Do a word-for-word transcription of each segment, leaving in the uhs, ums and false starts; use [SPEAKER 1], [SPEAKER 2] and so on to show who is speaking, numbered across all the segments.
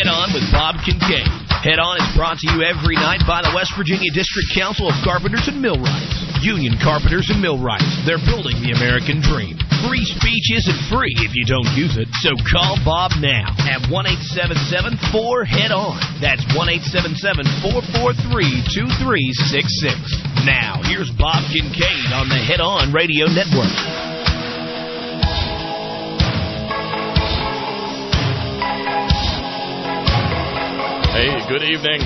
[SPEAKER 1] Head On with Bob Kincaid. Head On is brought to you every night by the West Virginia District Council of Carpenters and Millwrights. Union Carpenters and Millwrights. They're building the American dream. Free speech isn't free if you don't use it, so call Bob now at one eight seven seven four head on. That's one eight seven seven four four three two three six six. Now, here's Bob Kincaid on the Head On Radio Network.
[SPEAKER 2] Hey, good evening.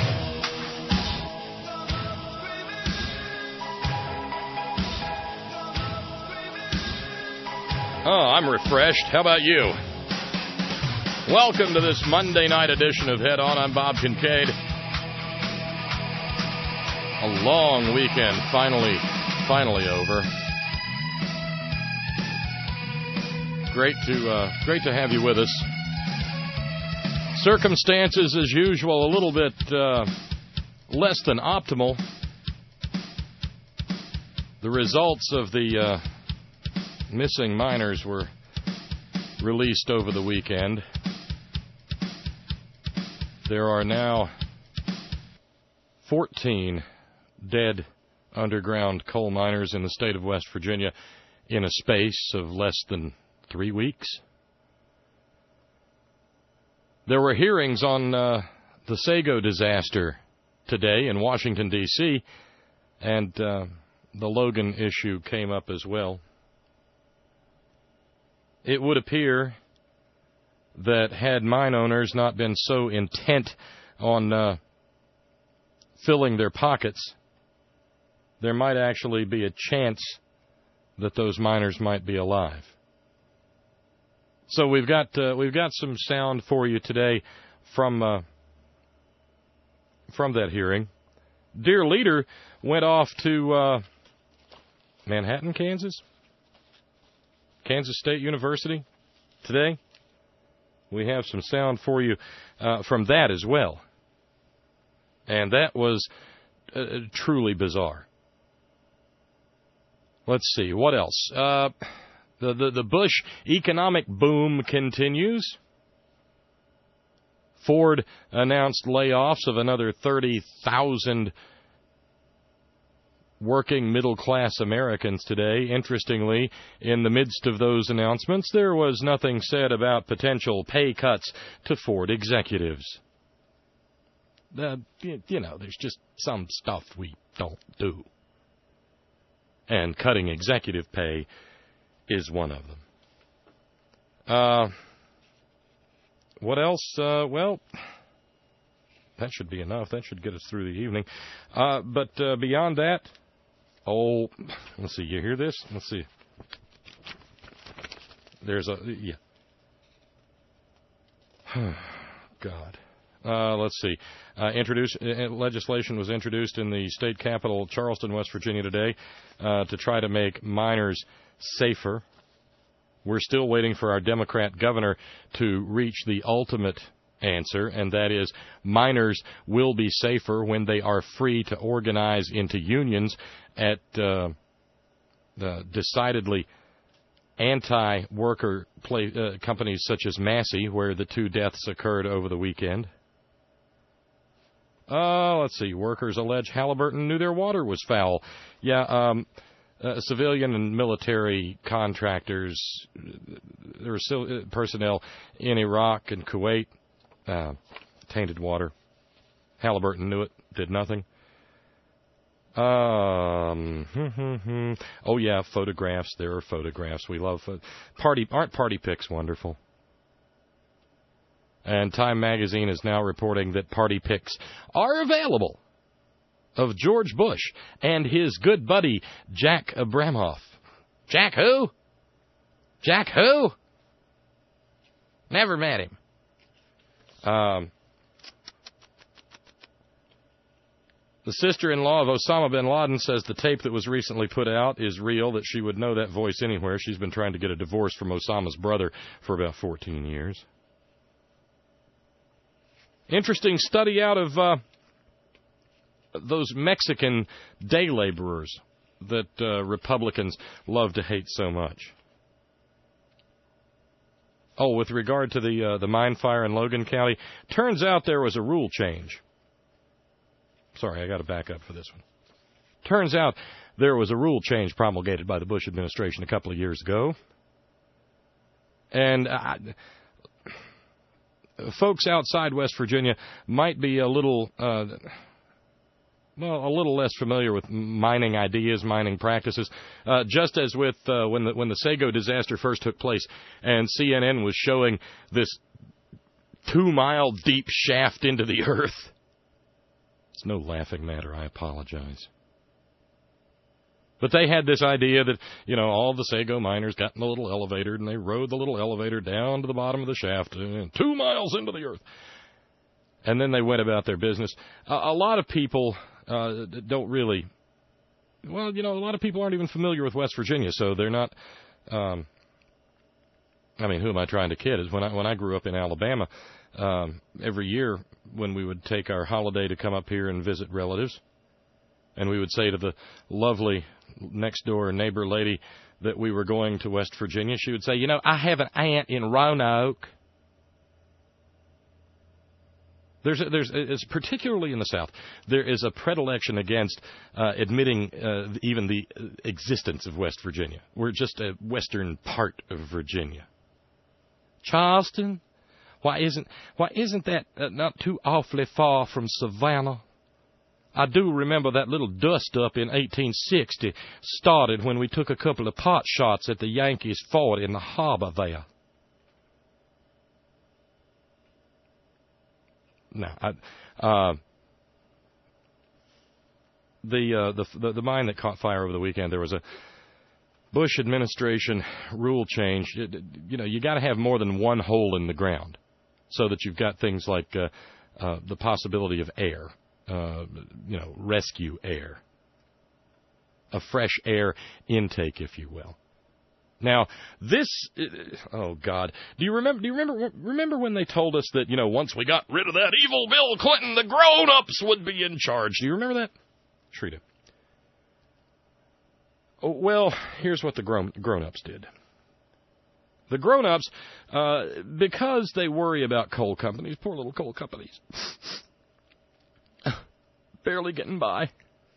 [SPEAKER 2] Oh, I'm refreshed. How about you? Welcome to this Monday night edition of Head On. I'm Bob Kincaid. A long weekend, finally, finally over. Great to, uh, great to have you with us. Circumstances, as usual, a little bit uh, less than optimal. The results of the uh, missing miners were released over the weekend. There are now fourteen dead underground coal miners in the state of West Virginia in a space of less than three weeks. There were hearings on uh, the Sago disaster today in Washington, D C, and uh, the Logan issue came up as well. It would appear that had mine owners not been so intent on uh, filling their pockets, there might actually be a chance that those miners might be alive. So we've got uh, we've got some sound for you today from uh, from that hearing. Dear Leader went off to uh, Manhattan, Kansas, Kansas State University today. We have some sound for you uh, from that as well, and that was uh, truly bizarre. Let's see what else. Uh, The, the the Bush economic boom continues. Ford announced layoffs of another thirty thousand working middle-class Americans today. Interestingly, in the midst of those announcements, there was nothing said about potential pay cuts to Ford executives. Uh, you know, there's just some stuff we don't do. And cutting executive pay is one of them. Uh, what else? Uh, well, that should be enough. That should get us through the evening. Uh, but uh, beyond that, oh, let's see. You hear this? Let's see. There's a, yeah. God. Uh, let's see. Uh, introduce, uh, legislation was introduced in the state capital, Charleston, West Virginia, today uh, to try to make miners safer. We're still waiting for our Democrat governor to reach the ultimate answer, and that is miners will be safer when they are free to organize into unions at uh, the decidedly anti-worker play, uh, companies such as Massey, where the two deaths occurred over the weekend. Uh, let's see. Workers allege Halliburton knew their water was foul. Yeah, um... Uh, civilian and military contractors, there were still uh, personnel in Iraq and Kuwait, uh, tainted water. Halliburton knew it, did nothing. Um, oh yeah, photographs. There are photographs. We love pho- party. Aren't party pics wonderful? And Time Magazine is now reporting that party pics are available of George Bush and his good buddy, Jack Abramoff. Jack who? Jack who? Never met him. Um, the sister-in-law of Osama bin Laden says the tape that was recently put out is real, that she would know that voice anywhere. She's been trying to get a divorce from Osama's brother for about fourteen years. Interesting study out of uh, those Mexican day laborers that uh, Republicans love to hate so much. Oh, with regard to the uh, the mine fire in Logan County, turns out there was a rule change. Sorry, I got to back up for this one. Turns out there was a rule change promulgated by the Bush administration a couple of years ago. And I, folks outside West Virginia might be a little, uh, well, a little less familiar with mining ideas, mining practices. Uh, just as with uh, when the when the Sago disaster first took place, and C N N was showing this two-mile deep shaft into the earth. It's no laughing matter. I apologize. But they had this idea that, you know, all the Sago miners got in a little elevator and they rode the little elevator down to the bottom of the shaft, uh, two miles into the earth. And then they went about their business. Uh, a lot of people uh, don't really, well, you know, a lot of people aren't even familiar with West Virginia, so they're not, um, I mean, who am I trying to kid? Is when I, when I grew up in Alabama, um, every year when we would take our holiday to come up here and visit relatives, and we would say to the lovely next-door neighbor lady that we were going to West Virginia, she would say, you know, I have an aunt in Roanoke. There's, a, there's, it's particularly in the South, there is a predilection against uh, admitting uh, even the existence of West Virginia. We're just a western part of Virginia. Charleston, why isn't why isn't that uh, not too awfully far from Savannah? I do remember that little dust-up in eighteen sixty started when we took a couple of pot shots at the Yankees fort in the harbor there. No, I, uh, the, uh, the the the mine that caught fire over the weekend, there was a Bush administration rule change. It, you know, you got to have more than one hole in the ground so that you've got things like uh, uh, the possibility of air. Uh, you know, rescue air, a fresh air intake, if you will. Now, this, oh God, do you remember? Do you remember? Remember when they told us that, you know, once we got rid of that evil Bill Clinton, the grown-ups would be in charge? Do you remember that? Treat it. Oh, well, here's what the grown grown-ups did. The grown-ups, uh, because they worry about coal companies, poor little coal companies. Barely getting by.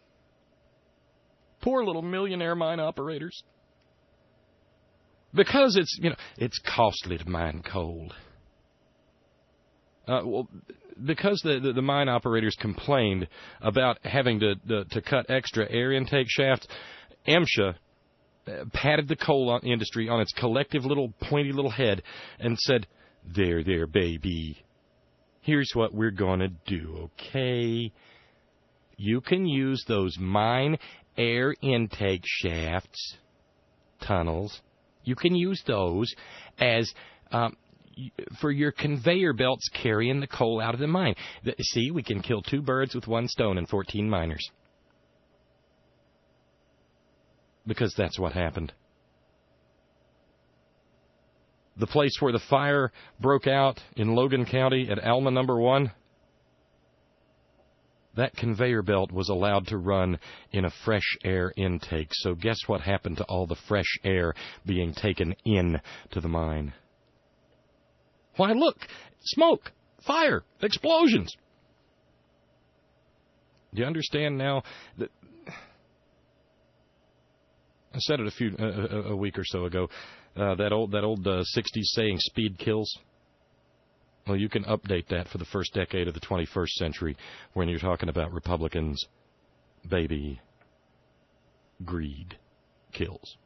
[SPEAKER 2] Poor little millionaire mine operators. Because it's, you know, it's costly to mine coal. Uh, well, because the, the, the mine operators complained about having to, to, to cut extra air intake shafts, MSHA patted the coal industry on its collective little pointy little head and said, there, there, baby. Here's what we're going to do, okay? You can use those mine air intake shafts, tunnels. You can use those as um, for your conveyor belts carrying the coal out of the mine. See, we can kill two birds with one stone and fourteen miners. Because that's what happened. The place where the fire broke out in Logan County at Alma Number One, that conveyor belt was allowed to run in a fresh air intake. So guess what happened to all the fresh air being taken in to the mine? Why, look, smoke, fire, explosions. Do you understand now that I said it a few uh, a week or so ago, uh, that old that old uh, sixties saying, speed kills? Well, you can update that for the first decade of the twenty-first century when you're talking about Republicans, baby, greed kills.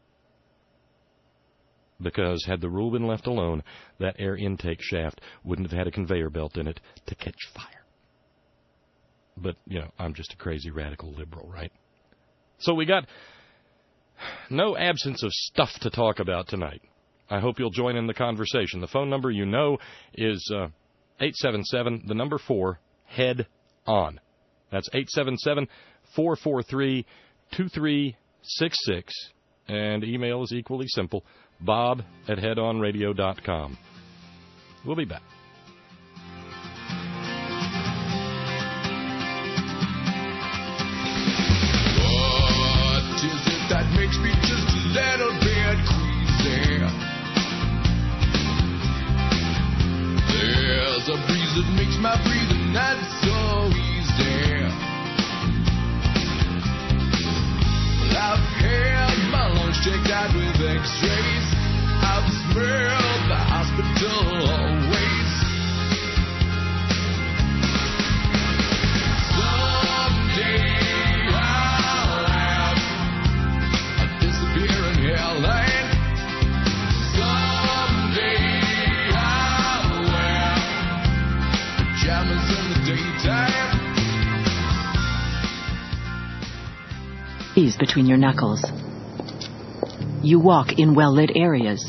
[SPEAKER 2] Because had the rule been left alone, that air intake shaft wouldn't have had a conveyor belt in it to catch fire. But, you know, I'm just a crazy radical liberal, right? So we got no absence of stuff to talk about tonight. I hope you'll join in the conversation. The phone number you know is uh, eight seven seven, the number four, head on. That's eight seven seven, four four three, two three six six. And email is equally simple, bob at head on radio dot com. We'll be back.
[SPEAKER 3] What is it that makes me just a little bit queasy? it makes my breathing not so easy. Well, I've had my lungs checked out with x-rays. I've smelled the hospital always. Someday I'll have a disappearing hairline. Someday I'll wear pajamas in the daytime.
[SPEAKER 4] Ease between your knuckles. You walk in well-lit areas.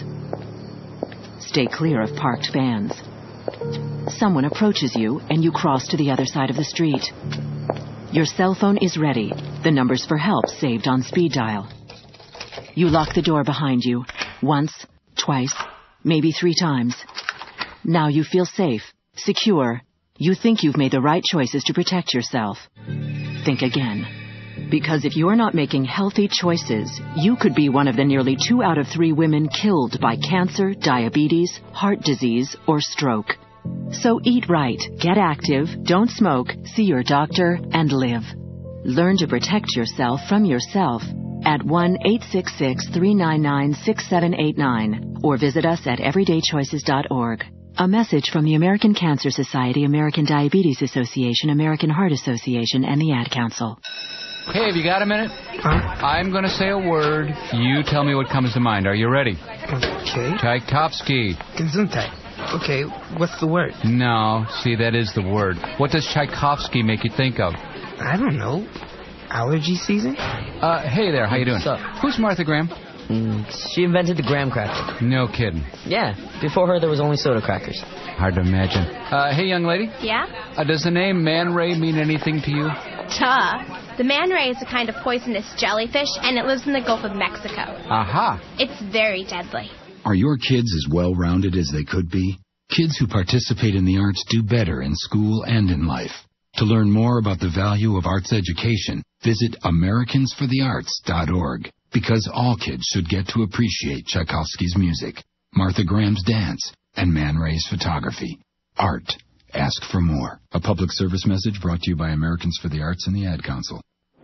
[SPEAKER 4] Stay clear of parked vans. Someone approaches you and you cross to the other side of the street. Your cell phone is ready. The numbers for help saved on speed dial. You lock the door behind you. Once, twice, maybe three times. Now you feel safe, secure. You think you've made the right choices to protect yourself. Think again. Because if you're not making healthy choices, you could be one of the nearly two out of three women killed by cancer, diabetes, heart disease, or stroke. So eat right, get active, don't smoke, see your doctor, and live. Learn to protect yourself from yourself at one eight six six, three nine nine, six seven eight nine or visit us at everyday choices dot org. A message from the American Cancer Society, American Diabetes Association, American Heart Association, and the Ad Council.
[SPEAKER 5] Hey, have you got a minute?
[SPEAKER 6] Huh?
[SPEAKER 5] I'm going to say a word. You tell me what comes to mind. Are you ready?
[SPEAKER 6] Okay.
[SPEAKER 5] Tchaikovsky.
[SPEAKER 6] Gesundheit. Okay, what's the word?
[SPEAKER 5] No, see, that is the word. What does Tchaikovsky make you think of?
[SPEAKER 6] I don't know. Allergy season?
[SPEAKER 5] Uh, hey there, how you doing?
[SPEAKER 7] What's up?
[SPEAKER 5] Who's Martha Graham?
[SPEAKER 7] Mm, she invented the graham cracker.
[SPEAKER 5] No kidding.
[SPEAKER 7] Yeah, before her there was only soda crackers.
[SPEAKER 5] Hard to imagine. Uh, hey, young lady.
[SPEAKER 8] Yeah?
[SPEAKER 5] Uh, does the name Man Ray mean anything to you?
[SPEAKER 8] Duh. The man ray is a kind of poisonous jellyfish, and it lives in the Gulf of Mexico.
[SPEAKER 5] Aha.
[SPEAKER 8] It's very deadly.
[SPEAKER 9] Are your kids as well-rounded as they could be? Kids who participate in the arts do better in school and in life. To learn more about the value of arts education, visit Americans for the Arts dot org. Because all kids should get to appreciate Tchaikovsky's music, Martha Graham's dance, and Man Ray's photography. Art. Ask for more. A public service message brought to you by Americans for the Arts and the Ad Council.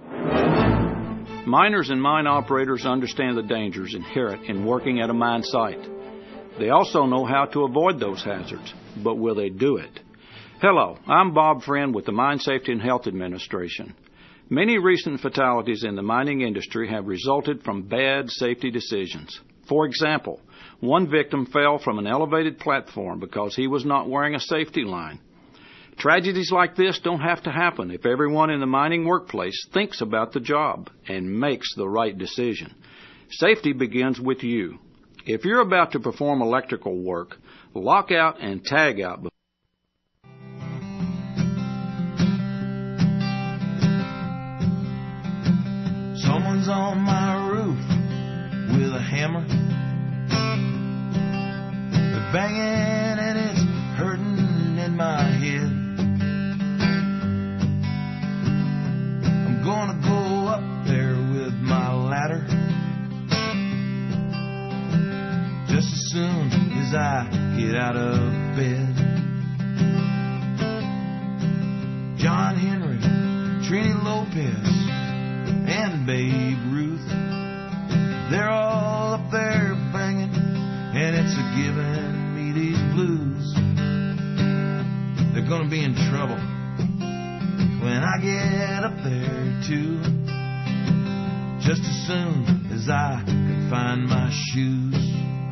[SPEAKER 10] Miners and mine operators understand the dangers inherent in working at a mine site. They also know how to avoid those hazards, but will they do it? Hello, I'm Bob Friend with the Mine Safety and Health Administration. Many recent fatalities in the mining industry have resulted from bad safety decisions. For example, one victim fell from an elevated platform because he was not wearing a safety line. Tragedies like this don't have to happen if everyone in the mining workplace thinks about the job and makes the right decision. Safety begins with you. If you're about to perform electrical work, lock out and tag out.
[SPEAKER 11] Someone's on my roof with a hammer. They're banging and it's hurting in my head. I'm gonna go up there with my ladder just as soon as I get out of bed. John Henry, Trini Lopez, and Babe Ruth, they're all up there banging, and it's a giving me these blues. They're gonna be in trouble when I get up there too, just as soon as I can find my shoes.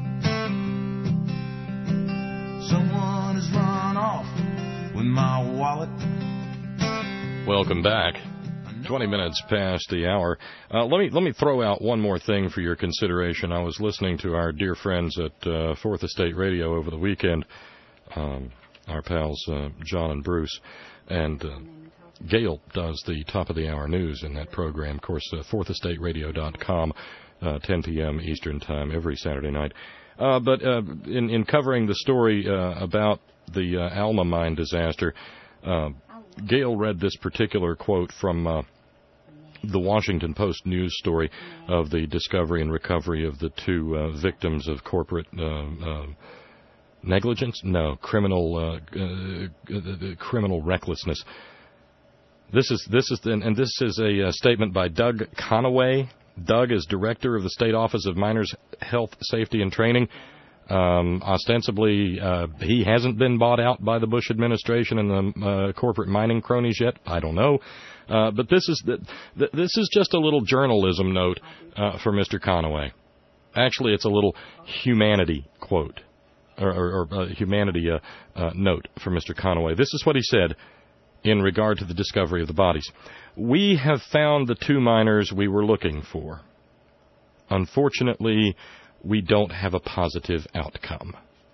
[SPEAKER 11] Someone has run off with my wallet.
[SPEAKER 2] Welcome back. twenty minutes past the hour. Uh, let me let me throw out one more thing for your consideration. I was listening to our dear friends at uh, Fourth Estate Radio over the weekend, um, our pals uh, John and Bruce, and uh, Gail does the top of the hour news in that program. Of course, uh, fourth estate radio dot com, uh, ten p.m. Eastern Time every Saturday night. Uh, but uh, in, in covering the story uh, about the uh, Alma mine disaster, uh, Gail read this particular quote from uh, the Washington Post news story of the discovery and recovery of the two uh, victims of corporate uh, uh, Negligence? No. Criminal uh, uh, uh, criminal recklessness. This is this is and this is a, a statement by Doug Conaway. Doug is director of the State Office of Miners Health, Safety, and Training. Um, ostensibly, uh, he hasn't been bought out by the Bush administration and the uh, corporate mining cronies yet. I don't know. Uh, but this is the, the, this is just a little journalism note uh, for Mister Conaway. Actually, it's a little humanity quote, or, or, or uh, humanity uh, uh, note for Mister Conaway. This is what he said in regard to the discovery of the bodies. We have found the two miners we were looking for. Unfortunately, we don't have a positive outcome.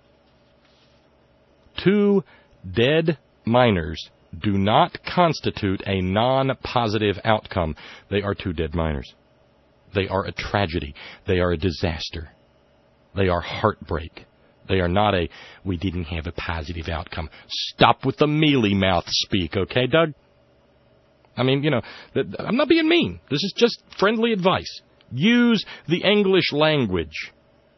[SPEAKER 2] Two dead miners do not constitute a non-positive outcome. They are two dead miners. They are a tragedy. They are a disaster. They are heartbreak. They are not a, we didn't have a positive outcome. Stop with the mealy-mouth speak, okay, Doug? I mean, you know, I'm not being mean. This is just friendly advice. Use the English language.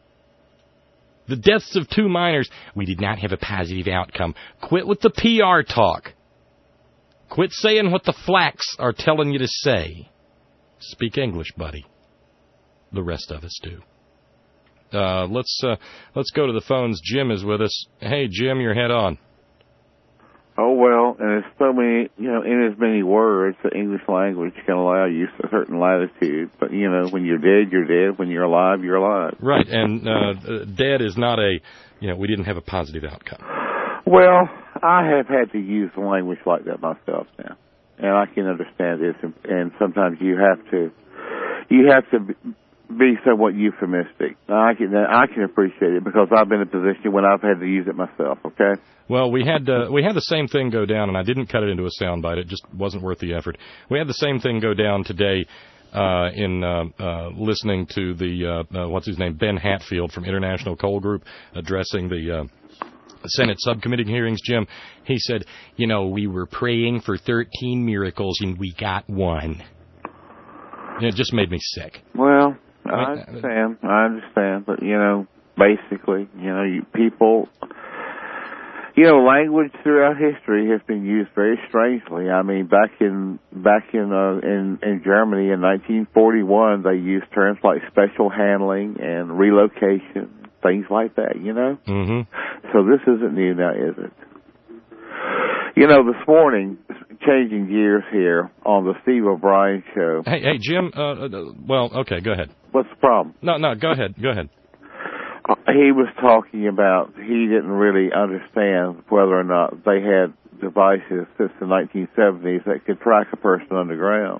[SPEAKER 2] The deaths of two miners, we did not have a positive outcome. Quit with the P R talk. Quit saying what the flacks are telling you to say. Speak English, buddy. The rest of us do. Uh, let's uh, let's go to the phones. Jim is with us. Hey, Jim, your head on.
[SPEAKER 12] Oh, well, and there's so many, you know, in as many words, the English language can allow you a certain latitude. But, you know, when you're dead, you're dead. When you're alive, you're alive.
[SPEAKER 2] Right, and uh, dead is not a, you know, we didn't have a positive outcome.
[SPEAKER 12] Well, I have had to use language like that myself now. And I can understand this, and, and sometimes you have to, you have to be somewhat euphemistic. I can, I can appreciate it because I've been in a position when I've had to use it myself, okay?
[SPEAKER 2] Well, we had uh, we had the same thing go down, and I didn't cut it into a soundbite. It just wasn't worth the effort. We had the same thing go down today uh, in uh, uh, listening to the, uh, uh, what's his name, Ben Hatfield from International Coal Group addressing the uh, Senate subcommittee hearings, Jim. He said, you know, we were praying for thirteen miracles, and we got one. It just made me sick.
[SPEAKER 12] Well, I understand. I understand. But, you know, basically, you know, you people... You know, language throughout history has been used very strangely. I mean, back in back in uh, in, in Germany in nineteen forty-one, they used terms like special handling and relocation, things like that. You know.
[SPEAKER 2] Mm-hmm.
[SPEAKER 12] So this isn't new now, is it? You know, this morning, changing gears here on the Steve O'Brien show.
[SPEAKER 2] Hey, hey, Jim. Uh, uh, well, okay, go ahead.
[SPEAKER 12] What's the problem?
[SPEAKER 2] No, no, go ahead. Go ahead.
[SPEAKER 12] He was talking about he didn't really understand whether or not they had devices since the nineteen seventies that could track a person underground.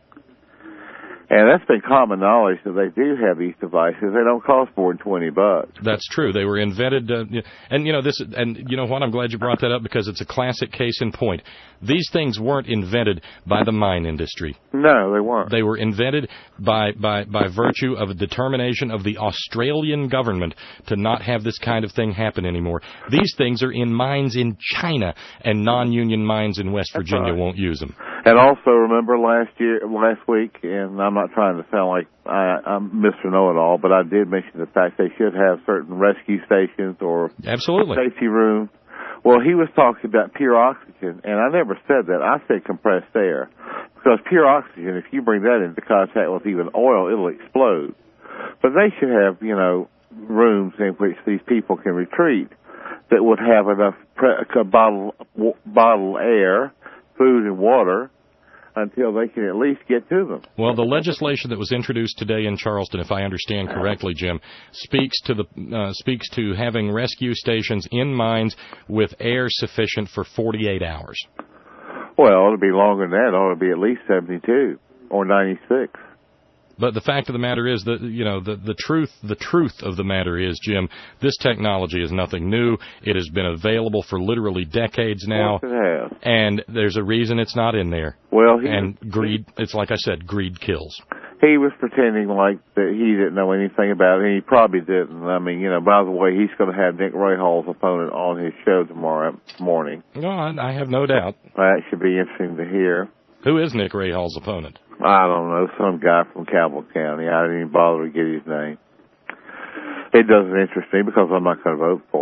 [SPEAKER 12] And that's been common knowledge that they do have these devices. They don't cost more than twenty bucks.
[SPEAKER 2] That's true. They were invented, uh, and you know this. And you know what? I'm glad you brought that up because it's a classic case in point. These things weren't invented by the mine industry.
[SPEAKER 12] No, they weren't.
[SPEAKER 2] They were invented by by by virtue of a determination of the Australian government to not have this kind of thing happen anymore. These things are in mines in China, and non-union mines in West
[SPEAKER 12] That's
[SPEAKER 2] Virginia
[SPEAKER 12] right.
[SPEAKER 2] won't use them.
[SPEAKER 12] And also, remember last year, last week, and I'm not trying to sound like I, I'm Mister Know-It-All, but I did mention the fact they should have certain rescue stations or
[SPEAKER 2] absolutely
[SPEAKER 12] safety room. Well, he was talking about pure oxygen, and I never said that. I said compressed air. Because pure oxygen, if you bring that into contact with even oil, it'll explode. But they should have, you know, rooms in which these people can retreat that would have enough pre- bottle, w- bottled air, food, and water until they can at least get to them.
[SPEAKER 2] Well, the legislation that was introduced today in Charleston, if I understand correctly, Jim, speaks to the uh, speaks to having rescue stations in mines with air sufficient for forty-eight hours.
[SPEAKER 12] Well, it'll be longer than that. It ought to be at least seventy-two or ninety-six.
[SPEAKER 2] But the fact of the matter is that, you know, the, the truth the truth of the matter is, Jim, this technology is nothing new. It has been available for literally decades now.
[SPEAKER 12] Yes, it has.
[SPEAKER 2] And there's a reason it's not in there.
[SPEAKER 12] Well, he,
[SPEAKER 2] and greed, it's like I said, greed kills.
[SPEAKER 12] He was pretending like that he didn't know anything about it, and he probably didn't. I mean, you know, by the way, he's going to have Nick Rahall's opponent on his show tomorrow morning.
[SPEAKER 2] No, I, I have no doubt.
[SPEAKER 12] That should be interesting to hear.
[SPEAKER 2] Who is Nick Rahall's opponent?
[SPEAKER 12] I don't know, some guy from Cabell County. I didn't even bother to get his name. It doesn't interest me because I'm not going to vote for him.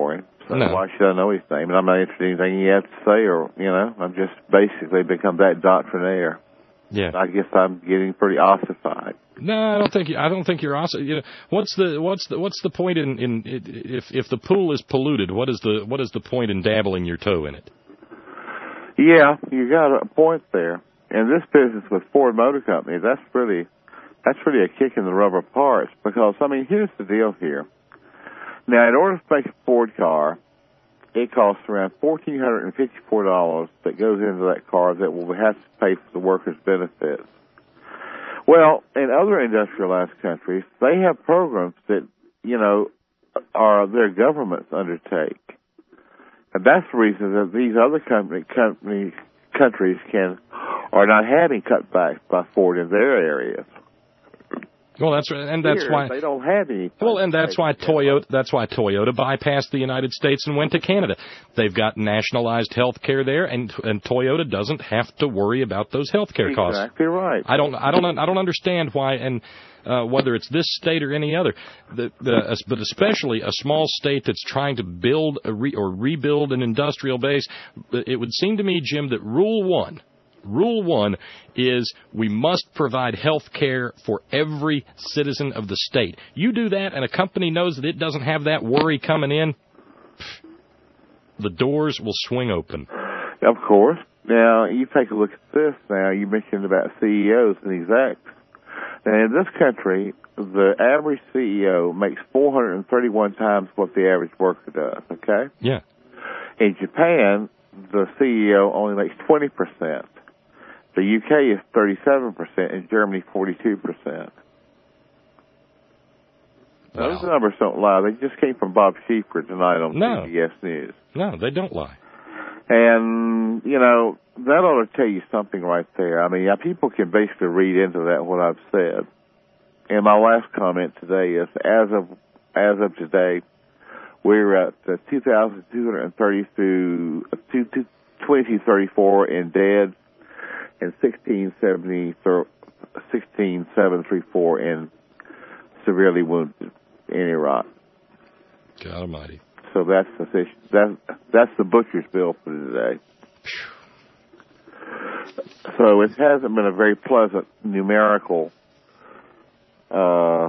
[SPEAKER 12] So
[SPEAKER 2] no.
[SPEAKER 12] why should I know his name? And I'm not interested in anything he has to say, or, you know, I'm just basically become that doctrinaire.
[SPEAKER 2] Yeah.
[SPEAKER 12] I guess I'm getting pretty ossified.
[SPEAKER 2] No, I don't think I don't think you're awesome. You know, what's the what's the what's the point in, in if if the pool is polluted? What is the what is the point in dabbling your toe in it?
[SPEAKER 12] Yeah, you got a point there. And this business with Ford Motor Company, that's really that's really a kick in the rubber parts, because I mean, here's the deal here. Now, in order to make a Ford car, it costs around fourteen hundred and fifty-four dollars that goes into that car that will have to pay for the workers' benefits. Well, in other industrialized countries, they have programs that, you know, are their governments undertake. And that's the reason that these other company, company, countries can are not having cutbacks by Ford in their areas.
[SPEAKER 2] Well, that's right, and that's
[SPEAKER 12] Here,
[SPEAKER 2] why
[SPEAKER 12] they don't have any.
[SPEAKER 2] Well, and that's why Toyota. That's why Toyota bypassed the United States and went to Canada. They've got nationalized health care there, and and Toyota doesn't have to worry about those health care costs.
[SPEAKER 12] Exactly right.
[SPEAKER 2] I don't. I don't. I don't understand why, and uh, whether it's this state or any other, the, the, but especially a small state that's trying to build a re, or rebuild an industrial base. It would seem to me, Jim, that rule one. Rule one is we must provide health care for every citizen of the state. You do that, and a company knows that it doesn't have that worry coming in, the doors will swing open.
[SPEAKER 12] Of course. Now, you take a look at this now. You mentioned about C E Os and execs. Now, in this country, the average C E O makes four hundred thirty-one times what the average worker does, okay?
[SPEAKER 2] Yeah.
[SPEAKER 12] In Japan, the C E O only makes twenty percent. The U K is thirty-seven percent, and Germany forty-two percent.
[SPEAKER 2] Wow.
[SPEAKER 12] Those numbers don't lie. They just came from Bob Schieffer tonight on
[SPEAKER 2] No.
[SPEAKER 12] C B S News.
[SPEAKER 2] No, they don't lie.
[SPEAKER 12] And, you know, that ought to tell you something right there. I mean, yeah, people can basically read into that what I've said. And my last comment today is, as of as of today, we're at uh, two thousand two hundred thirty through uh, twenty thirty-four in dead, and sixteen seventy, sixteen seven thirty-four in severely wounded in Iraq.
[SPEAKER 2] God Almighty.
[SPEAKER 12] So that's the that's that's the butcher's bill for today. So it hasn't been a very pleasant numerical uh,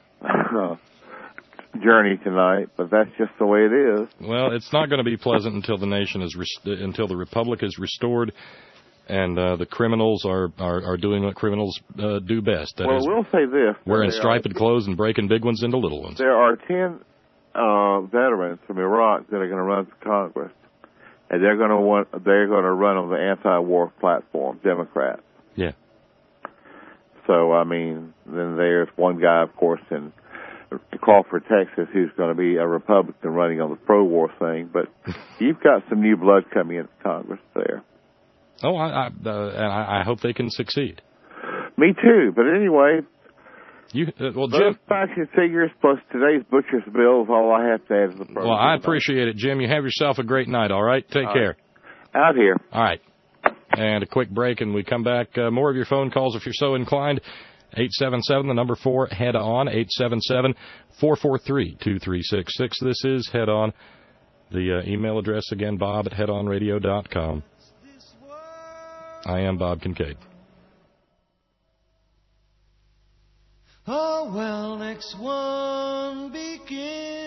[SPEAKER 12] journey tonight, but that's just the way it is.
[SPEAKER 2] Well, it's not going to be pleasant until the nation is rest- until the republic is restored. And uh, the criminals are, are, are doing what criminals uh, do best. That
[SPEAKER 12] well,
[SPEAKER 2] is
[SPEAKER 12] we'll say this.
[SPEAKER 2] wearing striped are, clothes and breaking big ones into little ones.
[SPEAKER 12] There are ten uh, veterans from Iraq that are going to run for Congress. And they're going to want, they're going to run on the anti-war platform, Democrats.
[SPEAKER 2] Yeah.
[SPEAKER 12] So, I mean, then there's one guy, of course, in Crawford, Texas, who's going to be a Republican running on the pro-war thing. But you've got some new blood coming into Congress there.
[SPEAKER 2] Oh, I I, uh, and I I hope they can succeed.
[SPEAKER 12] Me too. But anyway,
[SPEAKER 2] you uh, well,
[SPEAKER 12] those
[SPEAKER 2] Jim.
[SPEAKER 12] facts and figures plus today's butcher's bill is all I have to add to the program.
[SPEAKER 2] Well, I appreciate it, Jim. You have yourself a great night. All right, take
[SPEAKER 12] all
[SPEAKER 2] care.
[SPEAKER 12] Right. Out here.
[SPEAKER 2] All right, and a quick break, and we come back. Uh, more of your phone calls if you're so inclined. Eight seven seven, the number four, head on. Eight seven seven, four four three, two three six six. This is Head On. The uh, email address again, Bob at head on radio dot com. I am Bob Kincaid.
[SPEAKER 3] Oh, well, next one begins.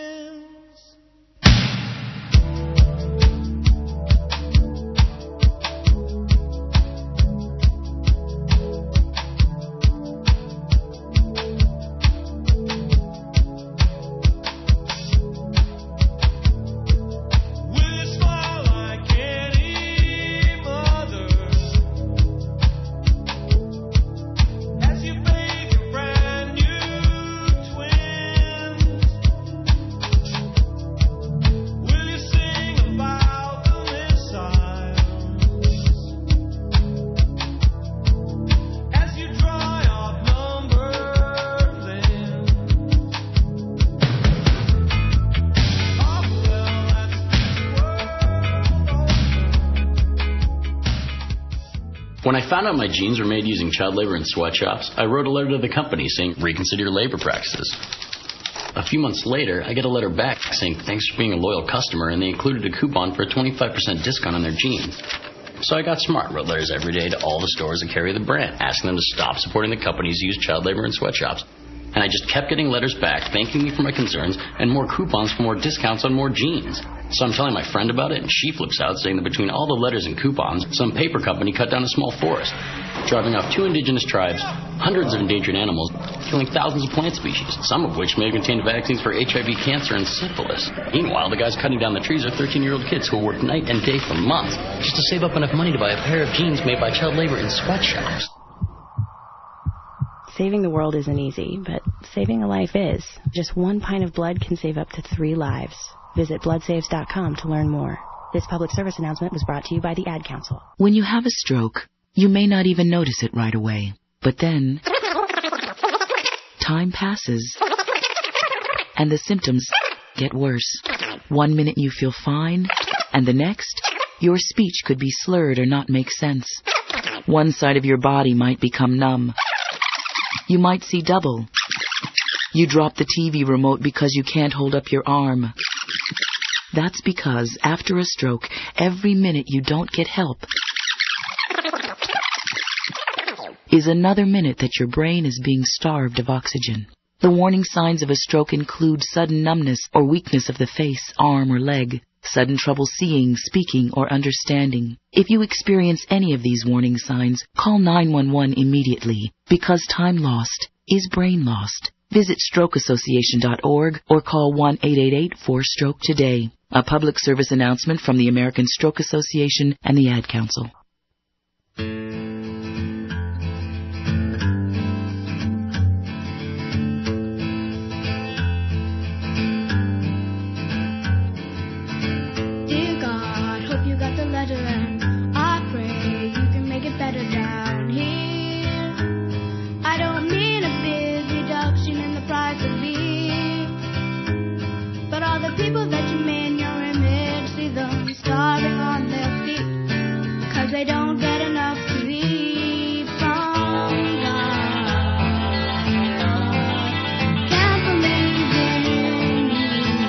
[SPEAKER 13] When I found out my jeans were made using child labor in sweatshops, I wrote a letter to the company saying, reconsider your labor practices. A few months later, I get a letter back saying thanks for being a loyal customer, and they included a coupon for a twenty-five percent discount on their jeans. So I got smart, wrote letters every day to all the stores that carry the brand, asking them to stop supporting the companies who use child labor in sweatshops. And I just kept getting letters back, thanking me for my concerns, and more coupons for more discounts on more jeans. So I'm telling my friend about it, and she flips out, saying that between all the letters and coupons, some paper company cut down a small forest, driving off two indigenous tribes, hundreds of endangered animals, killing thousands of plant species, some of which may have contained vaccines for H I V, cancer, and syphilis. Meanwhile, the guys cutting down the trees are thirteen-year-old kids who will work night and day for months just to save up enough money to buy a pair of jeans made by child labor in sweatshops.
[SPEAKER 14] Saving the world isn't easy, but saving a life is. Just one pint of blood can save up to three lives. Visit blood saves dot com to learn more. This public service announcement was brought to you by the Ad Council.
[SPEAKER 4] When you have a stroke, you may not even notice it right away. But then, time passes, and the symptoms get worse. One minute you feel fine, and the next, your speech could be slurred or not make sense. One side of your body might become numb. You might see double. You drop the T V remote because you can't hold up your arm. That's because after a stroke, every minute you don't get help is another minute that your brain is being starved of oxygen. The warning signs of a stroke include sudden numbness or weakness of the face, arm, or leg, sudden trouble seeing, speaking, or understanding. If you experience any of these warning signs, call nine one one immediately, because time lost is brain lost. Visit stroke association dot org or call one eight eight eight four stroke today. A public service announcement from the American Stroke Association and the Ad Council.
[SPEAKER 15] Dear God, hope you got the letter, and I pray you can make it better down here. I don't mean a big reduction in the price of beef, but all the people that you made in your image, see them starving on their feet, because they don't get enough to eat from God. Can't believe in you.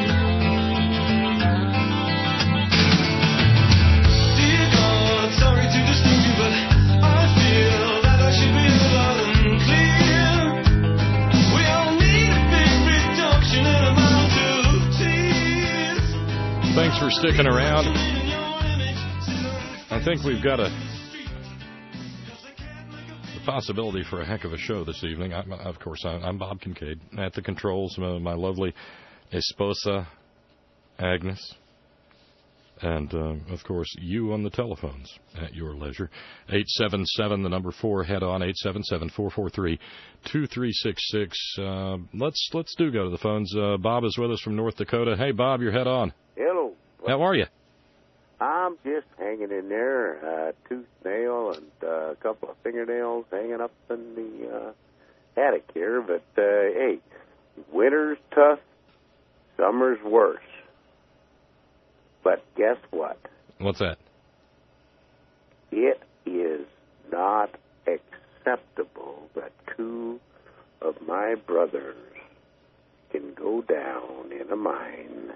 [SPEAKER 3] Dear God, sorry to disturb you, but I feel that I should be loud and clear. We all need a big reduction in amount of tears.
[SPEAKER 2] Thanks for sticking around. I think we've got a the possibility for a heck of a show this evening. I, of course, I, I'm Bob Kincaid. At the controls, my, my lovely esposa, Agnes. And, uh, of course, you on the telephones at your leisure. eight seven seven, the number four, head on, eight seven seven, four four three, two three six six. Uh, let's, let's do go to the phones. Uh, Bob is with us from North Dakota. Hey, Bob, you're head on.
[SPEAKER 16] Hello.
[SPEAKER 2] How are you?
[SPEAKER 16] I'm just hanging in there, a uh, tooth nail and uh, a couple of fingernails hanging up in the uh, attic here. But, uh, hey, winter's tough, summer's worse. But guess what?
[SPEAKER 2] What's that?
[SPEAKER 16] It is not acceptable that two of my brothers can go down in a mine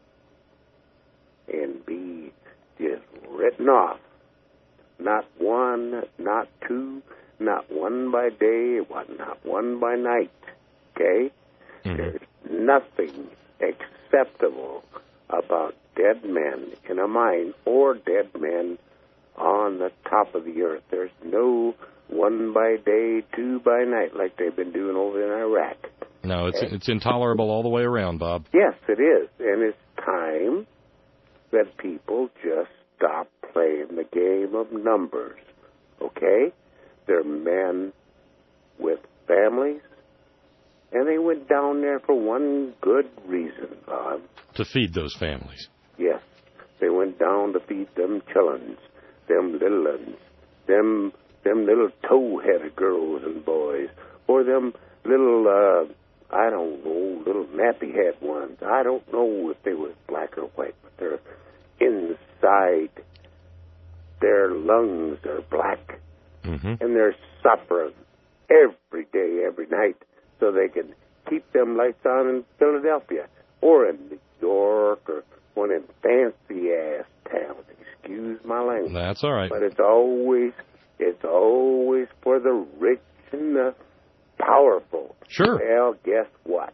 [SPEAKER 16] and be just written off. Not one, not two, not one by day, not one by night. Okay? Mm-hmm. There's nothing acceptable about dead men in a mine or dead men on the top of the earth. There's no one by day, two by night like they've been doing over in Iraq.
[SPEAKER 2] No, it's it's intolerable all the way around, Bob.
[SPEAKER 16] Yes, it is. And it's time that people just stop playing the game of numbers. Okay? They're men with families, and they went down there for one good reason, Bob.
[SPEAKER 2] To feed those families.
[SPEAKER 16] Yes. They went down to feed them chillins, them little uns, them, them little toe-headed girls and boys, or them little, uh, I don't know, little nappy-head ones. I don't know if they were black or white, but they're inside. Their lungs are black, mm-hmm. and they're suffering every day, every night, so they can keep them lights on in Philadelphia or in New York or one of them fancy-ass towns. Excuse my language.
[SPEAKER 2] That's all right.
[SPEAKER 16] But it's always, it's always for the rich and the powerful.
[SPEAKER 2] Sure.
[SPEAKER 16] Well, guess what?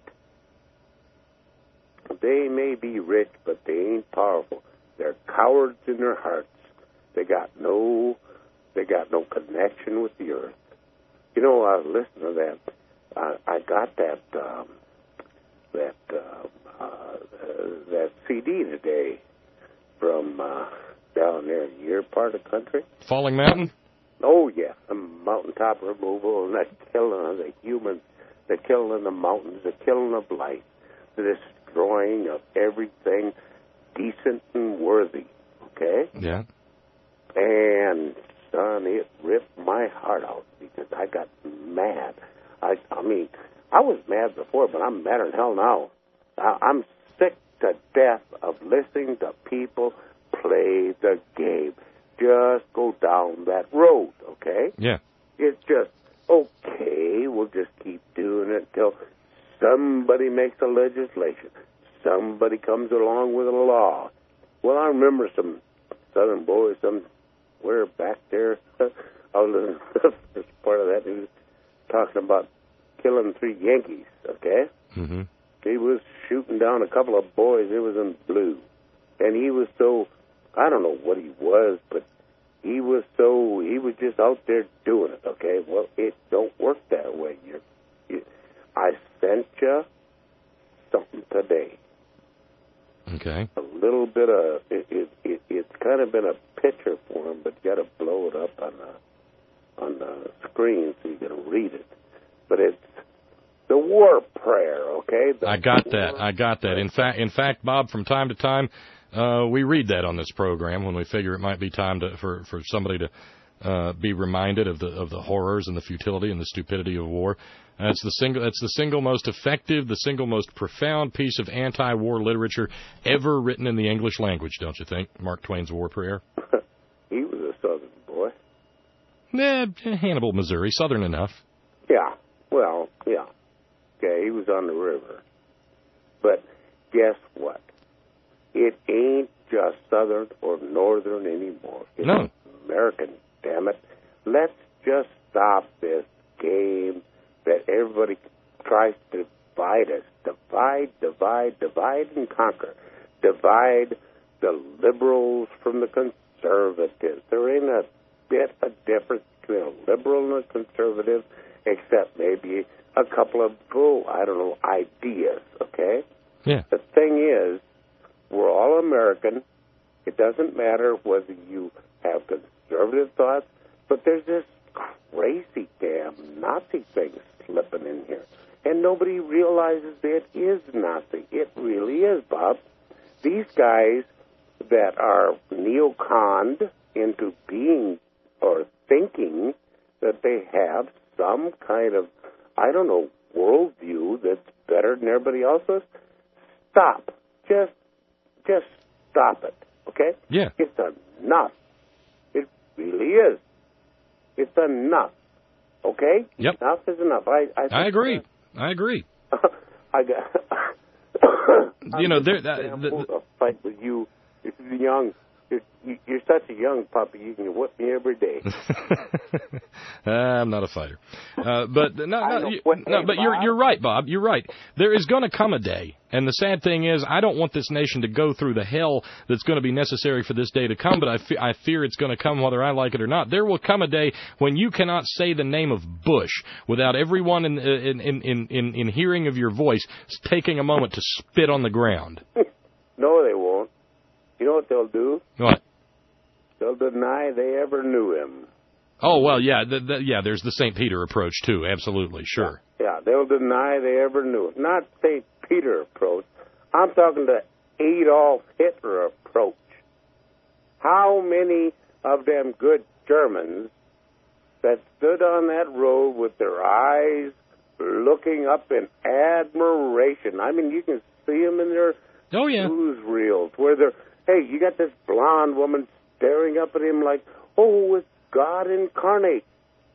[SPEAKER 16] They may be rich, but they ain't powerful. They're cowards in their hearts. They got no, they got no connection with the earth. You know, I was listening to that. I, I got that um, that uh, uh, that C D today from uh, down there in your part of the country.
[SPEAKER 2] Falling Mountain?
[SPEAKER 16] Oh, yeah, the mountaintop removal and the killing of the humans, the killing of the mountains, the killing of life, the destroying of everything decent and worthy, okay?
[SPEAKER 2] Yeah.
[SPEAKER 16] And, son, it ripped my heart out because I got mad. I, I mean, I was mad before, but I'm madder than hell now. I, I'm sick to death of listening to people play the game. Just go down that road, okay?
[SPEAKER 2] Yeah.
[SPEAKER 16] It's just, okay, we'll just keep doing it until somebody makes a legislation. Somebody comes along with a law. Well, I remember some Southern boys, some, where back there, I was as part of that, he was talking about killing three Yankees, okay?
[SPEAKER 2] Mm-hmm.
[SPEAKER 16] He was shooting down a couple of boys. It was in blue. And he was so, I don't know what he was, but he was so, he was just out there doing it, okay? Well, it don't work that way. You're, you, I sent you something today.
[SPEAKER 2] Okay.
[SPEAKER 16] A little bit of, it, it, it, it's kind of been a picture for him, but you got to blow it up on the, on the screen so you can read it. But it's the war prayer, okay? The
[SPEAKER 2] I got that. I got that. In fact, in fact, Bob, from time to time, uh, we read that on this program when we figure it might be time to, for, for somebody to uh, be reminded of the of the horrors and the futility and the stupidity of war. Uh, it's the single. It's the single most effective, the single most profound piece of anti-war literature ever written in the English language. Don't you think? Mark Twain's War Prayer.
[SPEAKER 16] He was a Southern boy.
[SPEAKER 2] Nah, Hannibal, Missouri, Southern enough.
[SPEAKER 16] Yeah. Well, yeah. Okay, he was on the river. But guess what? It ain't just Southern or Northern anymore. It's
[SPEAKER 2] no.
[SPEAKER 16] American, damn it. Let's just stop this game that everybody tries to divide us. Divide, divide, divide and conquer. Divide the liberals from the conservatives. There ain't a bit of difference between a liberal and a conservative, except maybe a couple of, oh, I don't know, ideas, okay?
[SPEAKER 2] Yeah.
[SPEAKER 16] The thing is, we're all American. It doesn't matter whether you have conservative thoughts, but there's this crazy damn Nazi thing slipping in here. And nobody realizes it is Nazi. It really is, Bob. These guys that are neoconned into being or thinking that they have some kind of, I don't know, worldview that's better than everybody else's, stop. Just, just stop it, okay?
[SPEAKER 2] Yeah.
[SPEAKER 16] It's enough. It really is. It's enough, okay?
[SPEAKER 2] Yep.
[SPEAKER 16] Enough is enough. I, I,
[SPEAKER 2] I agree. Uh, I agree.
[SPEAKER 16] I got.
[SPEAKER 2] you know, there.
[SPEAKER 16] Uh, the, the, fight with you. You're young. You're, you're such a young puppy. You can whip me every day.
[SPEAKER 2] I'm not a fighter, uh, but no, no, you,
[SPEAKER 16] what,
[SPEAKER 2] no
[SPEAKER 16] hey,
[SPEAKER 2] but you're you're right, Bob. You're right. There is going to come a day, and the sad thing is, I don't want this nation to go through the hell that's going to be necessary for this day to come. But I, fe- I fear it's going to come whether I like it or not. There will come a day when you cannot say the name of Bush without everyone in in in in, in hearing of your voice taking a moment to spit on the ground.
[SPEAKER 16] No, they won't. You know what they'll do?
[SPEAKER 2] What?
[SPEAKER 16] They'll deny they ever knew him.
[SPEAKER 2] Oh, well, yeah, the, the, yeah. There's the Saint Peter approach, too. Absolutely, sure.
[SPEAKER 16] Yeah, yeah, they'll deny they ever knew him. Not Saint Peter approach. I'm talking the Adolf Hitler approach. How many of them good Germans that stood on that road with their eyes looking up in admiration? I mean, you can see them in their
[SPEAKER 2] oh, yeah.
[SPEAKER 16] newsreels where they're, hey, you got this blonde woman staring up at him like, oh, it's God incarnate.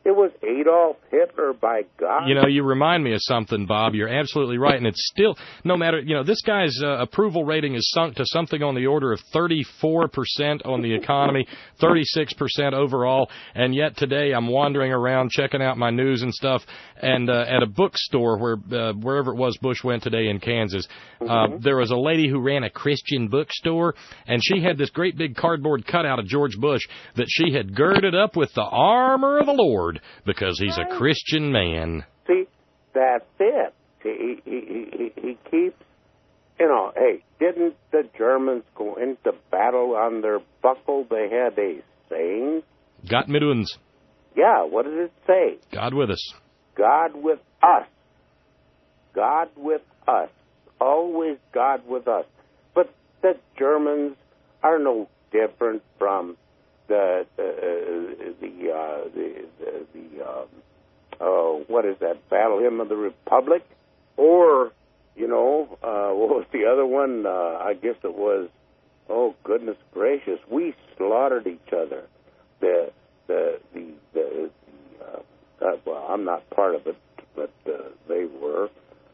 [SPEAKER 16] It was Adolf Hitler, by God.
[SPEAKER 2] You know, you remind me of something, Bob. You're absolutely right. And it's still, no matter, you know, this guy's uh, approval rating is sunk to something on the order of thirty-four percent on the economy, thirty-six percent overall. And yet today I'm wandering around checking out my news and stuff, and uh, at a bookstore where uh, wherever it was Bush went today in Kansas, uh, mm-hmm. there was a lady who ran a Christian bookstore, and she had this great big cardboard cutout of George Bush that she had girded up with the armor of the Lord. Because he's a Christian man.
[SPEAKER 16] See, that's it. He, he, he, he keeps, you know, hey, didn't the Germans go into battle on their buckle? They had a saying.
[SPEAKER 2] Gott mit uns.
[SPEAKER 16] Yeah, what did it say?
[SPEAKER 2] God with us.
[SPEAKER 16] God with us. God with us. Always God with us. But the Germans are no different from the uh, the uh, the the, the um, uh, what is that, Battle Hymn of the Republic, or you know uh, what was the other one? Uh, I guess it was. Oh goodness gracious, we slaughtered each other. The the the, the, the uh, uh, well, I'm not part of it, but uh, they were,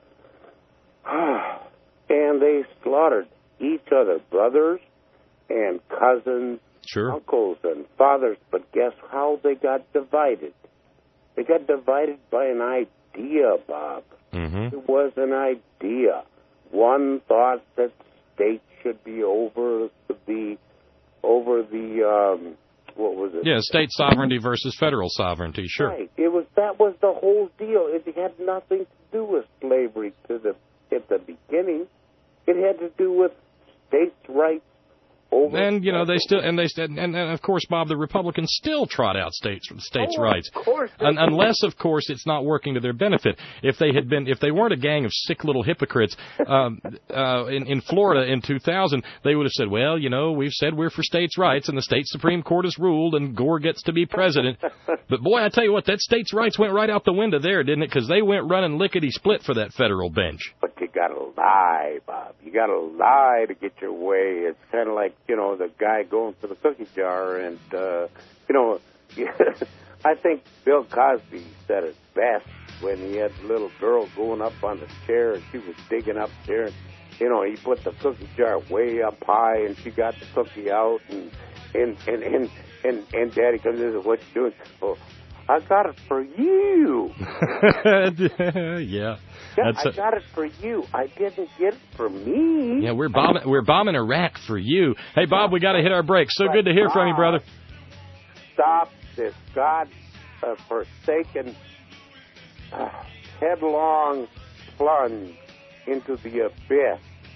[SPEAKER 16] and they slaughtered each other, brothers and cousins.
[SPEAKER 2] Sure.
[SPEAKER 16] Uncles and fathers, but guess how they got divided? They got divided by an idea, Bob.
[SPEAKER 2] Mm-hmm.
[SPEAKER 16] It was an idea. One thought that states should be over the, over the, um, what was it?
[SPEAKER 2] Yeah, state sovereignty versus federal sovereignty, sure.
[SPEAKER 16] Right. It was, that was the whole deal. It had nothing to do with slavery to the, at the beginning. It had to do with states' rights. Over
[SPEAKER 2] and you know they still and they and, and of course, Bob, the Republicans still trot out states states'
[SPEAKER 16] oh,
[SPEAKER 2] rights,
[SPEAKER 16] of course,
[SPEAKER 2] Un- unless of course it's not working to their benefit. If they had been, if they weren't a gang of sick little hypocrites um, uh, in in Florida in two thousand, they would have said, well, you know, we've said we're for states' rights, and the state Supreme Court has ruled, and Gore gets to be president. But boy, I tell you what, that states' rights went right out the window there, didn't it? Because they went running lickety split for that federal bench.
[SPEAKER 16] But you gotta lie, Bob. You gotta lie to get your way. It's kind of like, you know, the guy going for the cookie jar, and uh, you know, I think Bill Cosby said it best when he had the little girl going up on the chair, and she was digging up there, and you know, he put the cookie jar way up high, and she got the cookie out, and and and and and, and Daddy comes in and says, "What you doing?" "Oh, I got it for you."
[SPEAKER 2] Yeah.
[SPEAKER 16] Yeah,
[SPEAKER 2] That's
[SPEAKER 16] I
[SPEAKER 2] a,
[SPEAKER 16] got it for you. I didn't get it for me.
[SPEAKER 2] Yeah, we're bombing. We're bombing Iraq for you. Hey, Bob, we got to hit our break. So good to hear from you, brother.
[SPEAKER 16] Stop this God-forsaken, uh, headlong plunge into the abyss,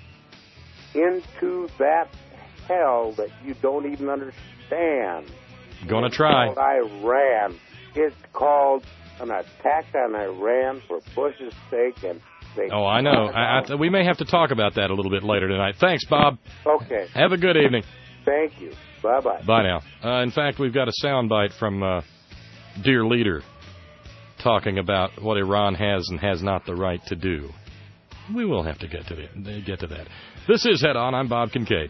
[SPEAKER 16] into that hell that you don't even understand.
[SPEAKER 2] Gonna try.
[SPEAKER 16] It's called Iran. It's called an attack on Iran for Bush's sake, and they
[SPEAKER 2] oh, I know. I, I, we may have to talk about that a little bit later tonight. Thanks, Bob.
[SPEAKER 16] Okay.
[SPEAKER 2] Have a good evening.
[SPEAKER 16] Thank you. Bye-bye.
[SPEAKER 2] Bye now. Uh, in fact, we've got a soundbite from uh, Dear Leader talking about what Iran has and has not the right to do. We will have to get to, the, get to that. This is Head On. I'm Bob Kincaid.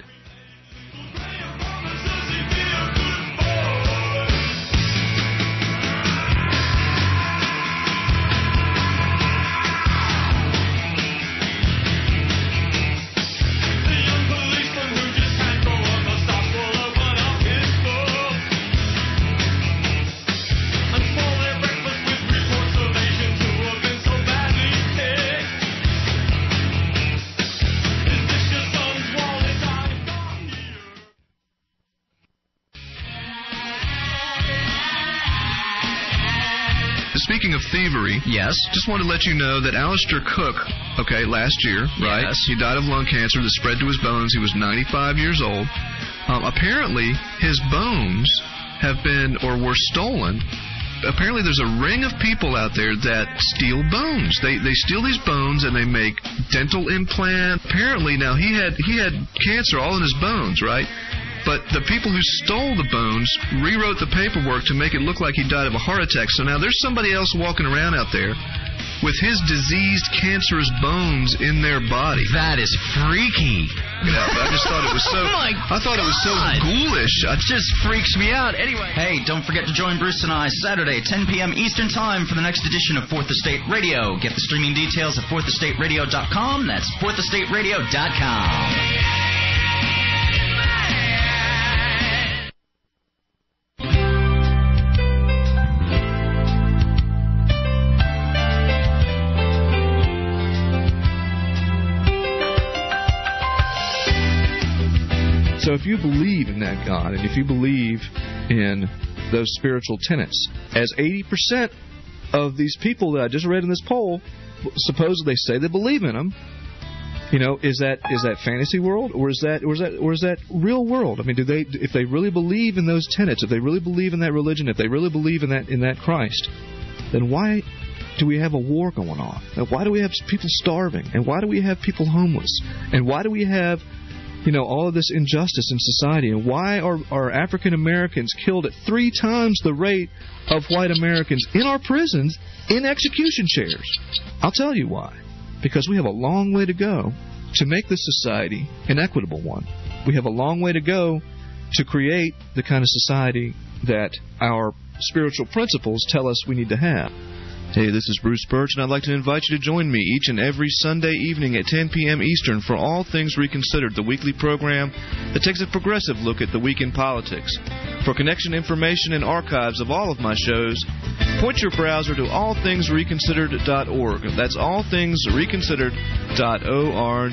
[SPEAKER 17] Speaking of thievery,
[SPEAKER 18] yes,
[SPEAKER 17] just wanted to let you know that Alistair Cook, okay, last year, right?
[SPEAKER 18] Yes.
[SPEAKER 17] He died of lung cancer that spread to his bones. He was ninety-five years old. Um, apparently, his bones have been or were stolen. Apparently, there's a ring of people out there that steal bones. They they steal these bones and they make dental implants. Apparently, now he had he had cancer all in his bones, right? But the people who stole the bones rewrote the paperwork to make it look like he died of a heart attack. So now there's somebody else walking around out there with his diseased, cancerous bones in their body.
[SPEAKER 18] That is freaky.
[SPEAKER 17] Yeah, but I just thought it was so.
[SPEAKER 18] Oh my
[SPEAKER 17] I thought it was so
[SPEAKER 18] God.
[SPEAKER 17] ghoulish. I
[SPEAKER 18] It just freaks me out. Anyway.
[SPEAKER 19] Hey, don't forget to join Bruce and I Saturday, ten p.m. Eastern Time for the next edition of Fourth Estate Radio. Get the streaming details at fourth estate radio dot com. That's fourth estate radio dot com.
[SPEAKER 17] So if you believe in that God, and if you believe in those spiritual tenets, as eighty percent of these people that I just read in this poll supposedly say they believe in them, you know, is that is that fantasy world, or is that or is that or is that real world? I mean, do they if they really believe in those tenets, if they really believe in that religion, if they really believe in that in that Christ, then why do we have a war going on? And why do we have people starving? And why do we have people homeless? And why do we have You know, all of this injustice in society? And why are, are African Americans killed at three times the rate of white Americans in our prisons in execution chairs? I'll tell you why. Because we have a long way to go to make this society an equitable one. We have a long way to go to create the kind of society that our spiritual principles tell us we need to have. Hey, this is Bruce Birch, and I'd like to invite you to join me each and every Sunday evening at ten p.m. Eastern for All Things Reconsidered, the weekly program that takes a progressive look at the week in politics. For connection information and archives of all of my shows, point your browser to all things reconsidered dot org. That's all things reconsidered dot org.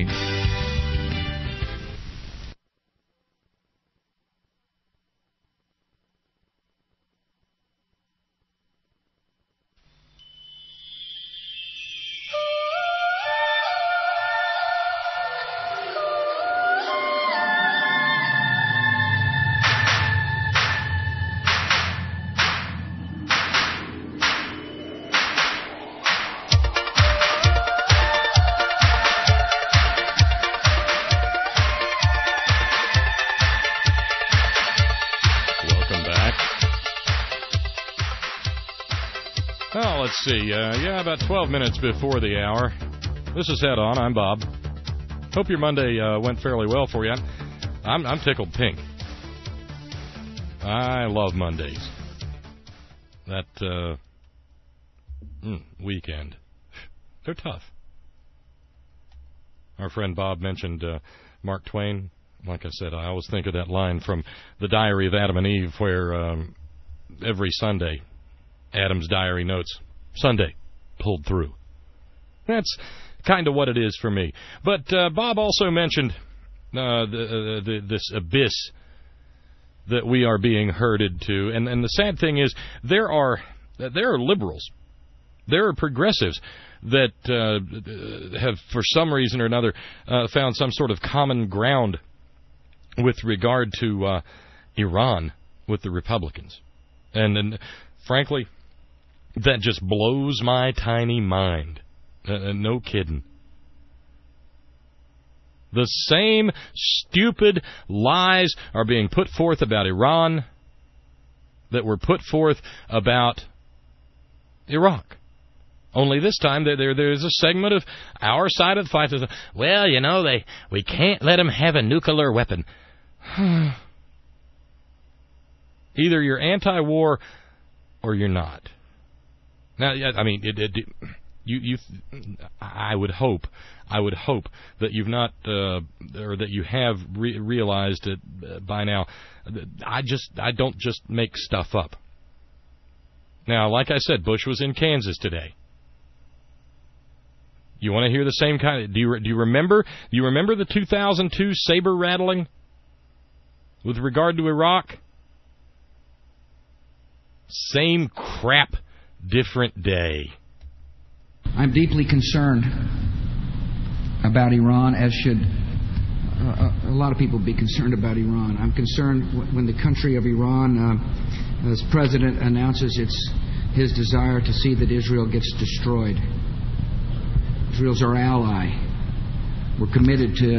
[SPEAKER 2] Let's see. Uh, yeah, about twelve minutes before the hour. This is Head On. I'm Bob. Hope your Monday uh, went fairly well for you. I'm, I'm tickled pink. I love Mondays. That uh, mm, weekend. They're tough. Our friend Bob mentioned uh, Mark Twain. Like I said, I always think of that line from The Diary of Adam and Eve where um, every Sunday Adam's diary notes, Sunday, pulled through. That's kind of what it is for me. But uh, Bob also mentioned uh, the, uh, the, this abyss that we are being herded to. And, and the sad thing is, there are there are liberals, there are progressives that uh, have, for some reason or another, uh, found some sort of common ground with regard to uh, Iran with the Republicans. And, and frankly, that just blows my tiny mind. Uh, no kidding. The same stupid lies are being put forth about Iran that were put forth about Iraq. Only this time there, there there's a segment of our side of the fight that's, well, you know, they we can't let them have a nuclear weapon. Either you're anti-war or you're not. Now, I mean, it, it, you, you, I would hope, I would hope that you've not, uh, or that you have re- realized it uh, by now. I just, I don't just make stuff up. Now, like I said, Bush was in Kansas today. You want to hear the same kind of? Do you do you remember? Do you remember the two thousand two saber rattling with regard to Iraq? Same crap. Different day.
[SPEAKER 20] I'm deeply concerned about Iran, as should uh, a lot of people be concerned about Iran. I'm concerned when the country of Iran, uh, as president, announces its his desire to see that Israel gets destroyed. Israel's our ally. We're committed to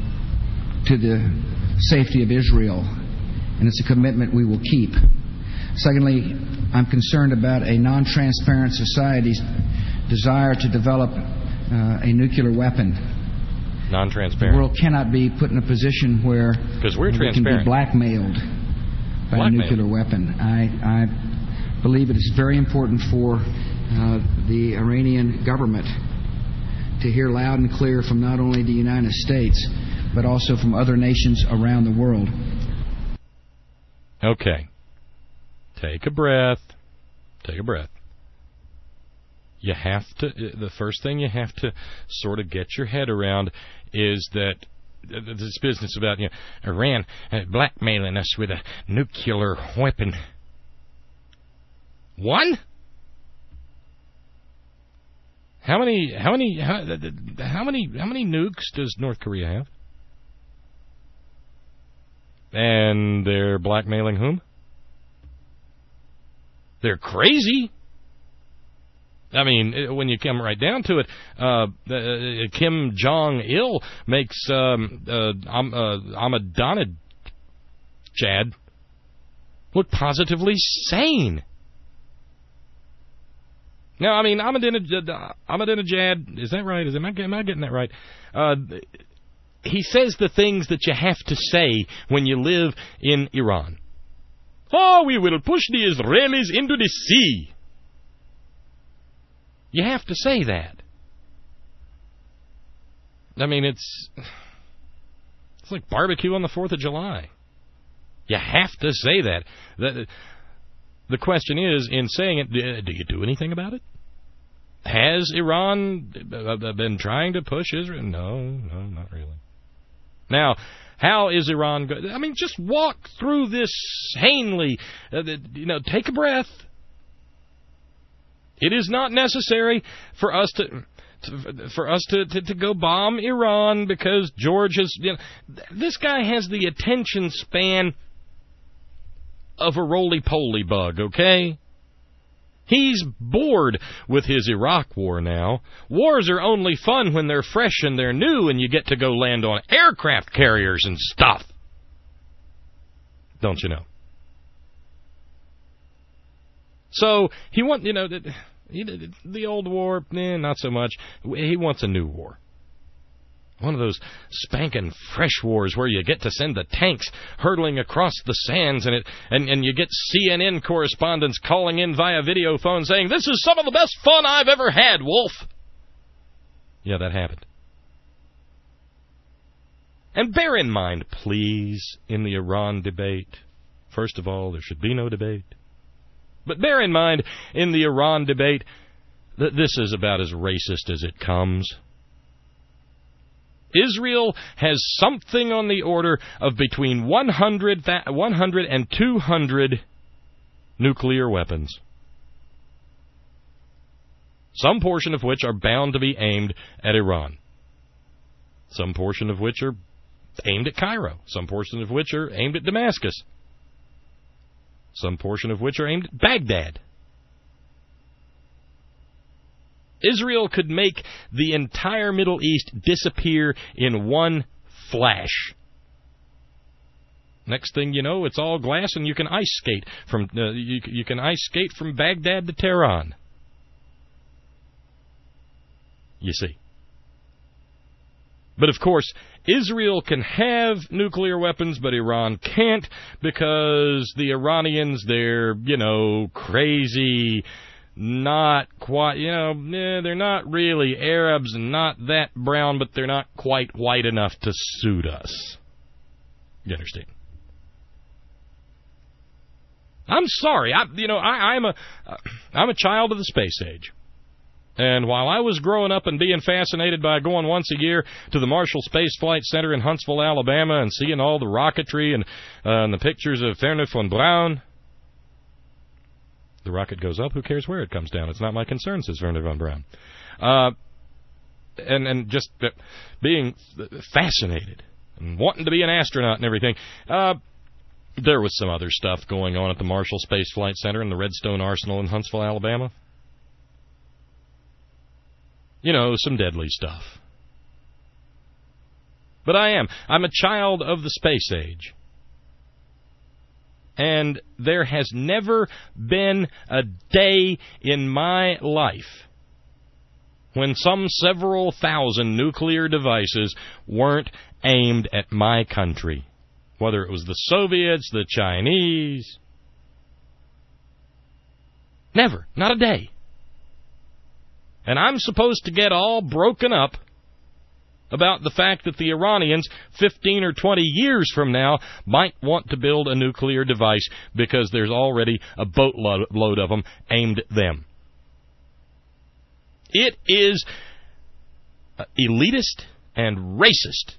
[SPEAKER 20] uh, to the safety of Israel, and it's a commitment we will keep. Secondly, I'm concerned about a non-transparent society's desire to develop uh, a nuclear weapon.
[SPEAKER 2] Non-transparent.
[SPEAKER 20] The world cannot be put in a position where
[SPEAKER 2] because we're
[SPEAKER 20] we
[SPEAKER 2] transparent.
[SPEAKER 20] can be blackmailed by
[SPEAKER 2] Blackmailed.
[SPEAKER 20] a nuclear weapon. I, I believe it is very important for uh, the Iranian government to hear loud and clear from not only the United States, but also from other nations around the world.
[SPEAKER 2] Okay. Take a breath. Take a breath. You have to, the first thing you have to sort of get your head around is that this business about, you know, Iran blackmailing us with a nuclear weapon. One? How many, how many, how, how many, how many nukes does North Korea have? And they're blackmailing whom? They're crazy. I mean, when you come right down to it, uh, uh, Kim Jong-il makes um, uh, uh, Ahmadinejad look positively sane. Now, I mean, Ahmadinejad, Ahmadinejad, is that right? Is am I, am I getting that right? Uh, he says the things that you have to say when you live in Iran. Oh, we will push the Israelis into the sea. You have to say that. I mean, it's it's like barbecue on the fourth of July. You have to say that. The, the question is, in saying it, do you do anything about it? Has Iran been trying to push Israel? No, no, not really. Now, how is Iran going? I mean, just walk through this sanely. Uh, you know, take a breath. It is not necessary for us to, to for us to, to, to go bomb Iran because George has. You know, this guy has the attention span of a roly-poly bug. Okay. He's bored with his Iraq war now. Wars are only fun when they're fresh and they're new and you get to go land on aircraft carriers and stuff. Don't you know? So, he wants, you know, the, the old war, eh, not so much. He wants a new war. One of those spanking fresh wars where you get to send the tanks hurtling across the sands and it and, and you get C N N correspondents calling in via video phone saying, "This is some of the best fun I've ever had, Wolf." Yeah, that happened. And bear in mind, please, in the Iran debate, first of all, there should be no debate. But bear in mind, in the Iran debate, that this is about as racist as it comes. Israel has something on the order of between one hundred, one hundred and two hundred nuclear weapons. Some portion of which are bound to be aimed at Iran. Some portion of which are aimed at Cairo. Some portion of which are aimed at Damascus. Some portion of which are aimed at Baghdad. Israel could make the entire Middle East disappear in one flash. Next thing you know, it's all glass, and you can ice skate from uh, you, you can ice skate from Baghdad to Tehran. You see. But of course, Israel can have nuclear weapons, but Iran can't because the Iranians, they're, you know, crazy. Not quite, you know, eh, they're not really Arabs and not that brown, but they're not quite white enough to suit us. You understand? I'm sorry, I, you know, I, I'm a, uh, I'm a child of the space age. And while I was growing up and being fascinated by going once a year to the Marshall Space Flight Center in Huntsville, Alabama, and seeing all the rocketry and, uh, and the pictures of Wernher von Braun, the rocket goes up, who cares where it comes down? It's not my concern, says Wernher von Braun. Uh, and, and just uh, being fascinated and wanting to be an astronaut and everything. Uh, there was some other stuff going on at the Marshall Space Flight Center and the Redstone Arsenal in Huntsville, Alabama. You know, some deadly stuff. But I am. I'm a child of the space age. And there has never been a day in my life when some several thousand nuclear devices weren't aimed at my country. Whether it was the Soviets, the Chinese. Never. Not a day. And I'm supposed to get all broken up about the fact that the Iranians, fifteen or twenty years from now, might want to build a nuclear device because there's already a boatload of them aimed at them. It is elitist and racist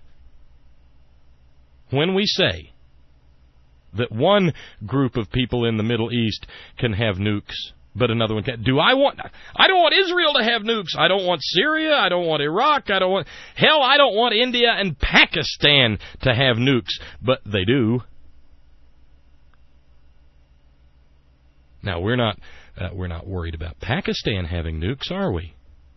[SPEAKER 2] when we say that one group of people in the Middle East can have nukes, but another one can't. Do I want... I don't want Israel to have nukes. I don't want Syria. I don't want Iraq. I don't want... Hell, I don't want India and Pakistan to have nukes, but they do. Now, we're not, uh, we're not worried about Pakistan having nukes, are we?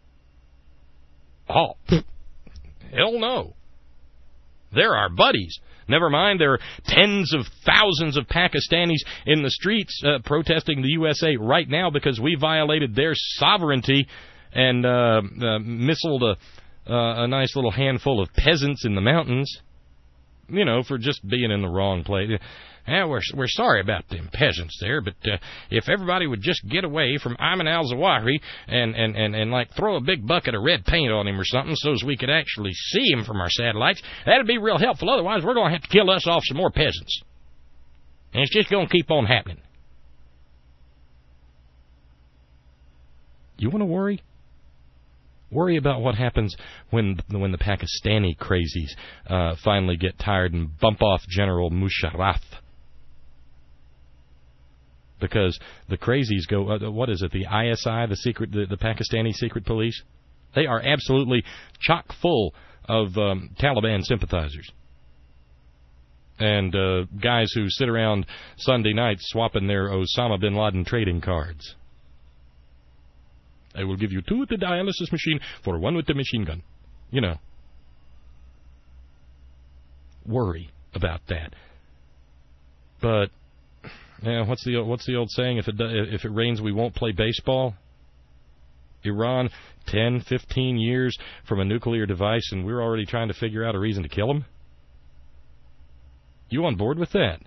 [SPEAKER 2] Oh, hell no. They're our buddies. Never mind, there are tens of thousands of Pakistanis in the streets uh, protesting the U S A right now because we violated their sovereignty and uh, uh, missiled a, uh, a nice little handful of peasants in the mountains, you know, for just being in the wrong place. Yeah, we're we're sorry about them peasants there, but uh, if everybody would just get away from Ayman al-Zawahiri and, and, and, and, like, throw a big bucket of red paint on him or something so as we could actually see him from our satellites, that'd be real helpful. Otherwise, we're going to have to kill us off some more peasants. And it's just going to keep on happening. You want to worry? Worry about what happens when when the Pakistani crazies uh, finally get tired and bump off General Musharraf. Because the crazies go, uh, what is it, the I S I, the secret, the, the Pakistani secret police? They are absolutely chock full of um, Taliban sympathizers. And uh, guys who sit around Sunday nights swapping their Osama bin Laden trading cards. I will give you two with the dialysis machine for one with the machine gun. You know. Worry about that. But, yeah, what's the what's the old saying? If it if it rains, we won't play baseball. Iran, ten, fifteen years from a nuclear device, and we're already trying to figure out a reason to kill them. You on board with that?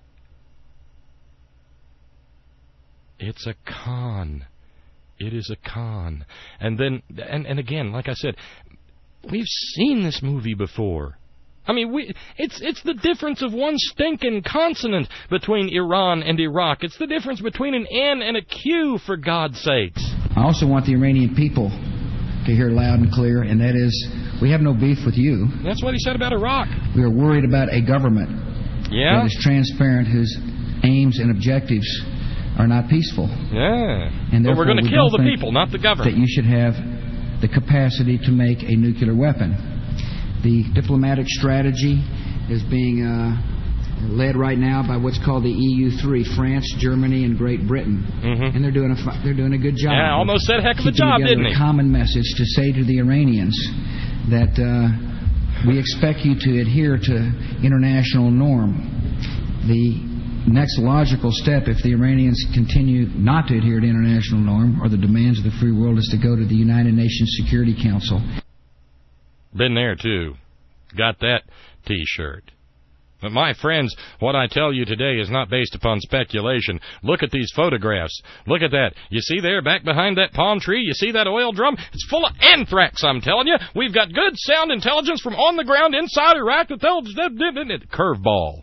[SPEAKER 2] It's a con. It is a con. And then, and, and again, like I said, we've seen this movie before. I mean, we, it's it's the difference of one stinking consonant between Iran and Iraq. It's the difference between an N and a Q, for God's sakes.
[SPEAKER 20] I also want the Iranian people to hear loud and clear, and that is, we have no beef with you.
[SPEAKER 2] That's what he said about Iraq.
[SPEAKER 20] We are worried about a government
[SPEAKER 2] yeah.
[SPEAKER 20] that is transparent, whose aims and objectives are not peaceful.
[SPEAKER 2] Yeah.
[SPEAKER 20] And
[SPEAKER 2] but we're going to
[SPEAKER 20] we
[SPEAKER 2] kill the
[SPEAKER 20] think
[SPEAKER 2] people, not the government.
[SPEAKER 20] That you should have the capacity to make a nuclear weapon. The diplomatic strategy is being uh, led right now by what's called the E U three: France, Germany, and Great Britain.
[SPEAKER 2] Mm-hmm.
[SPEAKER 20] And they're doing a they're doing a good job.
[SPEAKER 2] Yeah, almost said heck of a job, didn't he?
[SPEAKER 20] A common message to say to the Iranians that uh, we expect you to adhere to international norm. The next logical step, if the Iranians continue not to adhere to international norm or the demands of the free world, is to go to the United Nations Security Council.
[SPEAKER 2] Been there, too. Got that T-shirt. But my friends, what I tell you today is not based upon speculation. Look at these photographs. Look at that. You see there, back behind that palm tree, you see that oil drum? It's full of anthrax, I'm telling you. We've got good sound intelligence from on the ground inside Iraq that tells it. Curveball.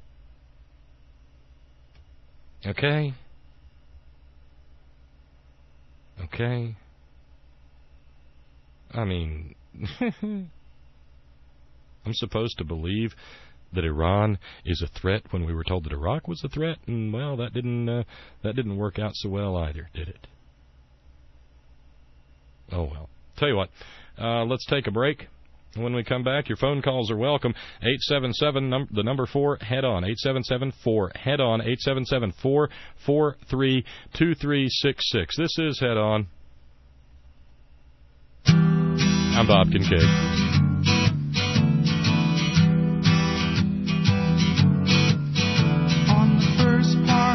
[SPEAKER 2] Okay? Okay? I mean... I'm supposed to believe that Iran is a threat when we were told that Iraq was a threat, and well, that didn't uh, that didn't work out so well either, did it? Oh well. Tell you what, uh, let's take a break. When we come back, your phone calls are welcome. eight seven seven, num- the number four, head on. eight seven seven four, head on. eight seven seven four four three two three six six. This is Head On. I'm Bob Kincaid.
[SPEAKER 3] On the first part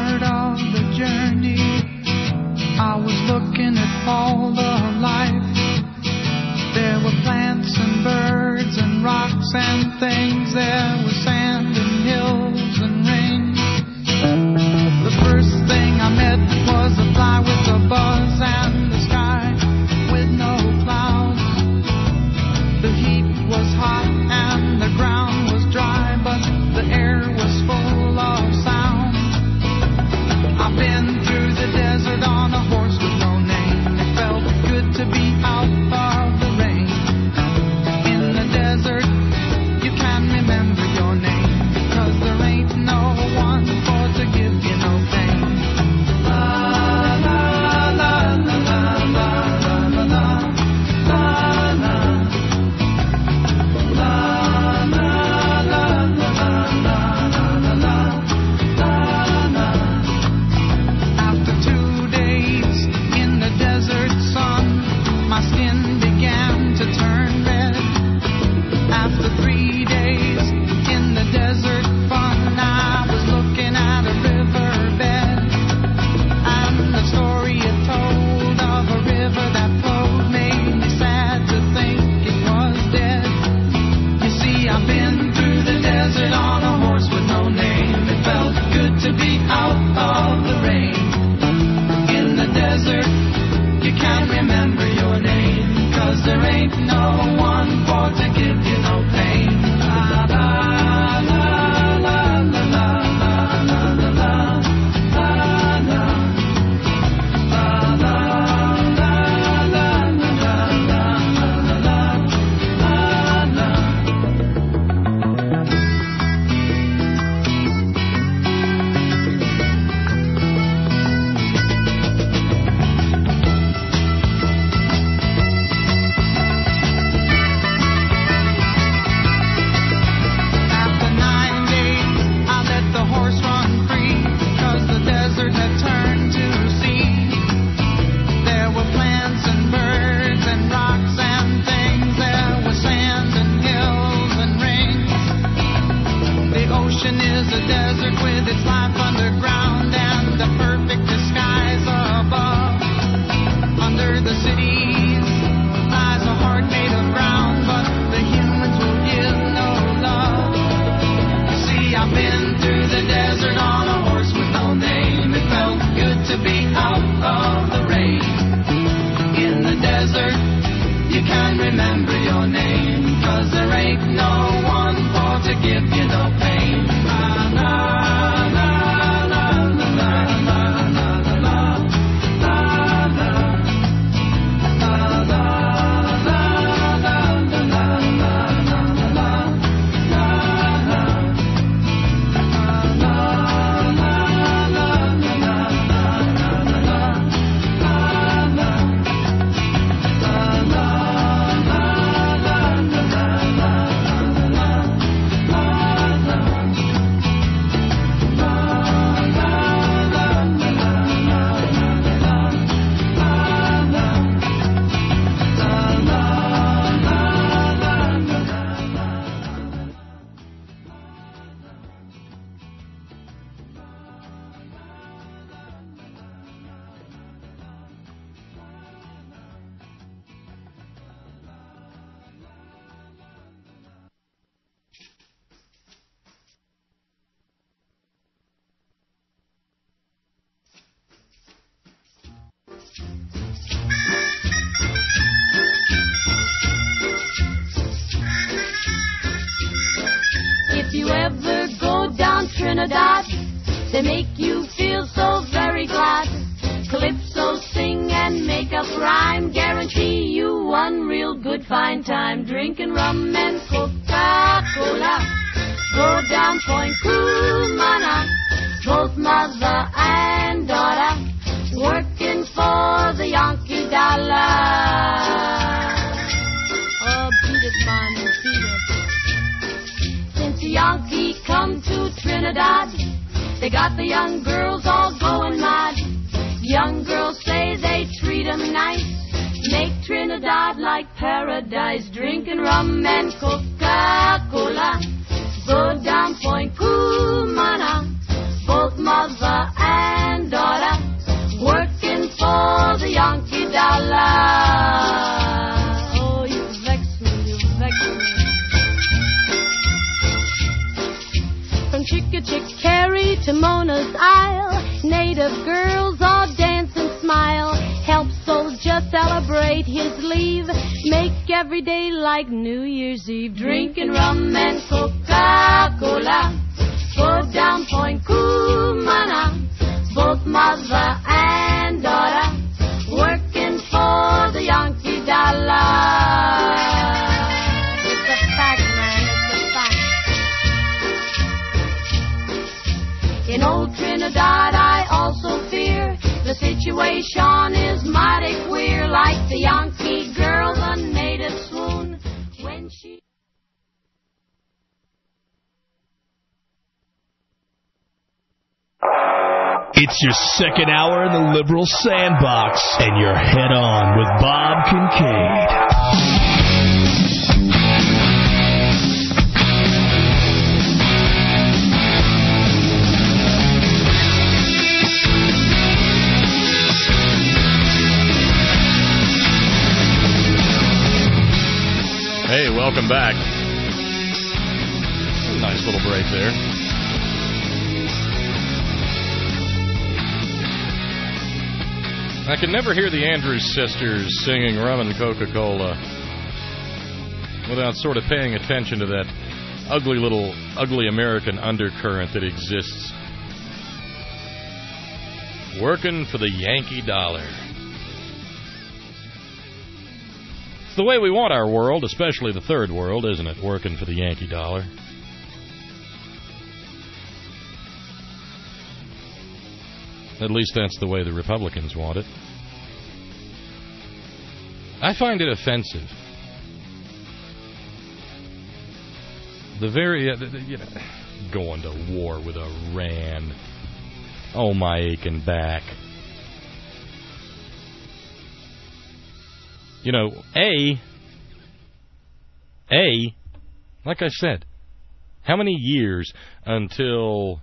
[SPEAKER 3] I was looking at all the life. There were plants and birds and rocks and things. There was sand and hills and rain. The first thing I met was a fly with a buzz and the sky with no clouds. The heat was hot and the ground was dry, but the air was full of sound. I've been through the desert on a horse with no name. It felt good to be out of the rain. In the desert, you can remember your name, because there ain't no one for to give you no pain. La la la la la la la la la la. After two days in the desert sun, my skin began to turn red. After three days in the desert fun, I was looking at a riverbed, and the story it told of a river that flowed made me sad to think it was dead. You see, I've been through the desert on a horse with no name. It felt good to be out of the rain. In the desert, you can't remember your name, 'cause there ain't no one for to give you no pain. La la la la la la la la la la la la. La la la la la la la la la. After nine days, I let the horse run free, 'cause the desert had turned to sea. There were plants and birds and rocks and things. There was sand and hills and rings. The ocean is a desert with its life underground and the perfect disguise above. Under the cities lies a heart made of brown, but the humans will give no love. You see, I've been through the desert on a horse with no name. It felt good to be out of the rain. In the desert, you can't remember your name, 'cause there ain't no one for to give you no pain. La la la la la la la la la la la la. La la la la la la la la la la.
[SPEAKER 21] If you ever go down Trinidad, they make you feel so very glad. Calypso sing and make up rhyme, guarantee you one real good fine time. Drinking rum and Coca-Cola, go down Point Cumana, both mother and daughter, working for the Yankee dollar. Oh, beat it, man, beat it. Since the Yankee come to Trinidad, they got the young girls all going mad. Young girls say they treat 'em nice, make Trinidad like paradise. Drinking rum and Coca-Cola, go down Point Cumana, both mother and daughter, working for celebrate his leave. Make every day like New Year's Eve. Drinking rum and Coca-Cola. Go down Point Cumana. Both mother and daughter working for the Yankee dollar. It's a fact, man. It's a fact. In old Trinidad, I also fear the situation is mighty queer, like the Yankee girl, the native swoon when she.
[SPEAKER 1] It's your second hour in the Liberal Sandbox, and you're head on with Bob Kincaid.
[SPEAKER 2] Hey, welcome back. Nice little break there. I can never hear the Andrews Sisters singing Rum and Coca-Cola without sort of paying attention to that ugly little, ugly American undercurrent that exists. Working for the Yankee dollar. It's the way we want our world, especially the third world, isn't it? Working for the Yankee dollar. At least that's the way the Republicans want it. I find it offensive. The very, uh, the, you know, going to war with Iran. Oh, my aching back. You know, A, A, like I said, how many years until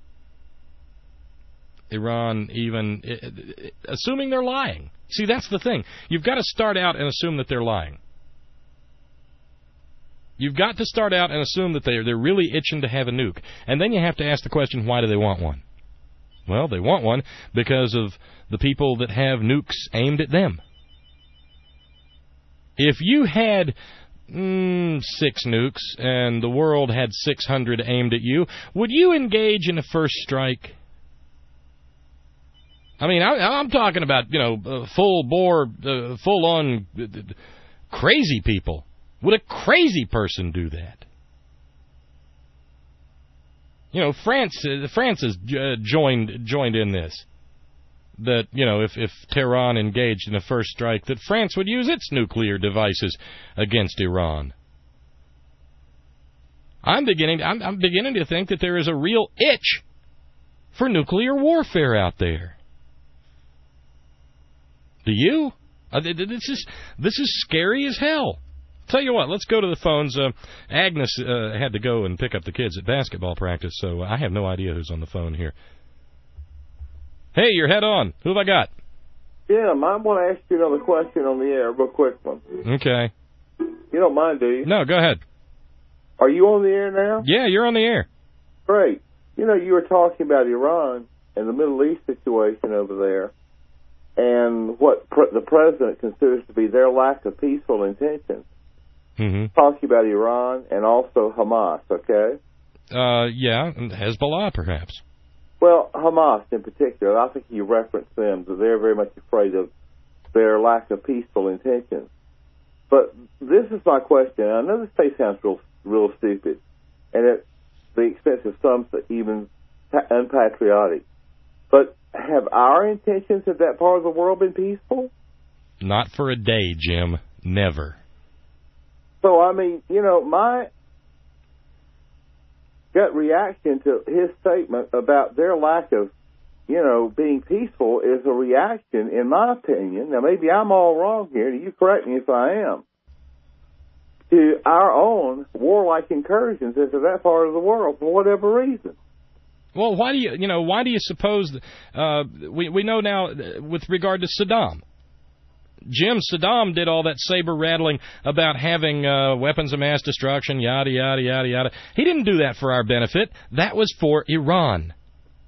[SPEAKER 2] Iran even, assuming they're lying. See, that's the thing. You've got to start out and assume that they're lying. You've got to start out and assume that they're, they're really itching to have a nuke. And then you have to ask the question, why do they want one? Well, they want one because of the people that have nukes aimed at them. If you had mm, six nukes and the world had six hundred aimed at you, would you engage in a first strike? I mean, I, I'm talking about, you know, uh, full-bore, uh, full-on uh, crazy people. Would a crazy person do that? You know, France, uh, France has uh, joined joined in this. That, you know, if, if Tehran engaged in a first strike, that France would use its nuclear devices against Iran. I'm beginning, I'm, I'm beginning to think that there is a real itch for nuclear warfare out there. Do you? Uh, this is this is scary as hell. Tell you what, let's go to the phones. Uh, Agnes uh, had to go and pick up the kids at basketball practice, so I have no idea who's on the phone here. Hey, you're head on. Who have I got?
[SPEAKER 12] Jim, I want to ask you another question on the air, real quick one.
[SPEAKER 2] Okay.
[SPEAKER 12] You don't mind, do you?
[SPEAKER 2] No, go ahead.
[SPEAKER 12] Are you on the air now?
[SPEAKER 2] Yeah, you're on the air.
[SPEAKER 12] Great. You know, you were talking about Iran and the Middle East situation over there, and what pre- the president considers to be their lack of peaceful intentions.
[SPEAKER 2] Mm-hmm.
[SPEAKER 12] Talking about Iran and also Hamas, okay?
[SPEAKER 2] Uh, yeah, and Hezbollah, perhaps.
[SPEAKER 12] Well, Hamas in particular, I think you referenced them, that they're very much afraid of their lack of peaceful intentions. But this is my question. I know this may sound real, real stupid, and at the expense of some even unpatriotic. But have our intentions of that part of the world been peaceful?
[SPEAKER 2] Not for a day, Jim. Never.
[SPEAKER 12] So, I mean, you know, my gut reaction to his statement about their lack of, you know, being peaceful is a reaction, in my opinion, now maybe I'm all wrong here, you correct me if I am, to our own warlike incursions into that part of the world for whatever reason.
[SPEAKER 2] Well, why do you, you know, why do you suppose, uh, we, we know now with regard to Saddam, Jim, Saddam did all that saber-rattling about having uh, weapons of mass destruction, yada, yada, yada, yada. He didn't do that for our benefit. That was for Iran.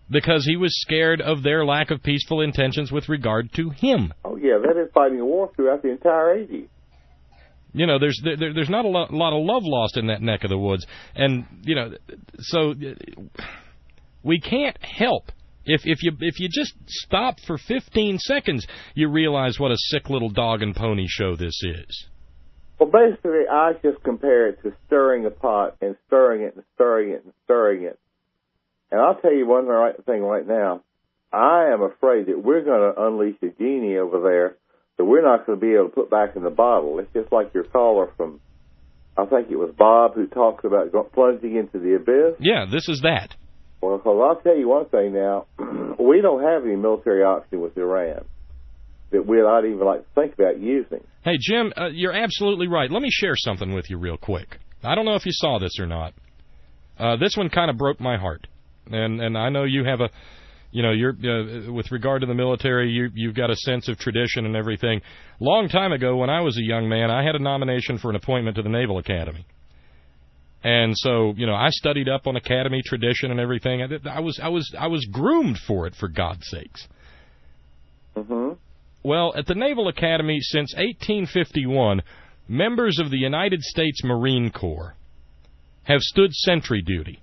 [SPEAKER 2] because he was scared of their lack of peaceful intentions with regard to him.
[SPEAKER 12] Oh, yeah, they've been fighting a war throughout the entire eighties.
[SPEAKER 2] You know, there's there, there's not a lo- lot of love lost in that neck of the woods. And, you know, so we can't help. If if you if you just stop for fifteen seconds, you realize what a sick little dog and pony show this is.
[SPEAKER 12] Well, basically, I just compare it to stirring a pot and stirring it and stirring it and stirring it. And I'll tell you one right thing right now. I am afraid that we're going to unleash a genie over there that we're not going to be able to put back in the bottle. It's just like your caller from, I think it was Bob, who talks about go- plunging into the abyss.
[SPEAKER 2] Yeah, this is that.
[SPEAKER 12] Well, because I'll tell you one thing now. We don't have any military option with Iran that we'd not even like to think about using.
[SPEAKER 2] Hey, Jim, uh, you're absolutely right. Let me share something with you real quick. I don't know if you saw this or not. Uh, this one kind of broke my heart. And and I know you have a, you know, you're uh, with regard to the military, you, you've got a sense of tradition and everything. Long time ago, when I was a young man, I had a nomination for an appointment to the Naval Academy. And so, you know, I studied up on Academy tradition and everything. I, I was I was I was groomed for it, for God's sakes.
[SPEAKER 12] Mm-hmm.
[SPEAKER 2] Well, at the Naval Academy since eighteen fifty-one, members of the United States Marine Corps have stood sentry duty.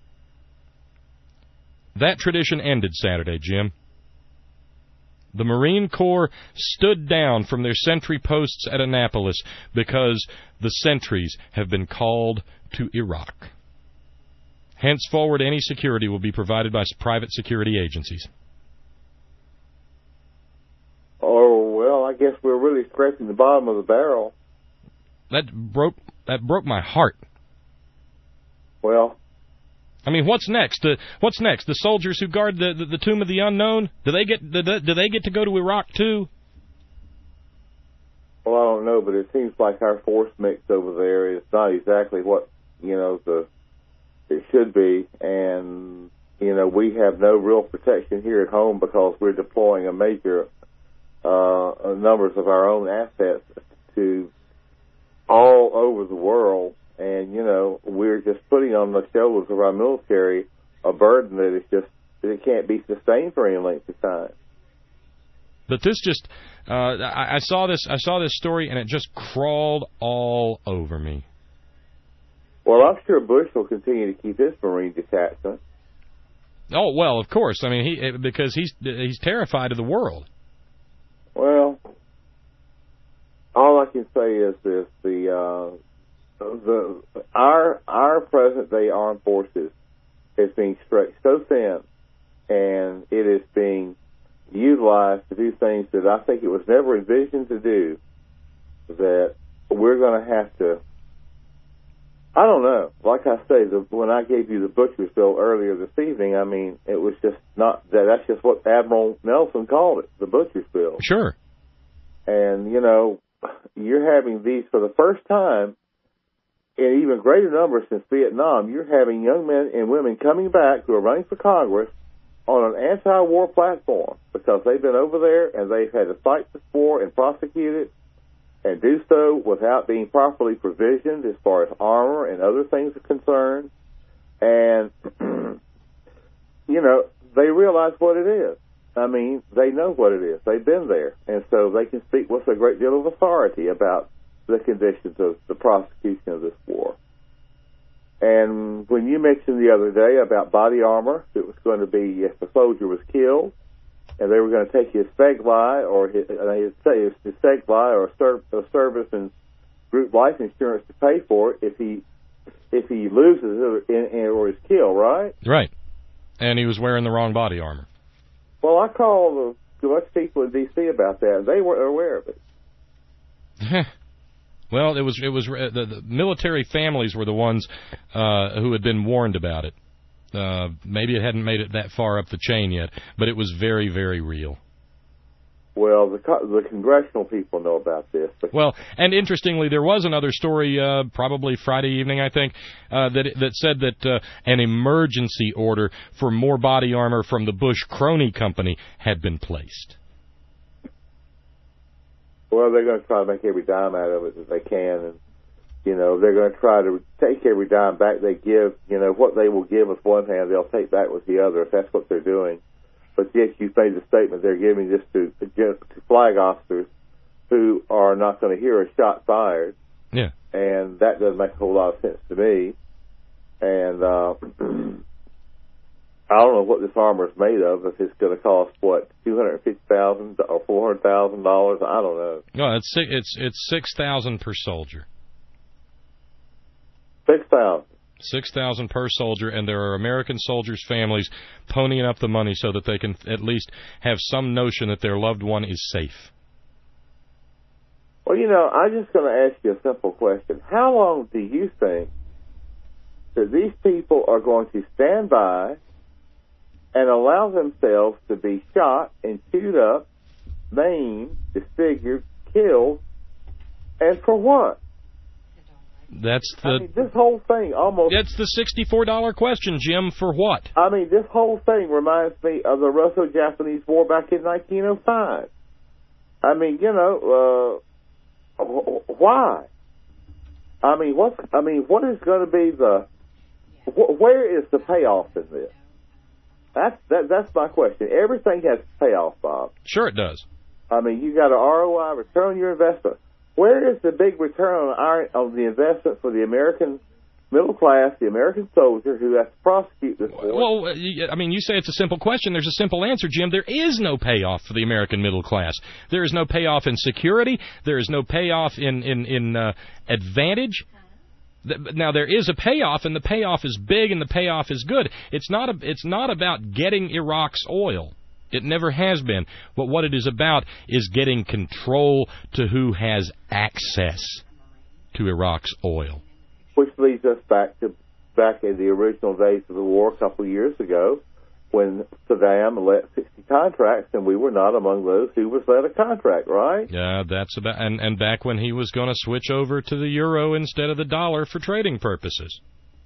[SPEAKER 2] That tradition ended Saturday, Jim. The Marine Corps stood down from their sentry posts at Annapolis because the sentries have been called to Iraq. Henceforward, any security will be provided by private security agencies.
[SPEAKER 12] Oh, well, I guess we're really scraping the bottom of the barrel.
[SPEAKER 2] That broke that broke my heart.
[SPEAKER 12] Well,
[SPEAKER 2] I mean, what's next? Uh, what's next? The soldiers who guard the, the, the tomb of the unknown? Do they get do they, do they get to go to Iraq too?
[SPEAKER 12] Well, I don't know, but it seems like our force mix over there is not exactly what you know the it should be, and you know we have no real protection here at home because we're deploying a major uh, numbers of our own assets to all over the world. And, you know, we're just putting on the shoulders of our military a burden that is just, that it can't be sustained for any length of time.
[SPEAKER 2] But this just, uh, I, I saw this, I saw this story and it just crawled all over me.
[SPEAKER 12] Well, I'm sure Bush will continue to keep his Marine detachment.
[SPEAKER 2] Oh, well, of course. I mean, he, because he's, he's terrified of the world.
[SPEAKER 12] Well, all I can say is this, the, uh, The our our present day armed forces is being stretched so thin, and it is being utilized to do things that I think it was never envisioned to do. That we're going to have to. I don't know. Like I say, the, when I gave you the butcher's bill earlier this evening, I mean it was just not that. That's just what Admiral Nelson called it, the butcher's bill.
[SPEAKER 2] Sure.
[SPEAKER 12] And you know, you're having these for the first time. In even greater numbers since Vietnam, you're having young men and women coming back who are running for Congress on an anti-war platform because they've been over there and they've had to fight this war and prosecute it and do so without being properly provisioned as far as armor and other things are concerned. And, you know, they realize what it is. I mean, they know what it is. They've been there. And so they can speak with a great deal of authority about the conditions of the prosecution of this war. And when you mentioned the other day about body armor, it was going to be if a soldier was killed, and they were going to take his Segli or his, uh, his, his Segli or a, ser- a service and group life insurance to pay for it if he if he loses it or, or is killed, right?
[SPEAKER 2] Right. And he was wearing the wrong body armor.
[SPEAKER 12] Well, I called a bunch of people in D C about that, and they were aware of it.
[SPEAKER 2] Well, it was it was the, the military families were the ones uh, who had been warned about it. Uh, maybe it hadn't made it that far up the chain yet, but it was very, very real.
[SPEAKER 12] Well, the the congressional people know about this.
[SPEAKER 2] Well, and interestingly, there was another story, uh, probably Friday evening, I think, uh, that that said that uh, an emergency order for more body armor from the Bush Crony Company had been placed.
[SPEAKER 12] Well, they're going to try to make every dime out of it that they can. And, You know, they're going to try to take every dime back they give. You know, what they will give with one hand, they'll take back with the other if that's what they're doing. But yes, you made the statement they're giving this to, to flag officers who are not going to hear a shot fired.
[SPEAKER 2] Yeah.
[SPEAKER 12] And that doesn't make a whole lot of sense to me. And uh, I don't know what this armor is made of, if it's going to cost, what, two hundred fifty thousand dollars or four hundred thousand dollars? I don't know.
[SPEAKER 2] No, it's it's it's six thousand per soldier.
[SPEAKER 12] Six thousand.
[SPEAKER 2] Six thousand per soldier, and there are American soldiers' families ponying up the money so that they can at least have some notion that their loved one is safe.
[SPEAKER 12] Well, you know, I'm just going to ask you a simple question. How long do you think that these people are going to stand by and allow themselves to be shot and chewed up, maimed, disfigured, killed, and for what?
[SPEAKER 2] That's the.
[SPEAKER 12] I mean, this whole thing almost.
[SPEAKER 2] That's the sixty-four dollar question, Jim. For what?
[SPEAKER 12] I mean, this whole thing reminds me of the Russo-Japanese War back in nineteen oh five. I mean, you know, uh, why? I mean, what? I mean, what is going to be the? Wh- where is the payoff in this? That's that, that's my question. Everything has a payoff, Bob.
[SPEAKER 2] Sure, it does.
[SPEAKER 12] I mean, you got an R O I, return on your investment. Where is the big return on, our, on the investment for the American middle class, the American soldier who has to prosecute this war?
[SPEAKER 2] Well, I mean, you say it's a simple question. There's a simple answer, Jim. There is no payoff for the American middle class. There is no payoff in security. There is no payoff in, in, in uh, advantage. Now, there is a payoff, and the payoff is big, and the payoff is good. It's not, a, it's not about getting Iraq's oil. It never has been. But what it is about is getting control to who has access to Iraq's oil.
[SPEAKER 12] Which leads us back to back in the original days of the war a couple of years ago when Saddam let sixty contracts, and we were not among those who was let a contract, right?
[SPEAKER 2] Yeah, that's about, and, and back when he was going to switch over to the euro instead of the dollar for trading purposes.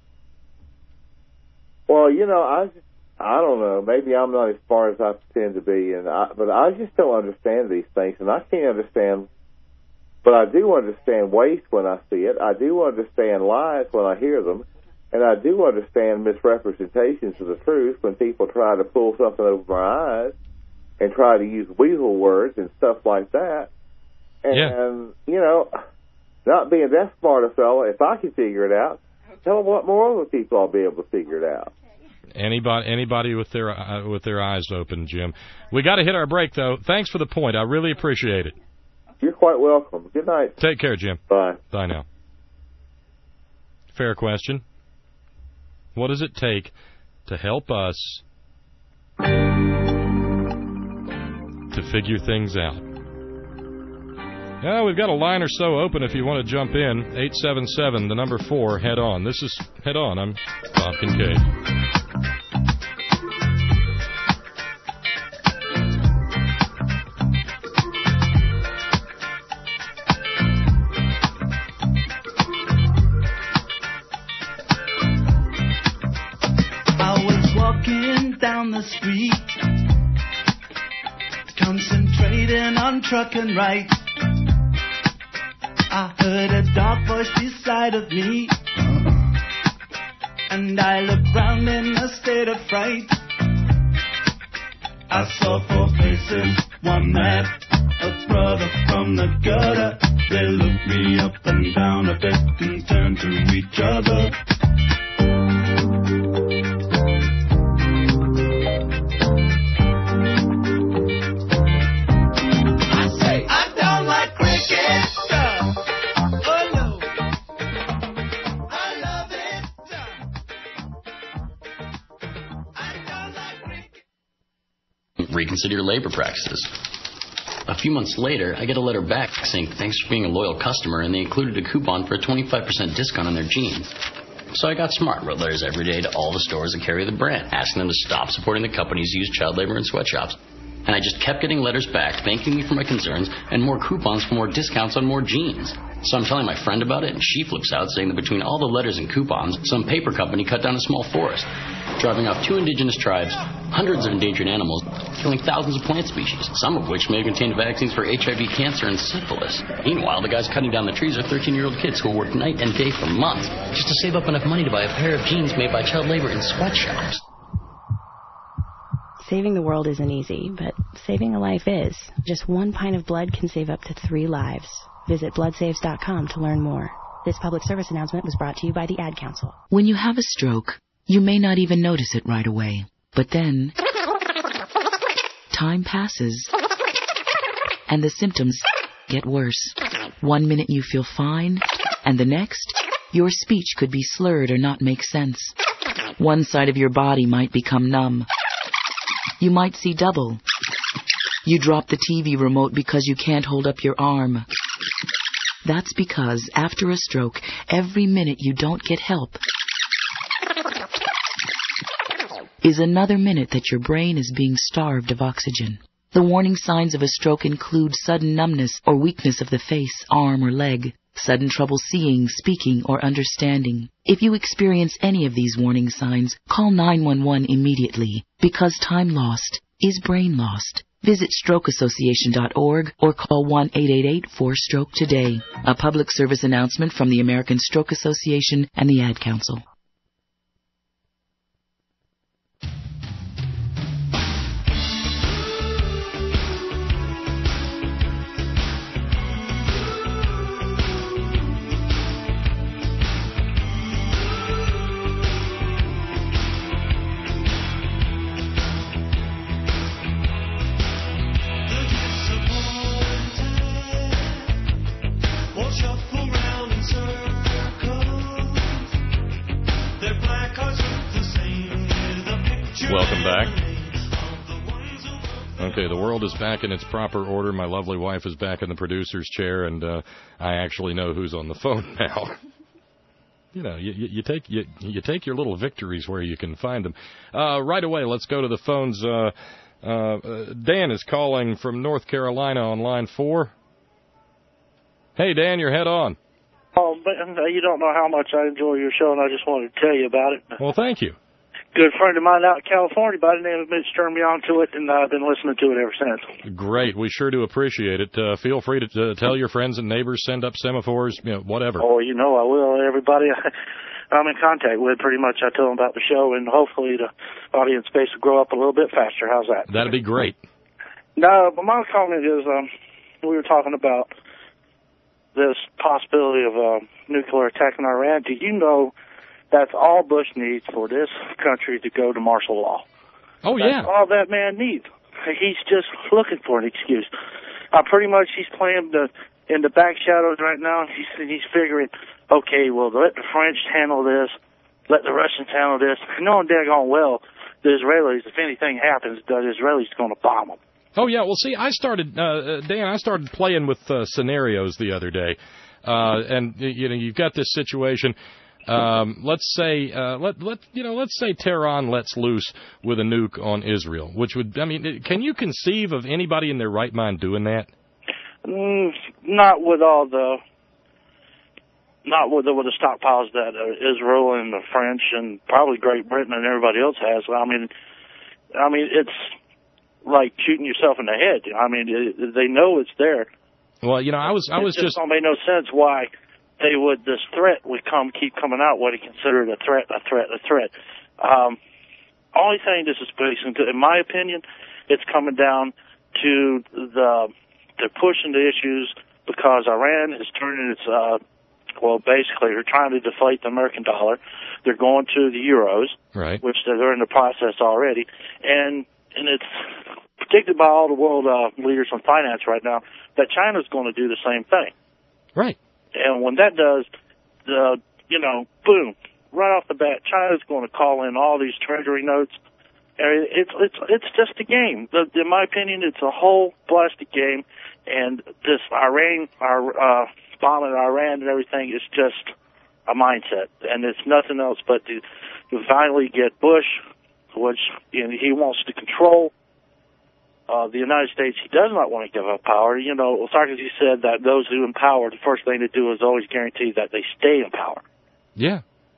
[SPEAKER 12] Well, you know, I just, I don't know. Maybe I'm not as smart as I pretend to be, and I, but I just don't understand these things, and I can't understand. But I do understand waste when I see it. I do understand lies when I hear them, and I do understand misrepresentations of the truth when people try to pull something over my eyes and try to use weasel words and stuff like that. And,
[SPEAKER 2] yeah.
[SPEAKER 12] you know, not being that smart a fellow, if I can figure it out, tell them what more other people I'll be able to figure it out.
[SPEAKER 2] Anybody, anybody with their uh, with their eyes open, Jim. We got to hit our break, though. Thanks for the point. I really appreciate it.
[SPEAKER 12] You're quite welcome. Good night.
[SPEAKER 2] Take care, Jim.
[SPEAKER 12] Bye.
[SPEAKER 2] Bye now. Fair question. What does it take to help us to figure things out? Yeah, we've got a line or so open if you want to jump in. eight seven seven, the number four, Head On. This is Head On. I'm Bob Kincaid.
[SPEAKER 3] Walking down the street, concentrating on truck and right. I heard a dark voice beside of me, and I looked round in a state of fright. I saw four faces, one man, a brother from the gutter. They looked me up and down a bit and turned to each other.
[SPEAKER 13] Reconsider your labor practices. A few months later, I get a letter back saying thanks for being a loyal customer, and they included a coupon for a twenty-five percent discount on their jeans. So I got smart, wrote letters every day to all the stores that carry the brand, asking them to stop supporting the companies who use child labor in sweatshops. And I just kept getting letters back, thanking me for my concerns, and more coupons for more discounts on more jeans. So I'm telling my friend about it, and she flips out, saying that between all the letters and coupons, some paper company cut down a small forest, driving off two indigenous tribes, hundreds of endangered animals, killing thousands of plant species, some of which may contain vaccines for H I V, cancer, and syphilis. Meanwhile, the guys cutting down the trees are thirteen-year-old kids who work night and day for months just to save up enough money to buy a pair of jeans made by child labor in sweatshops.
[SPEAKER 14] Saving the world isn't easy, but saving a life is. Just one pint of blood can save up to three lives. Visit blood saves dot com to learn more. This public service announcement was brought to you by the Ad Council.
[SPEAKER 4] When you have a stroke, you may not even notice it right away. But then, time passes, and the symptoms get worse. One minute you feel fine, and the next, your speech could be slurred or not make sense. One side of your body might become numb. You might see double. You drop the T V remote because you can't hold up your arm. That's because after a stroke, every minute you don't get help is another minute that your brain is being starved of oxygen. The warning signs of a stroke include sudden numbness or weakness of the face, arm, or leg, sudden trouble seeing, speaking, or understanding. If you experience any of these warning signs, call nine one one immediately, because time lost is brain lost. Visit stroke association dot org or call one eight eight eight four stroke today. A public service announcement from the American Stroke Association and the Ad Council.
[SPEAKER 2] Welcome back. Okay, the world is back in its proper order. My lovely wife is back in the producer's chair, and uh, I actually know who's on the phone now. You know, you, you, you take you, you take your little victories where you can find them. Uh, right away, let's go to the phones. Uh, uh, Dan is calling from North Carolina on line four. Hey, Dan, you're head on.
[SPEAKER 6] Oh, but you don't know how much I enjoy your show, and I just wanted to tell you about it.
[SPEAKER 2] Well, thank you.
[SPEAKER 6] Good friend of mine out in California by the name of Mitch turned me on to it, and I've been listening to it ever since.
[SPEAKER 2] Great. We sure do appreciate it. Uh, feel free to uh, tell your friends and neighbors, send up semaphores, you know, whatever.
[SPEAKER 6] Oh, you know I will. Everybody I'm in contact with, pretty much, I tell them about the show, and hopefully the audience base will grow up a little bit faster. How's that?
[SPEAKER 2] That'd be great.
[SPEAKER 6] No, but my comment is, um, we were talking about this possibility of a nuclear attack in Iran. Do you know that's all Bush needs for this country to go to martial law?
[SPEAKER 2] Oh, yeah.
[SPEAKER 6] That's all that man needs. He's just looking for an excuse. Uh, pretty much he's playing the in the back shadows right now. He's, he's figuring, okay, well, let the French handle this, let the Russians handle this. Knowing daggone well the Israelis, if anything happens, the Israelis are going to bomb them.
[SPEAKER 2] Oh, yeah. Well, see, I started, uh, Dan, I started playing with uh, scenarios the other day. Uh, and, you know, you've got this situation. Um, let's say, uh, let, let, you know, let's say Tehran lets loose with a nuke on Israel, which would, I mean, can you conceive of anybody in their right mind doing that?
[SPEAKER 6] Mm, not with all the, not with the, with the stockpiles that uh, Israel and the French and probably Great Britain and everybody else has. I mean, I mean, it's like shooting yourself in the head. I mean, it, they know it's there.
[SPEAKER 2] Well, you know, I was, I was
[SPEAKER 6] it just,
[SPEAKER 2] just
[SPEAKER 6] don't make no sense why they would, this threat would come, keep coming out, what he considered a threat, a threat, a threat. Um, only thing this is based on, in my opinion, it's coming down to the, they're pushing the issues because Iran is turning its, uh, well, basically, they're trying to deflate the American dollar. They're going to the euros,
[SPEAKER 2] right,
[SPEAKER 6] which they're in the process already. And, and it's predicted by all the world uh, leaders on finance right now that China's going to do the same thing.
[SPEAKER 2] Right.
[SPEAKER 6] And when that does, the you know, boom, right off the bat, China's going to call in all these treasury notes. And it's it's it's just a game. In my opinion, it's a whole blasted game. And this Iran, our uh, bombing Iran and everything is just a mindset, and it's nothing else but to, to finally get Bush, which you know, he wants to control Uh, the United States. He does not want to give up power. You know, Sarkozy said that those who empower, the first thing to do is always guarantee that they stay in power.
[SPEAKER 2] Yeah.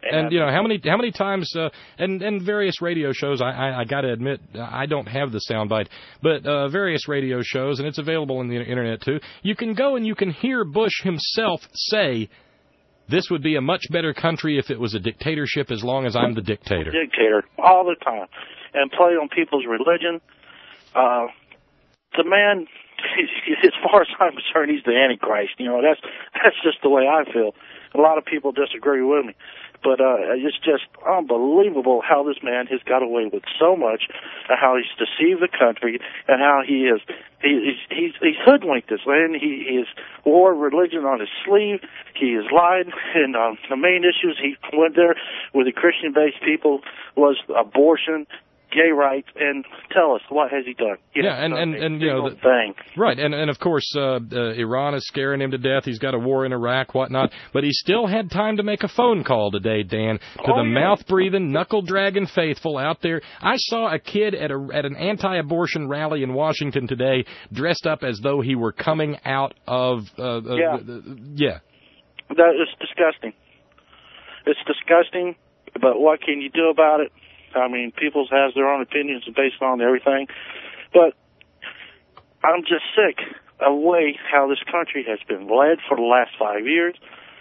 [SPEAKER 2] And, you know, how many how many times, uh, and, and various radio shows, I, I, I got to admit, I don't have the soundbite, but uh, various radio shows, and it's available on the Internet, too, you can go and you can hear Bush himself say, this would be a much better country if it was a dictatorship as long as I'm the dictator.
[SPEAKER 6] Dictator, all the time. And play on people's religion. Uh, the man, as far as I'm concerned, he's the Antichrist. You know, that's that's just the way I feel. A lot of people disagree with me. But uh, it's just unbelievable how this man has got away with so much, and how he's deceived the country, and how he is he, he's, he's he's hoodwinked us, man. He, he has wore religion on his sleeve. He has lied, and um, the main issues he went there with the Christian-based people was abortion, gay rights, and tell us, what has he done? He
[SPEAKER 2] yeah, and, and, and you know, the,
[SPEAKER 6] thing.
[SPEAKER 2] Right, and, and of course, uh, uh, Iran is scaring him to death. He's got a war in Iraq, whatnot, but he still had time to make a phone call today, Dan, to
[SPEAKER 6] oh,
[SPEAKER 2] the
[SPEAKER 6] yeah.
[SPEAKER 2] mouth-breathing, knuckle-dragging faithful out there. I saw a kid at a at an anti-abortion rally in Washington today dressed up as though he were coming out of... Uh, uh,
[SPEAKER 6] yeah.
[SPEAKER 2] Uh, yeah.
[SPEAKER 6] That is disgusting. It's disgusting, but what can you do about it? I mean, people have their own opinions based on everything. But I'm just sick of the way how this country has been led for the last five years.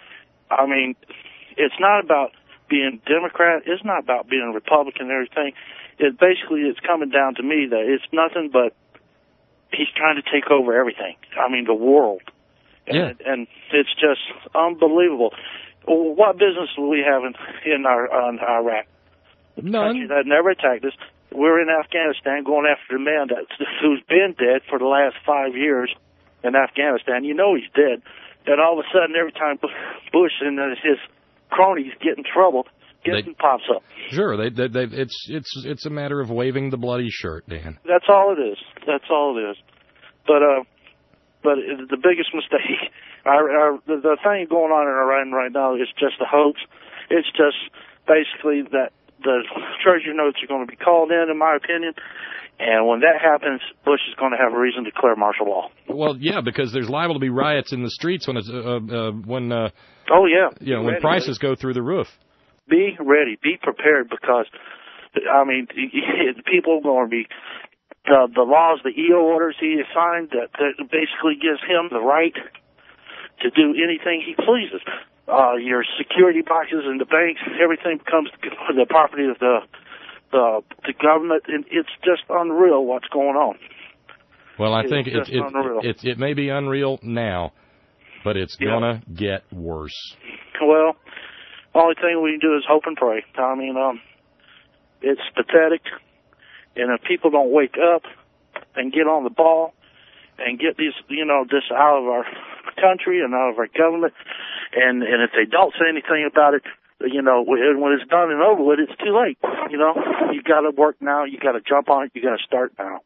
[SPEAKER 6] I mean, it's not about being Democrat. It's not about being Republican and everything. It basically, it's coming down to me that it's nothing but he's trying to take over everything. I mean, the world.
[SPEAKER 2] Yeah.
[SPEAKER 6] And, and it's just unbelievable. What business do we have in, in our in Iraq?
[SPEAKER 2] None.
[SPEAKER 6] That never attacked us. We're in Afghanistan going after the man that who's been dead for the last five years in Afghanistan. You know he's dead. And all of a sudden, every time Bush and his cronies get in trouble, guess who pops up?
[SPEAKER 2] Sure, they, they, they, it's it's it's a matter of waving the bloody shirt, Dan.
[SPEAKER 6] That's all it is. That's all it is. But uh, but the biggest mistake, our, our, the, the thing going on in Iran right now is just a hoax. It's just basically that the treasury notes are going to be called in, in my opinion, and when that happens, Bush is going to have a reason to declare martial law.
[SPEAKER 2] Well, yeah, because there's liable to be riots in the streets when it's, uh, uh, when uh,
[SPEAKER 6] oh yeah,
[SPEAKER 2] you know, when
[SPEAKER 6] ready,
[SPEAKER 2] prices go through the roof.
[SPEAKER 6] Be ready, be prepared, because I mean, people are going to be the the laws, the E O orders he signed that, that basically gives him the right to do anything he pleases. Uh, your security boxes and the banks, everything becomes the property of the, the the government, and it's just unreal what's going on.
[SPEAKER 2] Well, I
[SPEAKER 6] it's
[SPEAKER 2] think it it,
[SPEAKER 6] it
[SPEAKER 2] it it may be unreal now, but it's
[SPEAKER 6] yeah.
[SPEAKER 2] gonna get worse.
[SPEAKER 6] Well, only thing we can do is hope and pray. I mean, um, it's pathetic, and if people don't wake up and get on the ball and get these, you know, this out of our country and out of our government, and and if they don't say anything about it, you know, when it's done and over with, it's too late. You know, you got to work now. You got to jump on it. You got to start now.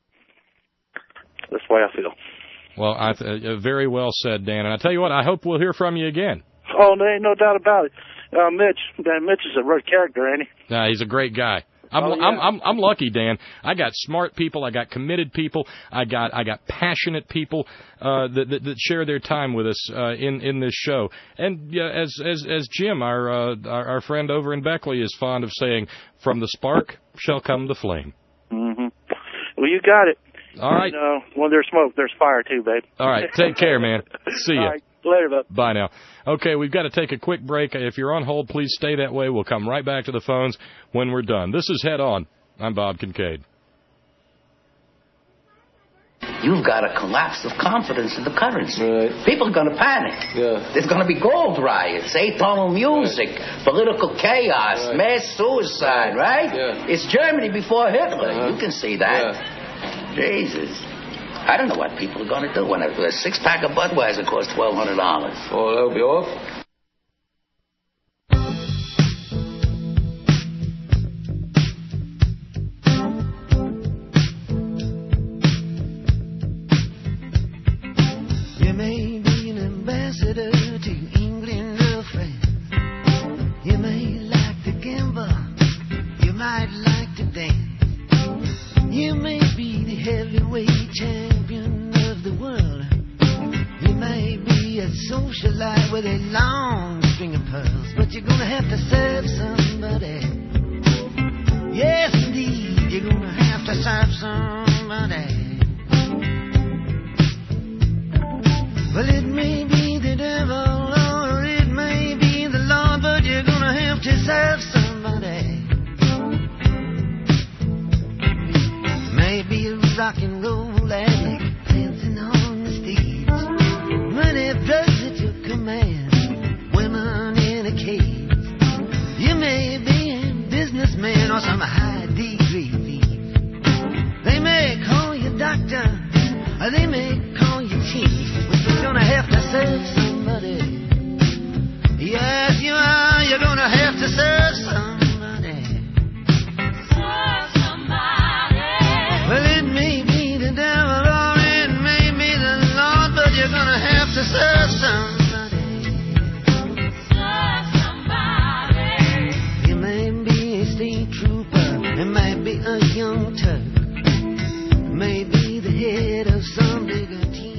[SPEAKER 6] That's the way I feel.
[SPEAKER 2] Well, I th- uh, very well said, Dan. And I tell you what, I hope we'll hear from you again.
[SPEAKER 6] Oh, there ain't no doubt about it. Uh, Mitch, man, Mitch is a real character, ain't he?
[SPEAKER 2] Nah, he's a great guy. I'm,
[SPEAKER 6] Oh, yeah.
[SPEAKER 2] I'm I'm I'm lucky, Dan. I got smart people, I got committed people, I got I got passionate people uh, that, that that share their time with us uh, in in this show. And uh, as as as Jim, our, uh, our our friend over in Beckley, is fond of saying, "From the spark shall come the flame."
[SPEAKER 6] Mm-hmm. Well, you got it.
[SPEAKER 2] All right.
[SPEAKER 6] You know, when there's smoke, there's fire too, babe.
[SPEAKER 2] All right. Take care, man. See ya.
[SPEAKER 6] All right. Later, bud.
[SPEAKER 2] Bye now. Okay, we've got to take a quick break. If you're on hold, please stay that way. We'll come right back to the phones when we're done. This is Head On. I'm Bob Kincaid.
[SPEAKER 7] You've got a collapse of confidence in the currency. Right. People are going to panic. Yeah. There's going to be gold riots, atonal music, right. political chaos, right. mass suicide, right? Yeah. It's Germany before Hitler. Uh-huh. You can see that. Yeah. Jesus. I don't know what people are going to do when a, a six-pack of Budweiser costs twelve hundred dollars.
[SPEAKER 22] Oh, that'll be off.
[SPEAKER 11] You may be an ambassador to England or France. You may like to gamble. You might like to dance. You may be the heavyweight champion of the world. You may be a socialite with a long
[SPEAKER 5] string of pearls, but you're gonna have to serve somebody. Yes, indeed, you're gonna have to serve somebody. Well, it may be the devil or it may be the Lord, but you're gonna have to serve somebody. Maybe a rock and roll addict dancing on the stage, money, drugs at your command, women in a cage. You may be a businessman or some high degree thief. They may call you doctor or they may call you chief. You're gonna have to serve somebody. Yes, you are. You're gonna have to serve somebody. Serve somebody. Well, it may be the devil or it may be the Lord, but you're gonna have to serve somebody. Serve somebody. You may be a state trooper. It might be a young Turk. Maybe the head of some bigger team.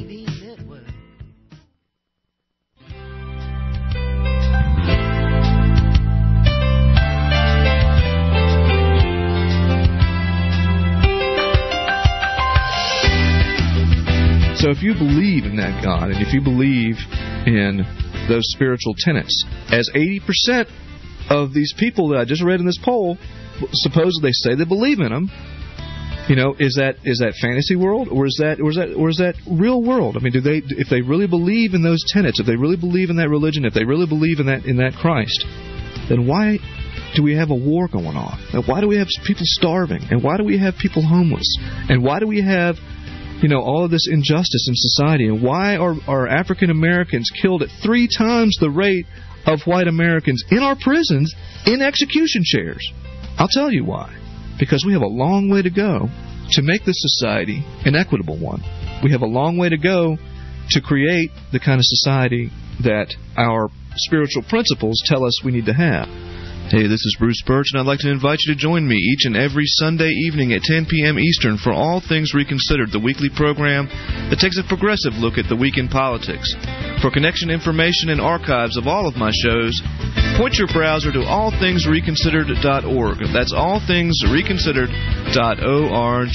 [SPEAKER 17] So if you believe in that God, and if you believe in those spiritual tenets, as eighty percent of these people that I just read in this poll supposedly they say they believe in them, you know, is that is that fantasy world, or is that or is that or is that real world? I mean, do they if they really believe in those tenets, if they really believe in that religion, if they really believe in that in that Christ, then why do we have a war going on? And why do we have people starving? And why do we have people homeless? And why do we have You know, all of this injustice in society? And why are, are African Americans killed at three times the rate of white Americans in our prisons in execution chairs? I'll tell you why. Because we have a long way to go to make this society an equitable one. We have a long way to go to create the kind of society that our spiritual principles tell us we need to have. Hey, this is Bruce Birch, and I'd like to invite you to join me each and every Sunday evening at ten p.m. Eastern for All Things Reconsidered, the weekly program that takes a progressive look at the week in politics. For connection information and archives of all of my shows, point your browser to all things reconsidered dot org. That's all things reconsidered dot org.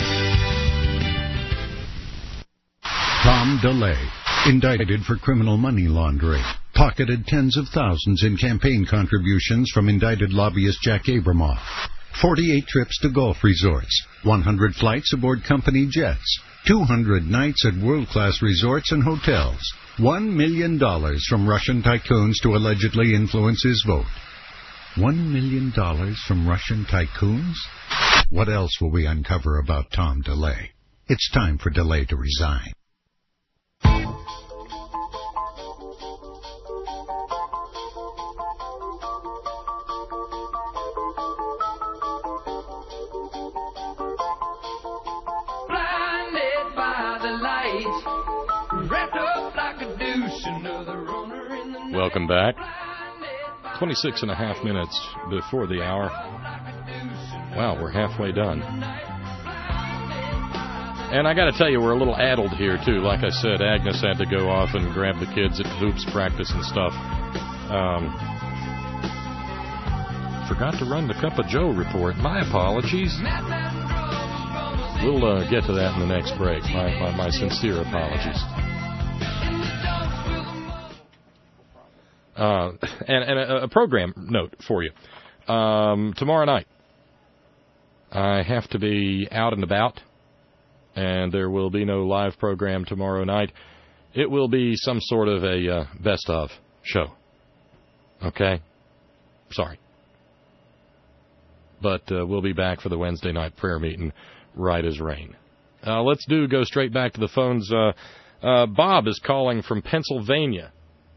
[SPEAKER 22] Tom DeLay, indicted for criminal money laundering, pocketed tens of thousands in campaign contributions from indicted lobbyist Jack Abramoff. forty-eight trips to golf resorts, one hundred flights aboard company jets, two hundred nights at world-class resorts and hotels, one million dollars from Russian tycoons to allegedly influence his vote. one million dollars from Russian tycoons? What else will we uncover about Tom DeLay? It's time for DeLay to resign.
[SPEAKER 2] Welcome back. twenty-six and a half minutes before the hour. Wow, we're halfway done. And I got to tell you, we're a little addled here, too. Like I said, Agnes had to go off and grab the kids at hoops practice and stuff. Um, forgot to run the Cup of Joe report. My apologies. We'll uh, get to that in the next break. My, my, my sincere apologies. Uh, and and a, a program note for you. Um, tomorrow night, I have to be out and about, and there will be no live program tomorrow night. It will be some sort of a uh, best of show. Okay? Sorry. But uh, we'll be back for the Wednesday night prayer meeting right as rain. Uh, let's do go straight back to the phones. Uh, uh, Bob is calling from Pennsylvania.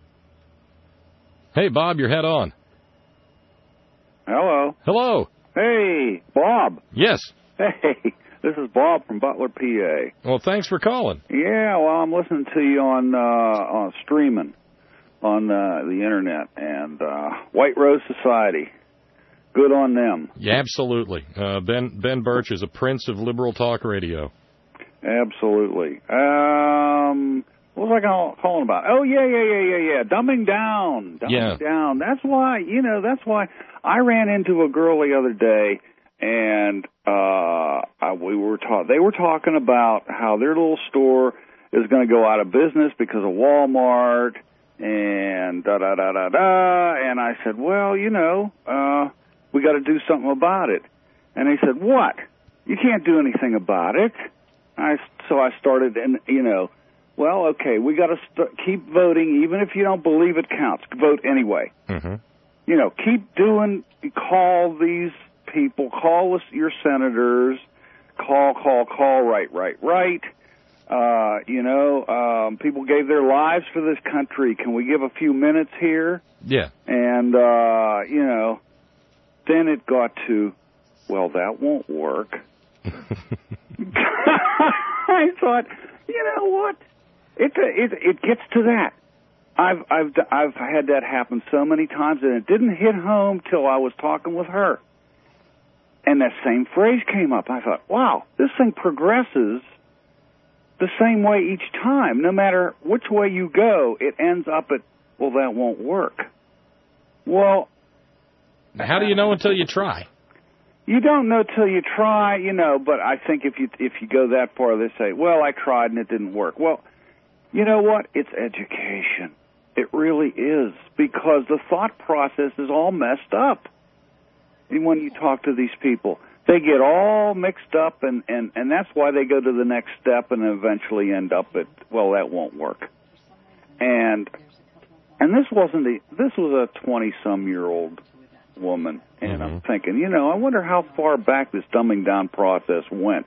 [SPEAKER 2] Hey, Bob, you're head on.
[SPEAKER 23] Hello.
[SPEAKER 2] Hello.
[SPEAKER 23] Hey, Bob.
[SPEAKER 2] Yes.
[SPEAKER 23] Hey, this is Bob from Butler, P A.
[SPEAKER 2] Well, thanks for calling.
[SPEAKER 23] Yeah, well, I'm listening to you on uh, on streaming on uh, the internet, and uh, White Rose Society. Good on them.
[SPEAKER 2] Yeah, absolutely. Uh, Ben Ben Birch is a prince of liberal talk radio.
[SPEAKER 23] Absolutely. Um, what was was I call, calling about? Oh, yeah, yeah, yeah, yeah, yeah. Dumbing down. Dumbing
[SPEAKER 2] Yeah.
[SPEAKER 23] down. That's why, you know, that's why I ran into a girl the other day, and uh, I, we were ta- they were talking about how their little store is going to go out of business because of Walmart and da-da-da-da-da. And I said, well, you know, uh, we got to do something about it. And they said, what? You can't do anything about it. I, so I started, and, you know, well, okay, we got to st- keep voting, even if you don't believe it counts. Vote anyway.
[SPEAKER 2] Mm-hmm.
[SPEAKER 23] You know, keep doing, call these people, call us, your senators, call, call, call, right, right, right. Uh, you know, um, people gave their lives for this country. Can we give a few minutes here?
[SPEAKER 2] Yeah.
[SPEAKER 23] And, uh, you know, then it got to, well, that won't work. I thought, you know what? It, it it gets to that. I've I've I've had that happen so many times, and it didn't hit home till I was talking with her, and that same phrase came up. I thought, wow, this thing progresses the same way each time. No matter which way you go, it ends up at, well, that won't work. Well,
[SPEAKER 2] how do you know until you try?
[SPEAKER 23] You don't know till you try, you know, but I think if you if you go that far, they say, well, I tried and it didn't work. Well, you know what? It's education. It really is, because the thought process is all messed up. And when you talk to these people, they get all mixed up, and, and, and that's why they go to the next step and eventually end up at, well, that won't work. And and this wasn't a, this was a twenty-some-year-old woman, and mm-hmm. I'm thinking, you know, I wonder how far back this dumbing down process went.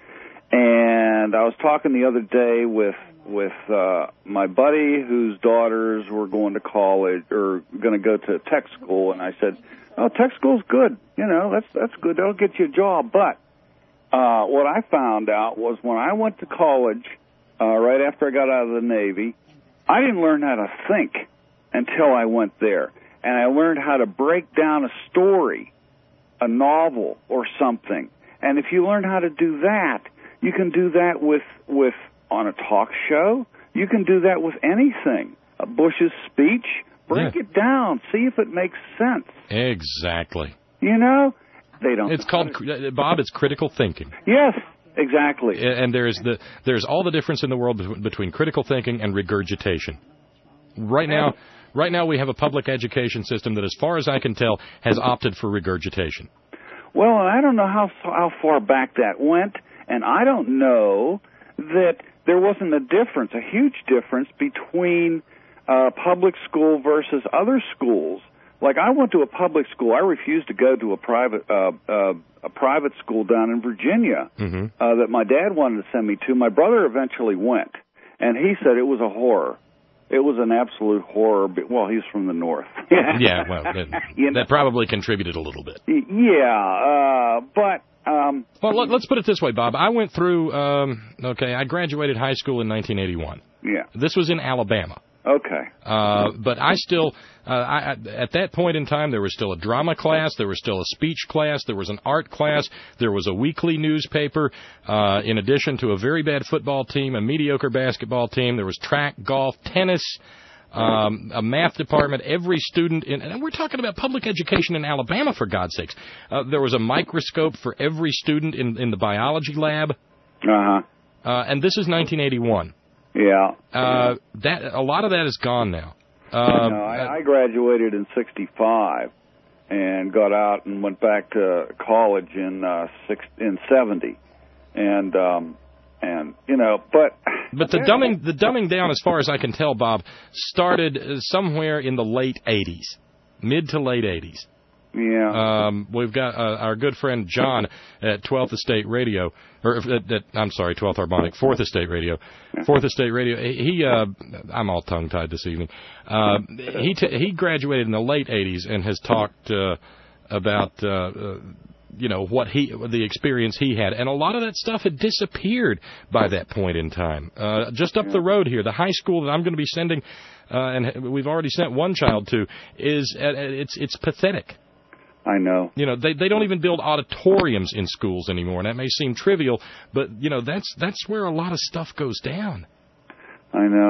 [SPEAKER 23] And I was talking the other day with with uh, my buddy whose daughters were going to college or going to go to tech school, and I said, "Oh, tech school's good. You know, that's that's good. That'll get you a job." But uh, what I found out was when I went to college, uh, right after I got out of the Navy, I didn't learn how to think until I went there. And I learned how to break down a story, a novel or something. And if you learn how to do that, you can do that with, with on a talk show. You can do that with anything. A Bush's speech, break yeah. it down, see if it makes sense.
[SPEAKER 2] Exactly.
[SPEAKER 23] You know, they don't.
[SPEAKER 2] It's called, Bob, it's critical thinking.
[SPEAKER 23] Yes, exactly.
[SPEAKER 2] And there's the there's all the difference in the world between critical thinking and regurgitation. Right now, right now we have a public education system that, as far as I can tell, has opted for regurgitation.
[SPEAKER 23] Well, and I don't know how how far back that went, and I don't know that there wasn't a difference, a huge difference between uh, public school versus other schools. Like, I went to a public school. I refused to go to a private uh, uh, a private school down in Virginia mm-hmm. uh, that my dad wanted to send me to. My brother eventually went, and he said it was a horror. It was an absolute horror. Well, he's from the north.
[SPEAKER 2] yeah, well, that, you know, that probably contributed a little bit.
[SPEAKER 23] Yeah, uh, but... Um,
[SPEAKER 2] well, let, let's put it this way, Bob. I went through, um, okay, I graduated high school in nineteen eighty-one.
[SPEAKER 23] Yeah.
[SPEAKER 2] This was in Alabama.
[SPEAKER 23] Okay.
[SPEAKER 2] Uh, but I still, uh, I, at that point in time, there was still a drama class, there was still a speech class, there was an art class, there was a weekly newspaper, uh, in addition to a very bad football team, a mediocre basketball team, there was track, golf, tennis, um, a math department. Every student in, and we're talking about public education in Alabama, for God's sakes. Uh, there was a microscope for every student in, in the biology lab.
[SPEAKER 23] Uh-huh.
[SPEAKER 2] Uh, and this is nineteen eighty-one.
[SPEAKER 23] Yeah.
[SPEAKER 2] Uh, that a lot of that is gone now.
[SPEAKER 23] Uh, no, I, I graduated in sixty-five and got out and went back to college in uh, six in seventy, and um, and you know, but
[SPEAKER 2] but the dumbing the dumbing down, as far as I can tell, Bob, started somewhere in the late eighties, mid to late eighties.
[SPEAKER 23] Yeah.
[SPEAKER 2] Um, we've got uh, our good friend John at twelfth Estate Radio, or at, at, I'm sorry, twelfth Harmonic, fourth Estate Radio, fourth Estate Radio. He, uh, I'm all tongue-tied this evening. Uh, he t- he graduated in the late eighties and has talked uh, about uh, uh, you know what he the experience he had, and a lot of that stuff had disappeared by that point in time. Uh, just up the road here, the high school that I'm going to be sending, uh, and we've already sent one child to, is uh, it's it's pathetic.
[SPEAKER 23] I know.
[SPEAKER 2] You know, they they don't even build auditoriums in schools anymore, and that may seem trivial, but, you know, that's that's where a lot of stuff goes down.
[SPEAKER 23] I know.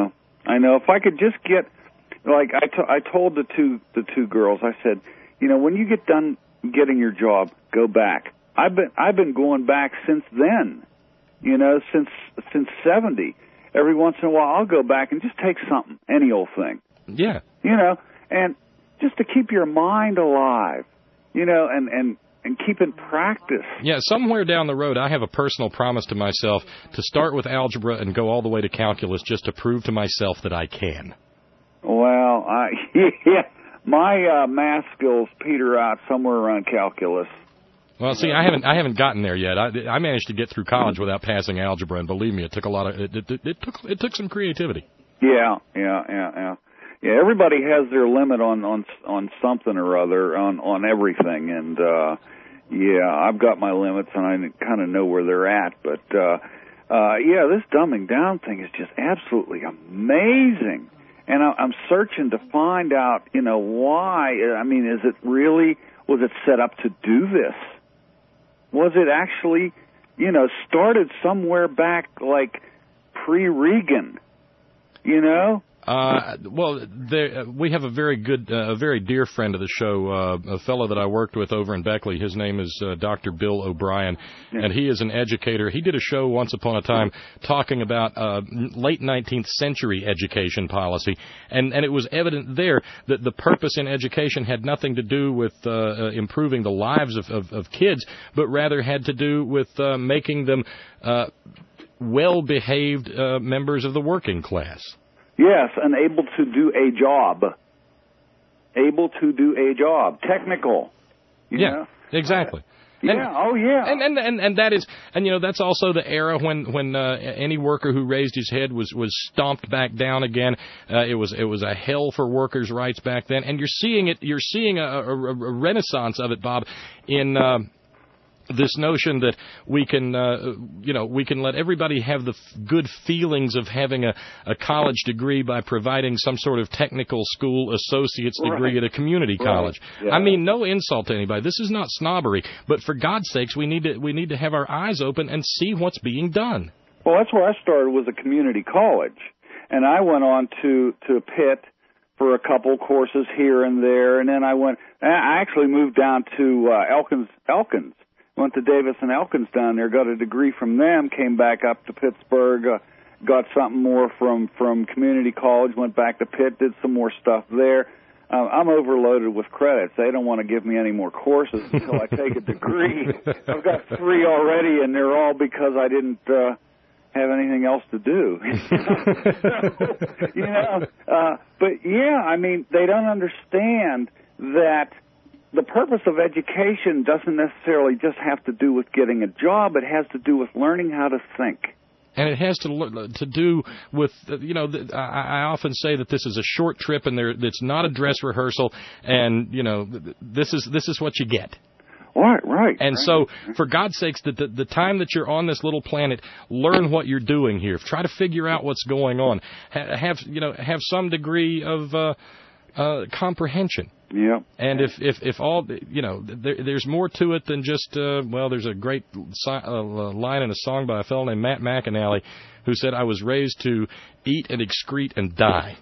[SPEAKER 23] I know. If I could just get, like I, t- I told the two the two girls, I said, you know, when you get done getting your job, go back. I've been I've been going back since then, you know, since since seventy. Every once in a while, I'll go back and just take something, any old thing.
[SPEAKER 2] Yeah.
[SPEAKER 23] You know, and just to keep your mind alive, you know, and and and keep in practice.
[SPEAKER 2] Yeah, somewhere down the road, I have a personal promise to myself to start with algebra and go all the way to calculus just to prove to myself that I can.
[SPEAKER 23] Well, I yeah, my uh, math skills peter out somewhere around calculus.
[SPEAKER 2] Well, see, I haven't I haven't gotten there yet. I, I managed to get through college without passing algebra, and believe me, it took a lot of it, it, it, it took it took some creativity.
[SPEAKER 23] Yeah, yeah, yeah, yeah. Yeah, everybody has their limit on on on something or other, on on everything, and uh yeah, I've got my limits, and I kind of know where they're at. But uh, uh, yeah, this dumbing down thing is just absolutely amazing, and I, I'm searching to find out, you know, why. I mean, is it really, was it set up to do this? Was it actually, you know, started somewhere back like pre-Reagan? You know.
[SPEAKER 2] Uh, well, there, uh, we have a very good, uh, a very dear friend of the show, uh, a fellow that I worked with over in Beckley. His name is uh, Doctor Bill O'Brien, yeah. and he is an educator. He did a show once upon a time talking about uh, late nineteenth century education policy, and, and it was evident there that the purpose in education had nothing to do with uh, uh, improving the lives of, of, of kids, but rather had to do with uh, making them uh, well-behaved uh, members of the working class.
[SPEAKER 23] Yes, and able to do a job. Able to do a job. Technical. You
[SPEAKER 2] yeah,
[SPEAKER 23] know?
[SPEAKER 2] exactly.
[SPEAKER 23] Yeah,
[SPEAKER 2] and,
[SPEAKER 23] oh yeah.
[SPEAKER 2] And, and and and that is, and you know, that's also the era when when uh, any worker who raised his head was was stomped back down again. Uh, it was it was a hell for workers' rights back then, and you're seeing it. You're seeing a, a, a renaissance of it, Bob, in. Uh, This notion that we can, uh, you know, we can let everybody have the f- good feelings of having a, a college degree by providing some sort of technical school associate's degree
[SPEAKER 23] right.
[SPEAKER 2] at a community
[SPEAKER 23] right.
[SPEAKER 2] college.
[SPEAKER 23] Yeah.
[SPEAKER 2] I mean, no insult to anybody. This is not snobbery, but for God's sakes, we need to we need to have our eyes open and see what's being done.
[SPEAKER 23] Well, that's where I started, was a community college, and I went on to to Pitt for a couple courses here and there, and then I went. I actually moved down to uh, Elkins. Elkins. Went to Davis and Elkins down there, got a degree from them, came back up to Pittsburgh, uh, got something more from, from community college, went back to Pitt, did some more stuff there. Uh, I'm overloaded with credits. They don't want to give me any more courses until I take a degree. I've got three already, and they're all because I didn't uh, have anything else to do. so, you know, uh, but yeah, I mean, they don't understand that the purpose of education doesn't necessarily just have to do with getting a job. It has to do with learning how to think.
[SPEAKER 2] And it has to to do with, you know, I often say that this is a short trip, and there it's not a dress rehearsal, and, you know, this is this is what you get.
[SPEAKER 23] Right, right.
[SPEAKER 2] And
[SPEAKER 23] right.
[SPEAKER 2] so, for God's sakes, the, the the time that you're on this little planet, learn what you're doing here. Try to figure out what's going on. Ha- have you know have some degree of uh, uh, comprehension.
[SPEAKER 23] Yeah.
[SPEAKER 2] And if, if, if all, you know, there, there's more to it than just, uh, well, there's a great si- uh, line in a song by a fellow named Matt McAnally who said, I was raised to eat and excrete and die.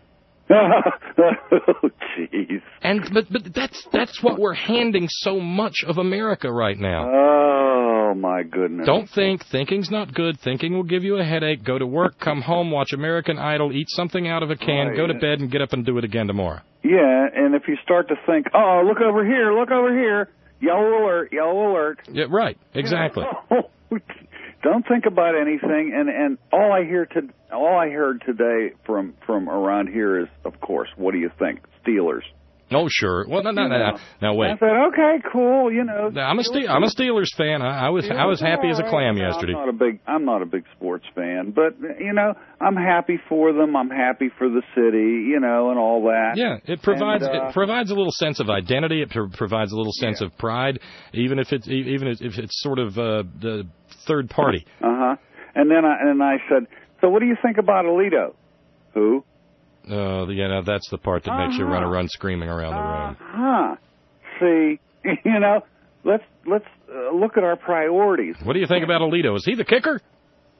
[SPEAKER 23] Oh, jeez.
[SPEAKER 2] And, but, but that's, that's what we're handing so much of America right now.
[SPEAKER 23] Oh, my goodness.
[SPEAKER 2] Don't think. Thinking's not good. Thinking will give you a headache. Go to work, come home, watch American Idol, eat something out of a can,
[SPEAKER 23] right.
[SPEAKER 2] go to bed, and get up and do it again tomorrow.
[SPEAKER 23] Yeah, and if you start to think, oh, look over here, look over here, yellow alert, yellow alert.
[SPEAKER 2] Yeah, right, exactly.
[SPEAKER 23] Don't think about anything, and, and all I hear to all I heard today from, from around here is, of course, what do you think? Steelers.
[SPEAKER 2] Oh, sure. Well, no, no, no, no. Now wait.
[SPEAKER 23] I said, okay, cool. You know,
[SPEAKER 2] I'm a Ste- I'm a Steelers fan. I, I was I was happy as a clam yesterday.
[SPEAKER 23] I'm not a big I'm not a big sports fan, but you know, I'm happy for them. I'm happy for the city, you know, and all that.
[SPEAKER 2] Yeah, it provides
[SPEAKER 23] and, uh,
[SPEAKER 2] it provides a little sense of identity. It pro- provides a little sense
[SPEAKER 23] yeah.
[SPEAKER 2] of pride, even if it's even if it's sort of uh, the third party.
[SPEAKER 23] Uh huh. And then I and I said, so what do you think about Alito? Who?
[SPEAKER 2] Uh, yeah, now that's the part that
[SPEAKER 23] uh-huh.
[SPEAKER 2] makes you run a run screaming around the room.
[SPEAKER 23] Huh. See, you know, let's let's uh, look at our priorities.
[SPEAKER 2] What do you think about Alito? Is he the kicker?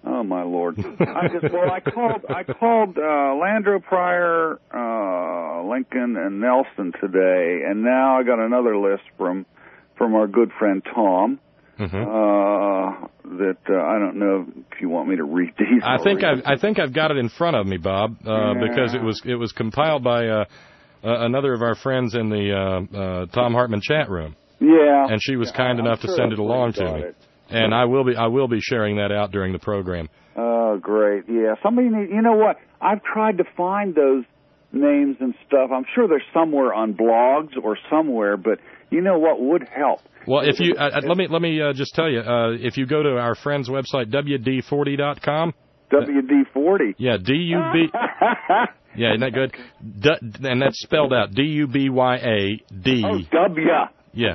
[SPEAKER 23] Oh my Lord! I just well, I called I called uh, Landreau, Pryor, uh, Lincoln, and Nelson today, and now I got another list from from our good friend Tom.
[SPEAKER 2] Mm-hmm.
[SPEAKER 23] Uh, that uh, I don't know if you want me to read these.
[SPEAKER 2] I think
[SPEAKER 23] already.
[SPEAKER 2] I've, I think I've got it in front of me, Bob, uh,
[SPEAKER 23] Yeah.
[SPEAKER 2] because it was it was compiled by uh, uh, another of our friends in the uh, uh, Tom Hartman chat room.
[SPEAKER 23] Yeah.
[SPEAKER 2] And she was
[SPEAKER 23] Yeah,
[SPEAKER 2] kind
[SPEAKER 23] I'm
[SPEAKER 2] enough to
[SPEAKER 23] sure
[SPEAKER 2] send
[SPEAKER 23] that's
[SPEAKER 2] it
[SPEAKER 23] where
[SPEAKER 2] along
[SPEAKER 23] you
[SPEAKER 2] to
[SPEAKER 23] got
[SPEAKER 2] me.
[SPEAKER 23] it.
[SPEAKER 2] And I will be I will be sharing that out during the program.
[SPEAKER 23] Oh, great. Yeah. Somebody need, you know what? I've tried to find those names and stuff. I'm sure they're somewhere on blogs or somewhere, but you know what would help?
[SPEAKER 2] Well, if you uh, let me let me uh, just tell you, uh, if you go to our friend's website W D forty dot com.
[SPEAKER 23] W D forty.
[SPEAKER 2] Yeah, D U B. Yeah, isn't that good? D- and that's spelled out D U B Y A D.
[SPEAKER 23] Oh, W.
[SPEAKER 2] Yeah.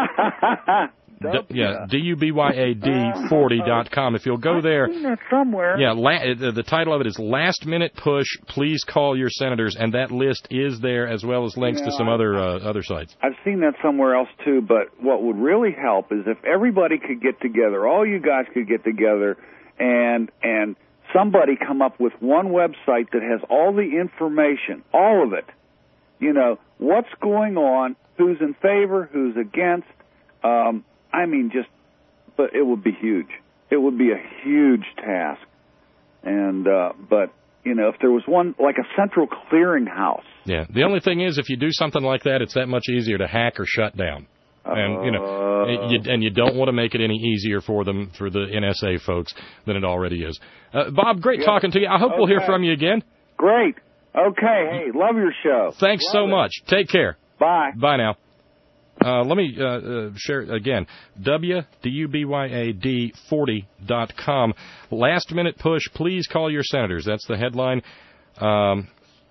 [SPEAKER 2] D-
[SPEAKER 23] W.
[SPEAKER 2] yeah, D U B Y A D forty dot com. If you'll go there.
[SPEAKER 23] I've seen that somewhere.
[SPEAKER 2] Yeah, la- uh, the title of it is Last Minute Push, Please Call Your Senators, and that list is there as well as links
[SPEAKER 23] Yeah,
[SPEAKER 2] to some
[SPEAKER 23] I-
[SPEAKER 2] other uh, other sites.
[SPEAKER 23] I've seen that somewhere else too, but what would really help is if everybody could get together, all you guys could get together and and somebody come up with one website that has all the information, all of it. You know, what's going on, who's in favor, who's against. Um, I mean, just, but it would be huge. It would be a huge task. And, uh, but, you know, if there was one, like a central clearinghouse.
[SPEAKER 2] Yeah, the only thing is, if you do something like that, it's that much easier to hack or shut down. And, you know,
[SPEAKER 23] Uh,
[SPEAKER 2] you, and you don't want to make it any easier for them, for the N S A folks, than it already is. Uh, Bob, great
[SPEAKER 23] Yeah.
[SPEAKER 2] talking to you. I hope we'll hear
[SPEAKER 23] Okay.
[SPEAKER 2] from you again.
[SPEAKER 23] Great. Okay. Hey, love your show.
[SPEAKER 2] Thanks
[SPEAKER 23] Love
[SPEAKER 2] so
[SPEAKER 23] it.
[SPEAKER 2] much. Take care.
[SPEAKER 23] Bye.
[SPEAKER 2] Bye now. Uh, let me uh, uh, share again. W D U B Y A D forty dot com. Last minute push. Please call your senators. That's the headline. Um,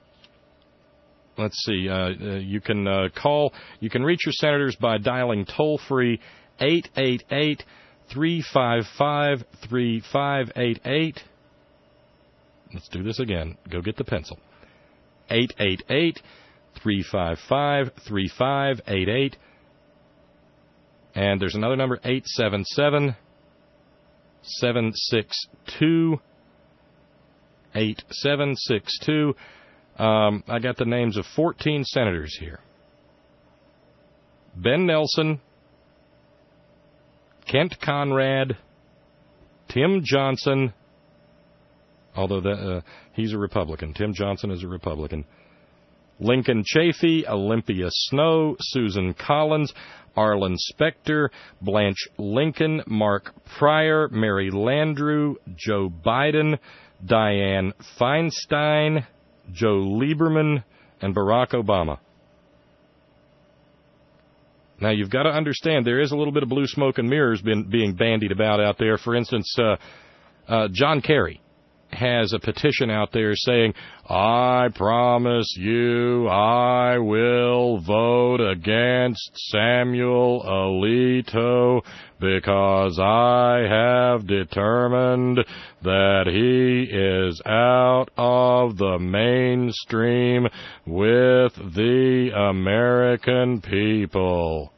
[SPEAKER 2] let's see. Uh, uh, you can uh, call. You can reach your senators by dialing toll free eight eight eight, three five five, three five eight eight. Let's do this again. Go get the pencil. eight eight eight, three five five, three five eight eight. And there's another number, eight seven seven, seven six two, eight seven six two. Um, I got the names of fourteen senators here. Ben Nelson, Kent Conrad, Tim Johnson, although that, uh, he's a Republican. Tim Johnson is a Republican. Lincoln Chafee, Olympia Snow, Susan Collins, Arlen Specter, Blanche Lincoln, Mark Pryor, Mary Landrieu, Joe Biden, Dianne Feinstein, Joe Lieberman, and Barack Obama. Now, you've got to understand, there is a little bit of blue smoke and mirrors been, being bandied about out there. For instance, uh, uh, John Kerry has a petition out there saying, I promise you I will vote against Samuel Alito because I have determined that he is out of the mainstream with the American people.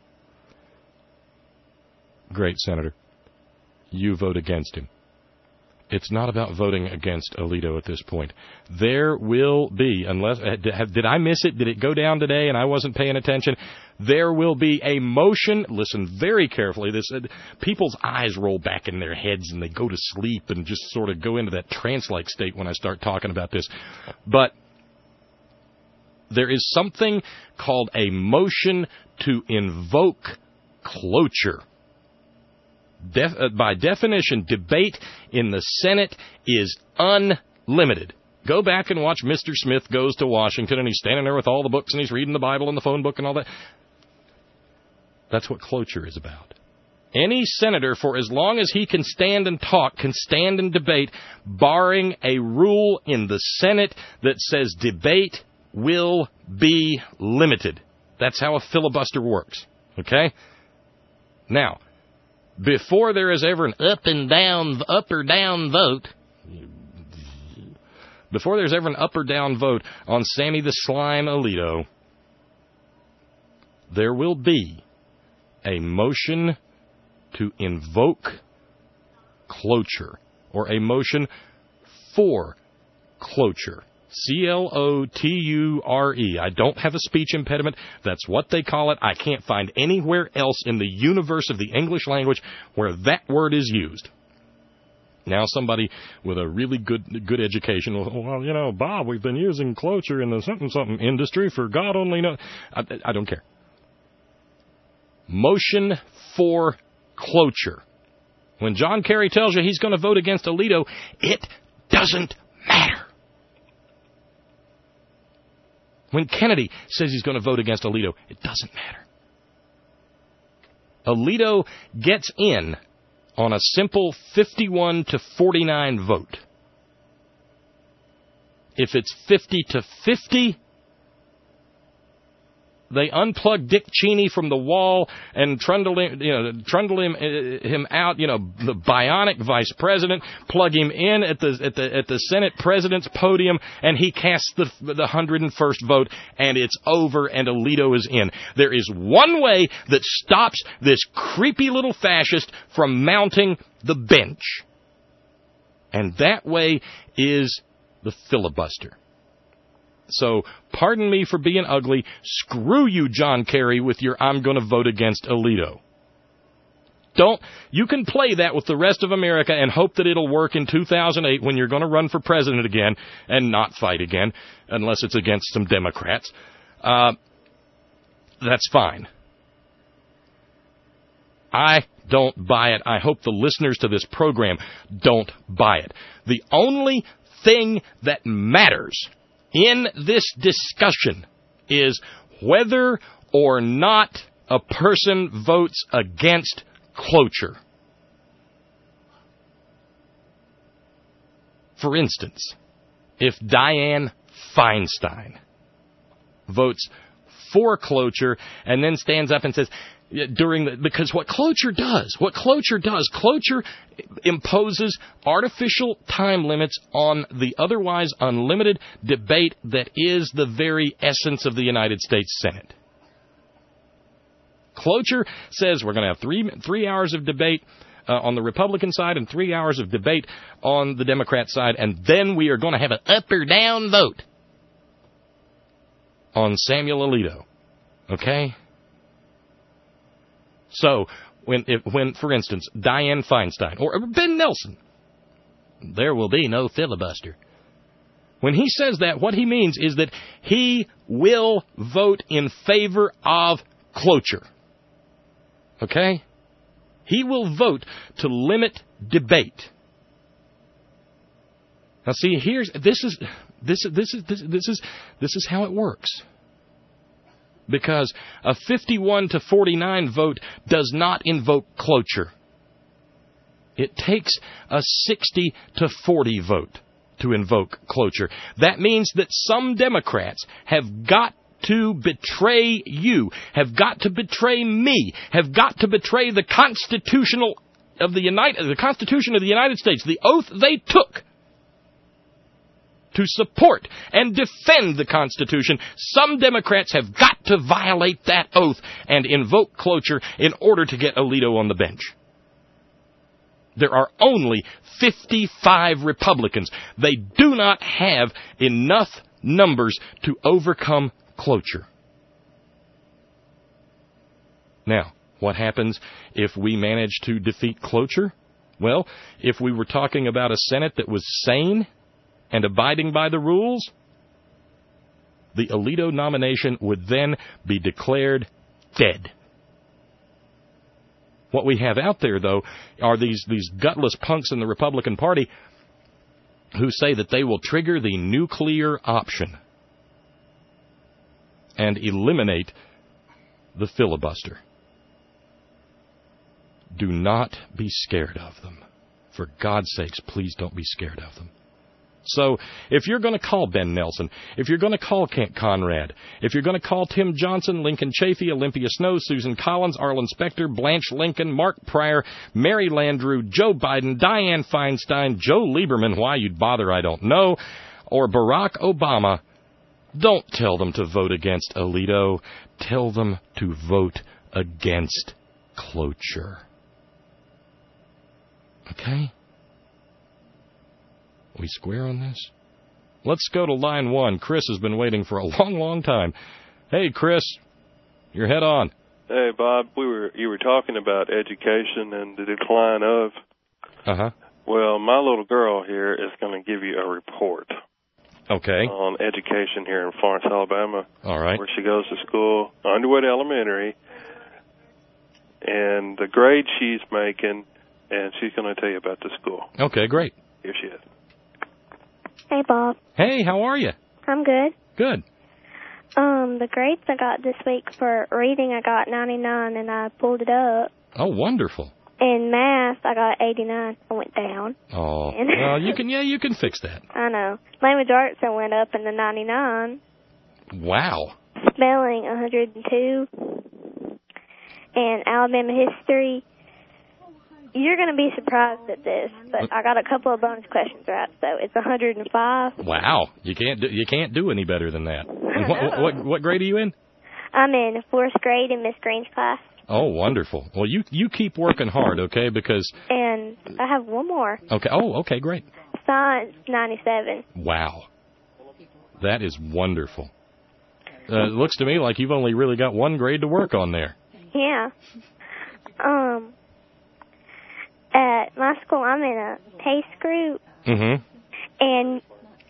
[SPEAKER 2] Great, Senator. You vote against him. It's not about voting against Alito at this point. There will be, unless, did I miss it? Did it go down today and I wasn't paying attention? There will be a motion. Listen very carefully. This uh, people's eyes roll back in their heads and they go to sleep and just sort of go into that trance-like state when I start talking about this. But there is something called a motion to invoke cloture. Def, uh, by definition, debate in the Senate is unlimited. Go back and watch Mister Smith Goes to Washington, and he's standing there with all the books, and he's reading the Bible and the phone book and all that. That's what cloture is about. Any senator, for as long as he can stand and talk, can stand and debate, barring a rule in the Senate that says debate will be limited. That's how a filibuster works. Okay? Now, before there is ever an up and down, up or down vote, before there's ever an up or down vote on Sammy the Slime Alito, there will be a motion to invoke cloture. or a motion for cloture. C L O T U R E. I don't have a speech impediment. That's what they call it. I can't find anywhere else in the universe of the English language where that word is used. Now somebody with a really good good education will, well, you know, Bob, we've been using cloture in the something-something industry for God only knows. I, I don't care. Motion for cloture. When John Kerry tells you he's going to vote against Alito, it doesn't matter. When Kennedy says he's going to vote against Alito, it doesn't matter. Alito gets in on a simple fifty-one to forty-nine vote. If it's fifty to fifty, they unplug Dick Cheney from the wall and trundle him, you know, trundle him, uh, him out. You know, the bionic vice president, plug him in at the at the at the Senate president's podium, and he casts the the one hundred first vote, and it's over, and Alito is in. There is one way that stops this creepy little fascist from mounting the bench, and that way is the filibuster. So, pardon me for being ugly. Screw you, John Kerry, with your I'm going to vote against Alito. Don't, you can play that with the rest of America and hope that it'll work in two thousand eight when you're going to run for president again and not fight again, unless it's against some Democrats. Uh, that's fine. I don't buy it. I hope the listeners to this program don't buy it. The only thing that matters in this discussion is whether or not a person votes against cloture. For instance, if Dianne Feinstein votes for cloture and then stands up and says, during the, because what cloture does, what cloture does, cloture imposes artificial time limits on the otherwise unlimited debate that is the very essence of the United States Senate. Cloture says we're going to have three three hours of debate uh, on the Republican side and three hours of debate on the Democrat side, and then we are going to have an up or down vote on Samuel Alito. Okay? So, when, if, when, for instance, Dianne Feinstein or Ben Nelson, there will be no filibuster. When he says that, what he means is that he will vote in favor of cloture. Okay? He will vote to limit debate. Now, see, here's this is this this is this, this is this is how it works. Because a fifty-one to forty-nine vote does not invoke cloture. It takes a sixty to forty vote to invoke cloture. That means that some Democrats have got to betray you, have got to betray me, have got to betray the constitutional of the United, the Constitution of the United States, the oath they took to support and defend the Constitution. Some Democrats have got to violate that oath and invoke cloture in order to get Alito on the bench. There are only fifty-five Republicans. They do not have enough numbers to overcome cloture. Now, what happens if we manage to defeat cloture? Well, if we were talking about a Senate that was sane and abiding by the rules, the Alito nomination would then be declared dead. What we have out there, though, are these, these gutless punks in the Republican Party who say that they will trigger the nuclear option and eliminate the filibuster. Do not be scared of them. For God's sakes, please don't be scared of them. So, if you're going to call Ben Nelson, if you're going to call Kent Conrad, if you're going to call Tim Johnson, Lincoln Chafee, Olympia Snow, Susan Collins, Arlen Specter, Blanche Lincoln, Mark Pryor, Mary Landrieu, Joe Biden, Dianne Feinstein, Joe Lieberman, why you'd bother I don't know, or Barack Obama, don't tell them to vote against Alito. Tell them to vote against cloture. Okay? We square on this? Let's go to line one. Chris has been waiting for a long, long time. Hey, Chris, you're head on.
[SPEAKER 8] Hey, Bob, we were you were talking about education and the decline of.
[SPEAKER 2] Uh-huh.
[SPEAKER 8] Well, my little girl here is going to give you a report.
[SPEAKER 2] Okay.
[SPEAKER 8] On education here in Florence, Alabama.
[SPEAKER 2] All right.
[SPEAKER 8] Where she goes to school, Underwood Elementary, and the grade she's making, and she's going to tell you about the school.
[SPEAKER 2] Okay, great.
[SPEAKER 8] Here she is.
[SPEAKER 9] Hey, Bob.
[SPEAKER 2] Hey, how are you?
[SPEAKER 9] I'm good.
[SPEAKER 2] Good.
[SPEAKER 9] Um, the grades I got this week for reading, I got ninety-nine, and I pulled it up.
[SPEAKER 2] Oh, wonderful.
[SPEAKER 9] In math, I got eighty-nine. I went down.
[SPEAKER 2] Oh,
[SPEAKER 9] And-
[SPEAKER 2] well, you can, yeah, you can fix that.
[SPEAKER 9] I know. Language arts, I went up in the ninety-nine.
[SPEAKER 2] Wow.
[SPEAKER 9] Spelling, one hundred two. And Alabama history, you're going to be surprised at this, but I got a couple of bonus questions right, so it's one hundred five.
[SPEAKER 2] Wow. You can't do, you can't do any better than that. And what, what, what grade are you in?
[SPEAKER 9] I'm in fourth grade in Miss Green's class,
[SPEAKER 2] Oh, wonderful. Well, you you keep working hard, okay? Because
[SPEAKER 9] and I have one more.
[SPEAKER 2] okay. Oh, okay, great.
[SPEAKER 9] Science, ninety-seven.
[SPEAKER 2] Wow, that is wonderful. Uh, it looks to me like you've only really got one grade to work on there.
[SPEAKER 9] Yeah. Um. At my school, I'm in a PACE group,
[SPEAKER 2] Mm-hmm.
[SPEAKER 9] and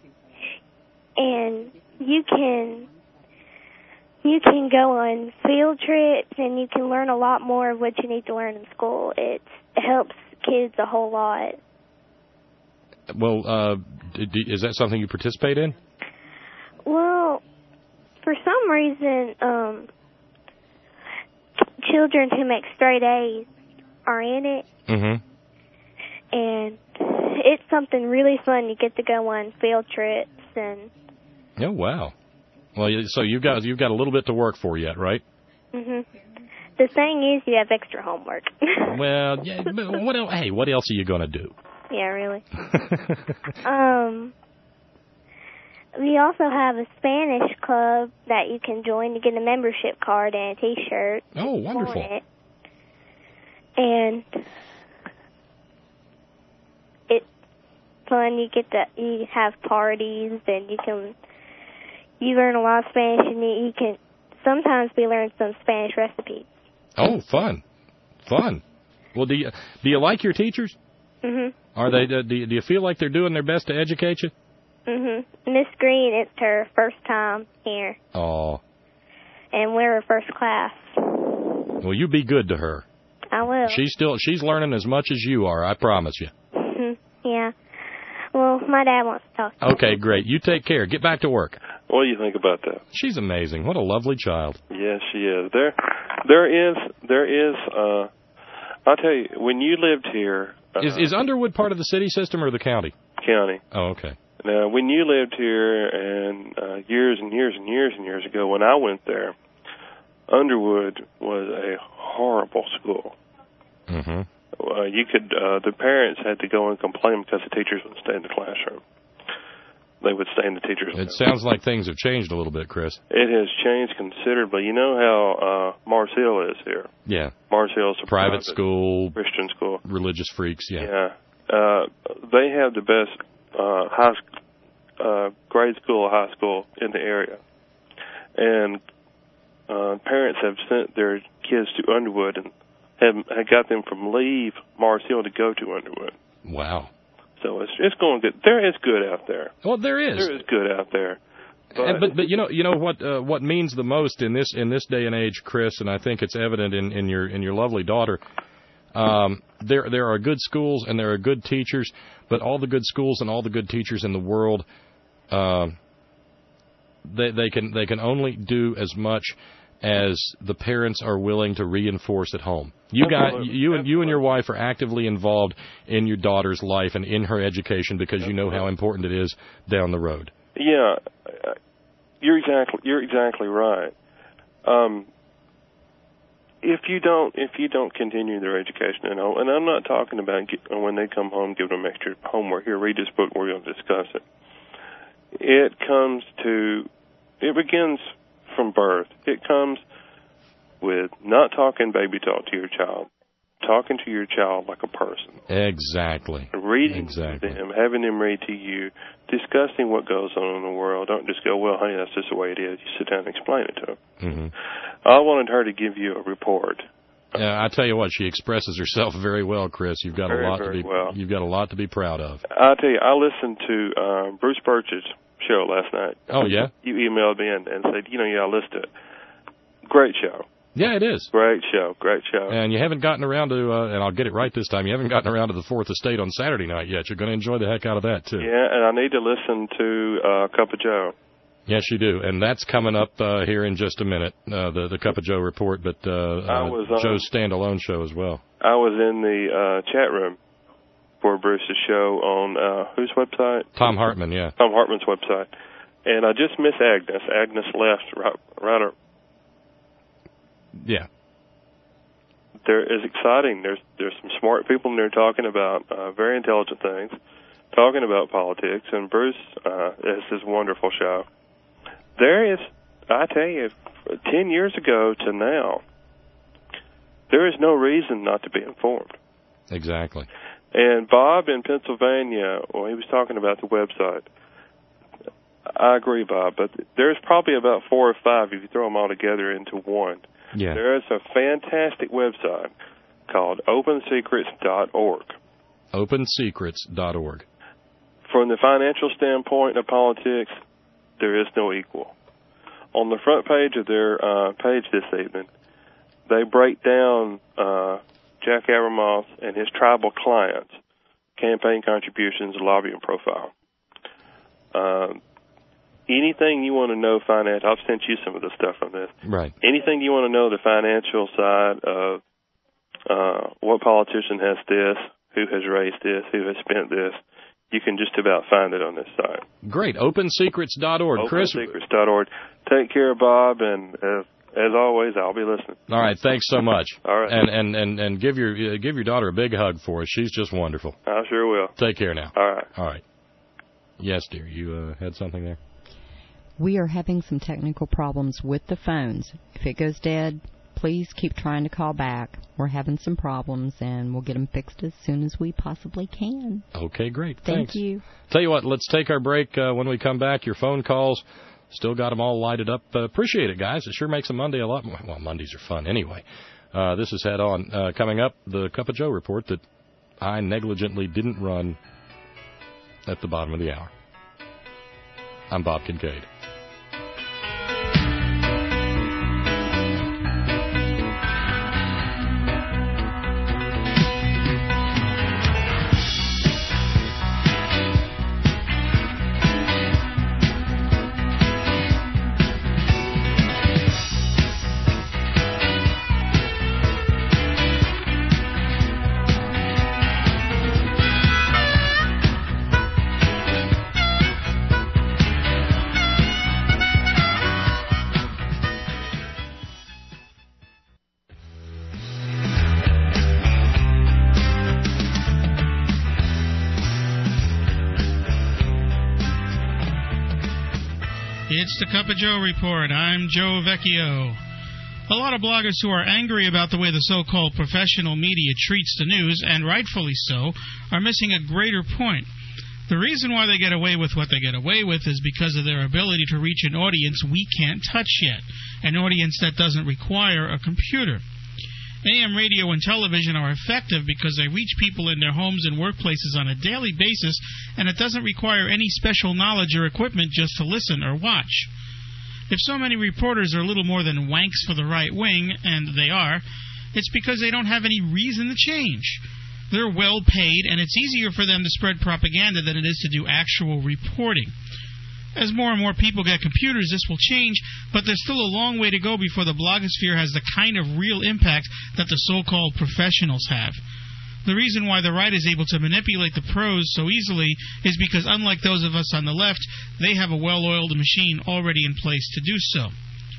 [SPEAKER 9] and you can you can go on field trips, and you can learn a lot more of what you need to learn in school. It helps kids a whole lot.
[SPEAKER 2] Well, uh, d- d- is that something you participate in?
[SPEAKER 9] Well, for some reason, um, children who make straight A's are in it,
[SPEAKER 2] Mm-hmm.
[SPEAKER 9] and it's something really fun. You get to go on field trips, and
[SPEAKER 2] Oh, wow. Well, you- so you've got you've got a little bit to work for yet, right?
[SPEAKER 9] hmm the thing is, you have extra homework.
[SPEAKER 2] Well, yeah. But what else, hey, what else are you going to do?
[SPEAKER 9] Yeah, really. um, we also have a Spanish club that you can join to get a membership card and a T-shirt.
[SPEAKER 2] Oh, wonderful.
[SPEAKER 9] on it. And it's fun. You get to you have parties, and you can you learn a lot of Spanish, and you, you can sometimes we learn some Spanish recipes.
[SPEAKER 2] Oh, fun, fun. Well, do you do you like your teachers?
[SPEAKER 9] Mhm.
[SPEAKER 2] Are they? Do you, do you feel like they're doing their best to educate you?
[SPEAKER 9] Mhm. Miss Green, it's her first time here,
[SPEAKER 2] Oh,
[SPEAKER 9] and we're her first class.
[SPEAKER 2] well, you be good to her.
[SPEAKER 9] I will.
[SPEAKER 2] She's still she's learning as much as you are. I promise you.
[SPEAKER 9] Mhm. Yeah. Well, my dad wants to talk.
[SPEAKER 2] Okay, great. You take care. Get back to work.
[SPEAKER 8] What do you think about that?
[SPEAKER 2] She's amazing. What a lovely child.
[SPEAKER 8] Yes, she is. There, there is, there is. Uh, I'll tell you, when you lived here, uh,
[SPEAKER 2] Is is Underwood part of the city system or the county?
[SPEAKER 8] county.
[SPEAKER 2] Oh, okay.
[SPEAKER 8] Now, when you lived here, and uh, years and years and years and years ago, when I went there, Underwood was a horrible school.
[SPEAKER 2] Mm-hmm.
[SPEAKER 8] Uh, you could, uh, the parents had to go and complain because the teachers wouldn't stay in the classroom. They would stay in the teachers' room.
[SPEAKER 2] It sounds like things have changed a little bit, Chris.
[SPEAKER 8] It has changed considerably. You know how uh, Mars Hill is here.
[SPEAKER 2] Yeah.
[SPEAKER 8] Mars Hill's a
[SPEAKER 2] Private school,
[SPEAKER 8] Christian school.
[SPEAKER 2] religious freaks. Yeah.
[SPEAKER 8] Yeah. Uh, they have the best uh, high sc- uh, grade school, high school in the area, and uh, parents have sent their kids to Underwood and have, have got them from leave Mars Hill to go to Underwood.
[SPEAKER 2] Wow.
[SPEAKER 8] So it's it's going good. There is good out there.
[SPEAKER 2] Well, there is.
[SPEAKER 8] There is good out there. But,
[SPEAKER 2] And, but but you know you know what uh, what means the most in this in this day and age, Chris, and I think it's evident in, in your in your lovely daughter. Um, there there are good schools and there are good teachers, but all the good schools and all the good teachers in the world, um, they they can they can only do as much as the parents are willing to reinforce at home. You got you and you and your wife are actively involved in your daughter's life and in her education because you know how important it is down the road.
[SPEAKER 8] Yeah, uh, you're exactly you're exactly right. Um, if you don't if you don't continue their education at home, and I'm not talking about get, when they come home, give them extra homework. Here, read this book. We're going to discuss it. It comes to it begins from birth. It comes with not talking baby talk to your child. talking to your child like a person.
[SPEAKER 2] Exactly.
[SPEAKER 8] Reading
[SPEAKER 2] exactly.
[SPEAKER 8] to them, having them read to you, discussing what goes on in the world. Don't just go, well, honey, that's just the way it is. You sit down and explain it to them.
[SPEAKER 2] Mm-hmm.
[SPEAKER 8] I wanted her to give you a report.
[SPEAKER 2] Yeah, I tell you what, she expresses herself very well, Chris. You've got
[SPEAKER 8] Very,
[SPEAKER 2] a lot to
[SPEAKER 8] very
[SPEAKER 2] be
[SPEAKER 8] well.
[SPEAKER 2] you've got a lot to be proud of.
[SPEAKER 8] I'll tell you, I listened to uh, Bruce Birch's show last night.
[SPEAKER 2] Oh, yeah?
[SPEAKER 8] You emailed me and, and said, you know, yeah, I listened to it. Great show.
[SPEAKER 2] Yeah, it is.
[SPEAKER 8] Great show, great show.
[SPEAKER 2] And you haven't gotten around to, uh, and I'll get it right this time, you haven't gotten around to the Fourth Estate on Saturday night yet. You're going to enjoy the heck out of that, too.
[SPEAKER 8] Yeah, and I need to listen to uh, Cup of Joe.
[SPEAKER 2] Yes, you do. And that's coming up uh, here in just a minute, uh, the, the Cup of Joe report, but uh, uh,
[SPEAKER 8] was, um,
[SPEAKER 2] Joe's standalone show as well.
[SPEAKER 8] I was in the uh, chat room for Bruce's show on, uh, whose website?
[SPEAKER 2] Tom Hartman, yeah.
[SPEAKER 8] Tom Hartman's website. And I just miss Agnes. Agnes left right, right or,
[SPEAKER 2] Yeah.
[SPEAKER 8] there is exciting. There's there's some smart people in there talking about uh, very intelligent things, talking about politics, and Bruce uh, has this wonderful show. There is, I tell you, ten years ago to now, there is no reason not to be informed.
[SPEAKER 2] Exactly.
[SPEAKER 8] And Bob in Pennsylvania, well, he was talking about the website. I agree, Bob, but there's probably about four or five if you throw them all together into one.
[SPEAKER 2] Yeah.
[SPEAKER 8] There is a fantastic website called open secrets dot org.
[SPEAKER 2] open secrets dot org.
[SPEAKER 8] From the financial standpoint of politics, there is no equal. On the front page of their uh, page this evening, they break down uh, Jack Abramoff and his tribal clients' campaign contributions, lobbying profile. Um, anything you want to know, finance, I've sent you some of the stuff on this.
[SPEAKER 2] Right.
[SPEAKER 8] Anything you want to know, the financial side of uh, what politician has this, who has raised this, who has spent this, you can just about find it on this site.
[SPEAKER 2] Great. open secrets dot org. Chris.
[SPEAKER 8] open secrets dot org. Take care, Bob, and uh, as always, I'll be listening.
[SPEAKER 2] All right. Thanks so much.
[SPEAKER 8] All right.
[SPEAKER 2] And and and, and give your uh, give your daughter a big hug for us. She's just wonderful.
[SPEAKER 8] I sure will.
[SPEAKER 2] Take care now.
[SPEAKER 8] All right.
[SPEAKER 2] All right. Yes, dear. You uh, had something there?
[SPEAKER 10] We are having some technical problems with the phones. If it goes dead, please keep trying to call back. We're having some problems, and we'll get them fixed as soon as we possibly can.
[SPEAKER 2] Okay, great.
[SPEAKER 10] Thank
[SPEAKER 2] Thanks.
[SPEAKER 10] you.
[SPEAKER 2] Tell you what, let's take our break. Uh, when we come back, your phone calls, still got them all lighted up. Uh, appreciate it, guys. It sure makes a Monday a lot more. Well, Mondays are fun anyway. Uh, this is Head On. Uh, coming up, the Cup of Joe report that I negligently didn't run at the bottom of the hour. I'm Bob Kincaid.
[SPEAKER 15] It's the Cup of Joe report. I'm Joe Vecchio. A lot of bloggers who are angry about the way the so-called professional media treats the news, and rightfully so, are missing a greater point. The reason why they get away with what they get away with is because of their ability to reach an audience we can't touch yet, an audience that doesn't require a computer. A M radio and television are effective because they reach people in their homes and workplaces on a daily basis, and it doesn't require any special knowledge or equipment just to listen or watch. If so many reporters are little more than wanks for the right wing, and they are, it's because they don't have any reason to change. They're well paid, and it's easier for them to spread propaganda than it is to do actual reporting. As more and more people get computers, this will change, but there's still a long way to go before the blogosphere has the kind of real impact that the so-called professionals have. The reason why the right is able to manipulate the pros so easily is because, unlike those of us on the left, they have a well-oiled machine already in place to do so.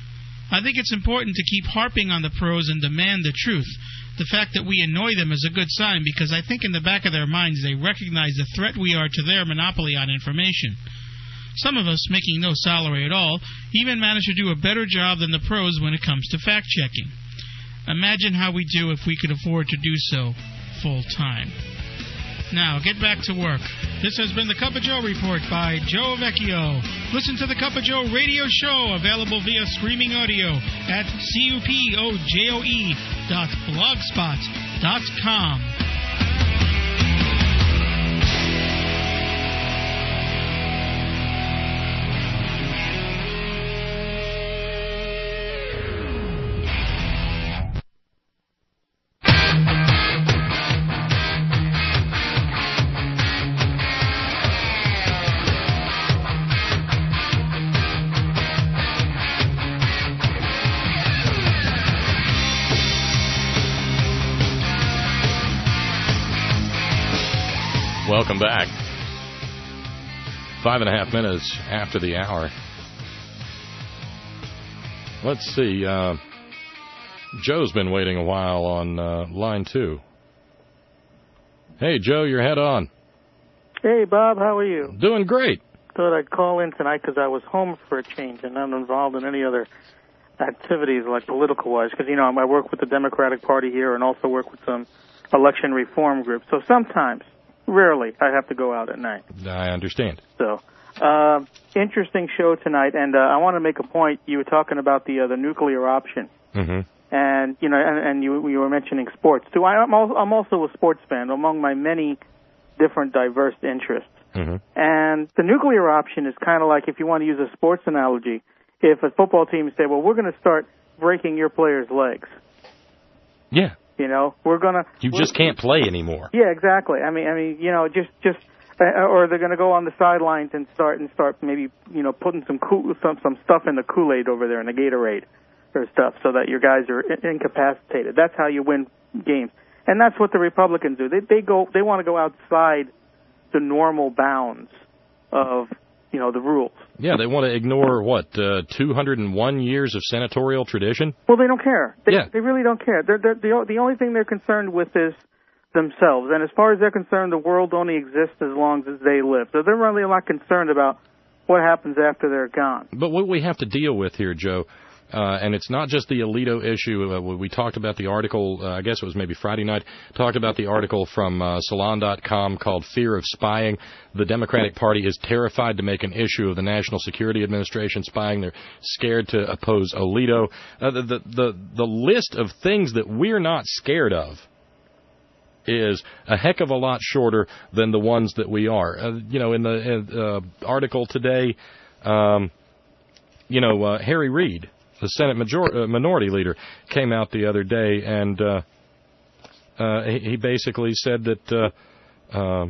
[SPEAKER 15] I think it's important to keep harping on the pros and demand the truth. The fact that we annoy them is a good sign because I think in the back of their minds they recognize the threat we are to their monopoly on information. Some of us, making no salary at all, even manage to do a better job than the pros when it comes to fact-checking. Imagine how we do if we could afford to do so full time. Now, get back to work. This has been the Cup of Joe Report by Joe Vecchio. Listen to the Cup of Joe radio show, available via streaming audio at cupojoe dot blogspot dot com.
[SPEAKER 2] Welcome back. Five and a half minutes after the hour. Let's see. Uh, Joe's been waiting a while on uh, line two. Hey, Joe, your head on.
[SPEAKER 16] Hey, Bob, how are you?
[SPEAKER 2] Doing great.
[SPEAKER 16] Thought I'd call in tonight because I was home for a change and not involved in any other activities like political-wise. Because, you know, I work with the Democratic Party here and also work with some election reform groups. So sometimes, rarely, I have to go out at night.
[SPEAKER 2] I understand.
[SPEAKER 16] So, uh, interesting show tonight, and uh, I want to make a point. You were talking about the uh, the nuclear option,
[SPEAKER 2] Mm-hmm.
[SPEAKER 16] and you know, and, and you you were mentioning sports too. I, I'm also, I'm also a sports fan among my many different diverse interests.
[SPEAKER 2] Mm-hmm.
[SPEAKER 16] And the nuclear option is kind of like, if you want to use a sports analogy, if a football team say, "Well, we're going to start breaking your players' legs."
[SPEAKER 2] Yeah.
[SPEAKER 16] You know, we're gonna.
[SPEAKER 2] You
[SPEAKER 16] we're,
[SPEAKER 2] just can't play anymore.
[SPEAKER 16] Yeah, exactly. I mean, I mean, you know, just just, uh, or they're gonna go on the sidelines and start and start maybe, you know, putting some cool, some some stuff in the Kool-Aid over there in the Gatorade or stuff, so that your guys are incapacitated. That's how you win games, and that's what the Republicans do. They they go, they want to go outside the normal bounds of, you know, the rules.
[SPEAKER 2] Yeah, they want to ignore, what, uh, two hundred one years of senatorial tradition?
[SPEAKER 16] Well, they don't care. They,
[SPEAKER 2] Yeah.
[SPEAKER 16] they really don't care. They're, they're, the the only thing they're concerned with is themselves. And as far as they're concerned, the world only exists as long as they live. So they're really not concerned about what happens after they're gone.
[SPEAKER 2] But what we have to deal with here, Joe, uh, and it's not just the Alito issue. Uh, we talked about the article, uh, I guess it was maybe Friday night, talked about the article from uh, Salon dot com called Fear of Spying. The Democratic Party is terrified to make an issue of the National Security Administration spying. They're scared to oppose Alito. Uh, the, the, the, the list of things that we're not scared of is a heck of a lot shorter than the ones that we are. Uh, you know, in the uh, article today, um, you know, uh, Harry Reid, the Senate major- uh, minority leader, came out the other day and uh, uh, he, he basically said that uh, uh,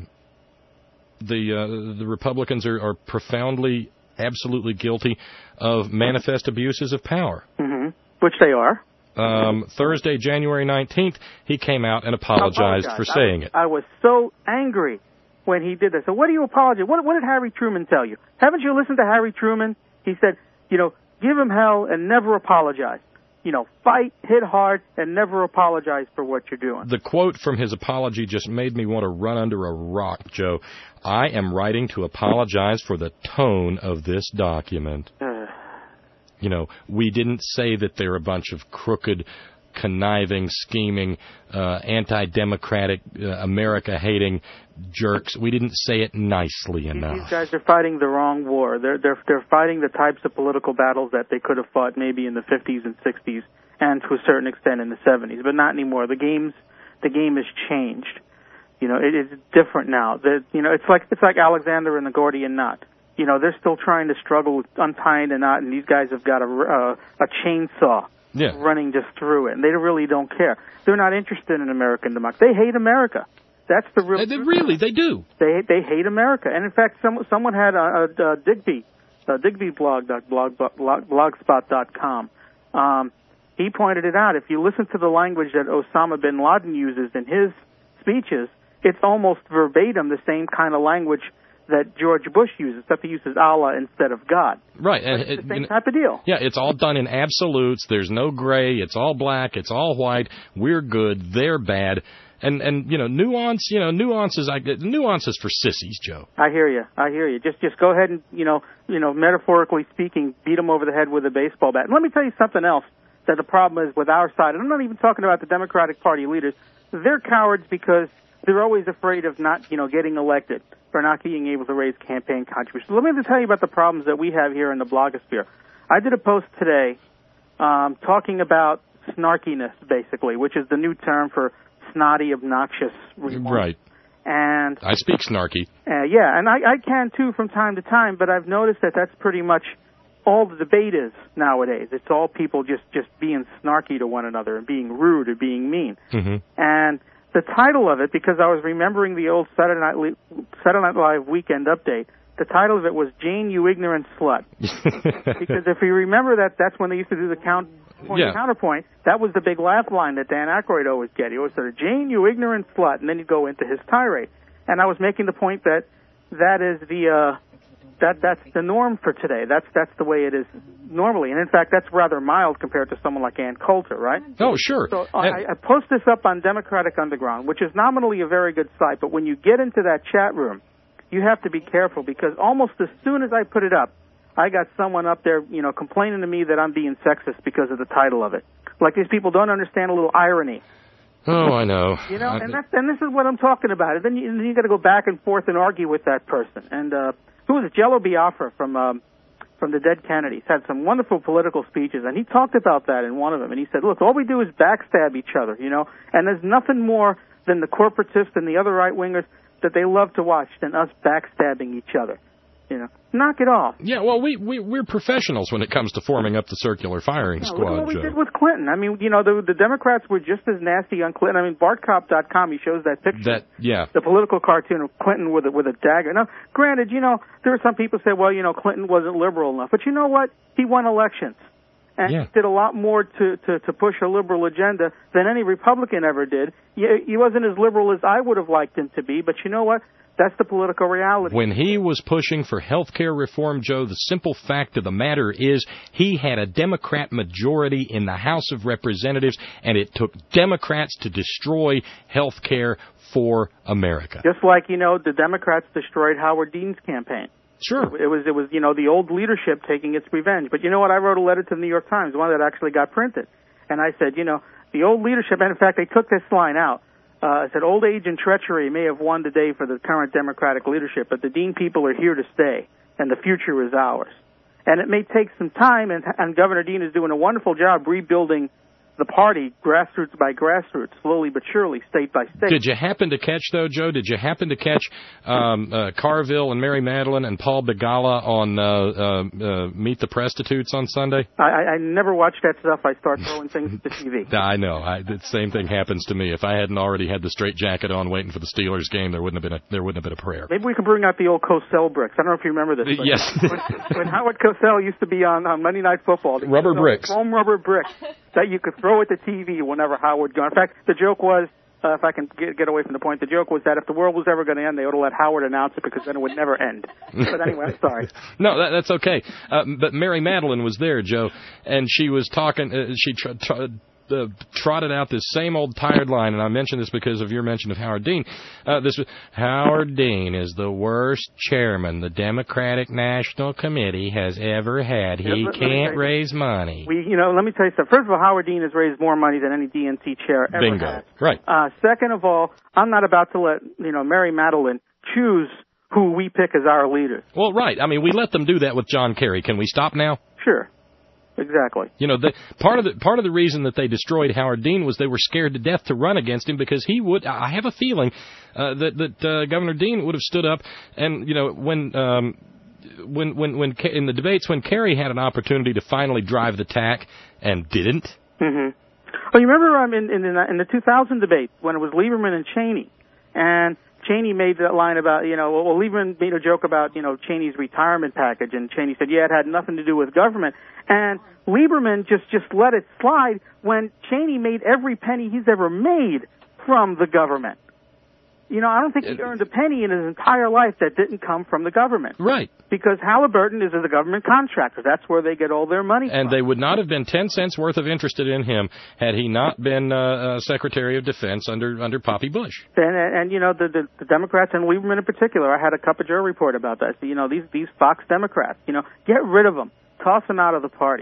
[SPEAKER 2] the uh, the Republicans are, are profoundly, absolutely guilty of manifest abuses of power.
[SPEAKER 16] Mm-hmm. Which they are.
[SPEAKER 2] Um, Thursday, January nineteenth, he came out and apologized
[SPEAKER 16] Apologize.
[SPEAKER 2] for saying
[SPEAKER 16] I was,
[SPEAKER 2] it.
[SPEAKER 16] I was so angry when he did that. So what do you apologize? What, what did Harry Truman tell you? Haven't you listened to Harry Truman? He said, you know, give him hell and never apologize. You know, fight, hit hard, and never apologize for what you're doing.
[SPEAKER 2] The quote from his apology just made me want to run under a rock, Joe. I am writing to apologize for the tone of this document. You know, we didn't say that they're a bunch of crooked, conniving, scheming, uh, anti-democratic, uh, America-hating jerks. We didn't say it nicely enough.
[SPEAKER 16] These guys are fighting the wrong war. They're they're they're fighting the types of political battles that they could have fought maybe in the fifties and sixties, and to a certain extent in the seventies, but not anymore. The game's the game has changed. You know, it is different now. The, you know, it's like it's like Alexander and the Gordian knot. You know, they're still trying to struggle with untying the knot, and these guys have got a uh, a chainsaw
[SPEAKER 2] yeah.
[SPEAKER 16] running just through it, and they really don't care. They're not interested in American democracy. They hate America. That's the real.
[SPEAKER 2] They, really, they do.
[SPEAKER 16] They they hate America, and in fact, some someone had a, a, a Digby, a Digby blog dot blog, blog, blogspot dot com. Um, he pointed it out. If you listen to the language that Osama bin Laden uses in his speeches, it's almost verbatim the same kind of language that George Bush uses, except he uses Allah instead of God.
[SPEAKER 2] Right. And
[SPEAKER 16] it's
[SPEAKER 2] it,
[SPEAKER 16] the same
[SPEAKER 2] you know,
[SPEAKER 16] type of deal.
[SPEAKER 2] Yeah, it's all done in absolutes. There's no gray. It's all black. It's all white. We're good. They're bad. And, and you know, nuance, you know, nuances, I, nuances for sissies, Joe.
[SPEAKER 16] I hear you. I hear you. Just just go ahead and, you know, you know, metaphorically speaking, beat them over the head with a baseball bat. And let me tell you something else that the problem is with our side. And I'm not even talking about the Democratic Party leaders. They're cowards because they're always afraid of not, you know, getting elected, for not being able to raise campaign contributions. Let me just tell you about the problems that we have here in the blogosphere. I did a post today um, talking about snarkiness, basically, which is the new term for snotty, obnoxious remarks.
[SPEAKER 2] Right.
[SPEAKER 16] And
[SPEAKER 2] I speak snarky.
[SPEAKER 16] Uh, yeah, and I, I can too from time to time, but I've noticed that that's pretty much all the debate is nowadays. It's all people just, just being snarky to one another and being rude or being mean.
[SPEAKER 2] Mm-hmm.
[SPEAKER 16] And the title of it, because I was remembering the old Saturday Night, Li- Saturday Night Live Weekend Update, the title of it was Jane, You Ignorant Slut. Because if you remember that, that's when they used to do the count, point
[SPEAKER 2] Yeah.
[SPEAKER 16] counterpoint. That was the big laugh line that Dan Aykroyd always get. He always said, Jane, you ignorant slut, and then he'd go into his tirade. And I was making the point that that is the uh, that that's the norm for today. That's that's the way it is normally. And in fact, that's rather mild compared to someone like Ann Coulter, right?
[SPEAKER 2] Oh, sure.
[SPEAKER 16] So I, I post this up on Democratic Underground, which is nominally a very good site, but when you get into that chat room, you have to be careful because almost as soon as I put it up, I got someone up there, you know, complaining to me that I'm being sexist because of the title of it. Like these people don't understand a little irony.
[SPEAKER 2] Oh, I know.
[SPEAKER 16] You know,
[SPEAKER 2] I,
[SPEAKER 16] and that's and this is what I'm talking about. And then you, and then you got to go back and forth and argue with that person. And uh, who was it? Jello Biafra from um, from the Dead Kennedys had some wonderful political speeches, and he talked about that in one of them. And he said, "Look, all we do is backstab each other, you know, and there's nothing more than the corporatists and the other right wingers that they love to watch than us backstabbing each other. You know, knock it off."
[SPEAKER 2] Yeah, well, we, we, we're professionals when it comes to forming up the circular firing
[SPEAKER 16] Yeah,
[SPEAKER 2] squad,
[SPEAKER 16] look at what we
[SPEAKER 2] Joe.
[SPEAKER 16] did with Clinton. I mean, you know, the, the Democrats were just as nasty on Clinton. I mean, Bart Cop dot com, he shows that picture.
[SPEAKER 2] That, yeah.
[SPEAKER 16] The political cartoon of Clinton with a, with a dagger. Now, granted, you know, there are some people say, well, you know, Clinton wasn't liberal enough. But you know what? He won elections. And
[SPEAKER 2] Yeah.
[SPEAKER 16] he did a lot more to, to, to push a liberal agenda than any Republican ever did. He, he wasn't as liberal as I would have liked him to be. But you know what? That's the political reality.
[SPEAKER 2] When he was pushing for health care reform, Joe, the simple fact of the matter is he had a Democrat majority in the House of Representatives, and it took Democrats to destroy health care for America.
[SPEAKER 16] Just like, you know, the Democrats destroyed Howard Dean's campaign.
[SPEAKER 2] Sure.
[SPEAKER 16] It was, it was, you know, the old leadership taking its revenge. But you know what? I wrote a letter to the New York Times, one that actually got printed. And I said, you know, the old leadership, and in fact, they took this line out. Uh, I said, old age and treachery may have won today for the current Democratic leadership, but the Dean people are here to stay, and the future is ours. And it may take some time, and, and Governor Dean is doing a wonderful job rebuilding the party, grassroots by grassroots, slowly but surely, state by state.
[SPEAKER 2] Did you happen to catch, though, Joe, did you happen to catch um, uh, Carville and Mary Madeline and Paul Begala on uh, uh, uh, Meet the Prostitutes on Sunday?
[SPEAKER 16] I, I, I never watch that stuff. I start throwing things at the T V.
[SPEAKER 2] I know. I, the same thing happens to me. If I hadn't already had the straight jacket on waiting for the Steelers game, there wouldn't have been a, there wouldn't have been a prayer.
[SPEAKER 16] Maybe we can bring out the old Cosell bricks. I don't know if you remember this. But
[SPEAKER 2] Yes.
[SPEAKER 16] when, when Howard Cosell used to be on, on Monday Night Football. they used
[SPEAKER 2] Rubber
[SPEAKER 16] to throw
[SPEAKER 2] bricks.
[SPEAKER 16] Foam rubber bricks that you could throw at the T V whenever Howard go. In fact, the joke was, uh, if I can get, get away from the point, the joke was that if the world was ever going to end, they ought to let Howard announce it because then it would never end. But anyway, I'm sorry.
[SPEAKER 2] No, that, that's okay. Uh, but Mary Madeline was there, Joe, and she was talking. Uh, she tr- tr- uh, trotted out this same old tired line, and I mention this because of your mention of Howard Dean. Uh, this was, Howard Dean is the worst chairman the Democratic National Committee has ever had. He
[SPEAKER 16] Yeah, let- let me
[SPEAKER 2] can't
[SPEAKER 16] tell you.
[SPEAKER 2] raise money.
[SPEAKER 16] We, you know, let me tell you something. First of all, Howard Dean has raised more money than any D N C chair ever
[SPEAKER 2] Bingo.
[SPEAKER 16] has.
[SPEAKER 2] Right.
[SPEAKER 16] Uh, second of all, I'm not about to let, you know, Mary Madeline choose who we pick as our leaders.
[SPEAKER 2] Well, right. I mean, we let them do that with John Kerry. Can we stop now?
[SPEAKER 16] Sure. Exactly.
[SPEAKER 2] You know, the, part of the part of the reason that they destroyed Howard Dean was they were scared to death to run against him because he would. I have a feeling uh, that that uh, Governor Dean would have stood up and you know when um, when when when in the debates when Kerry had an opportunity to finally drive the tack and didn't.
[SPEAKER 16] Mm-hmm. Well, you remember um, in, in, in the two thousand debate when it was Lieberman and Cheney, and Cheney made that line about, you know, well, Lieberman made a joke about, you know, Cheney's retirement package, and Cheney said, yeah, it had nothing to do with government. And Lieberman just, just let it slide when Cheney made every penny he's ever made from the government. You know, I don't think he earned a penny in his entire life that didn't come from the government.
[SPEAKER 2] Right.
[SPEAKER 16] Because Halliburton is a government contractor. That's where they get all their money
[SPEAKER 2] And
[SPEAKER 16] from.
[SPEAKER 2] they would not have been ten cents worth of interested in him had he not been uh, uh, Secretary of Defense under under Poppy Bush.
[SPEAKER 16] And, and, and you know, the, the, the Democrats and Lieberman in particular, I had a Cup of Joe report about that. So, you know, these, these Fox Democrats, you know, get rid of them. Toss them out of the party.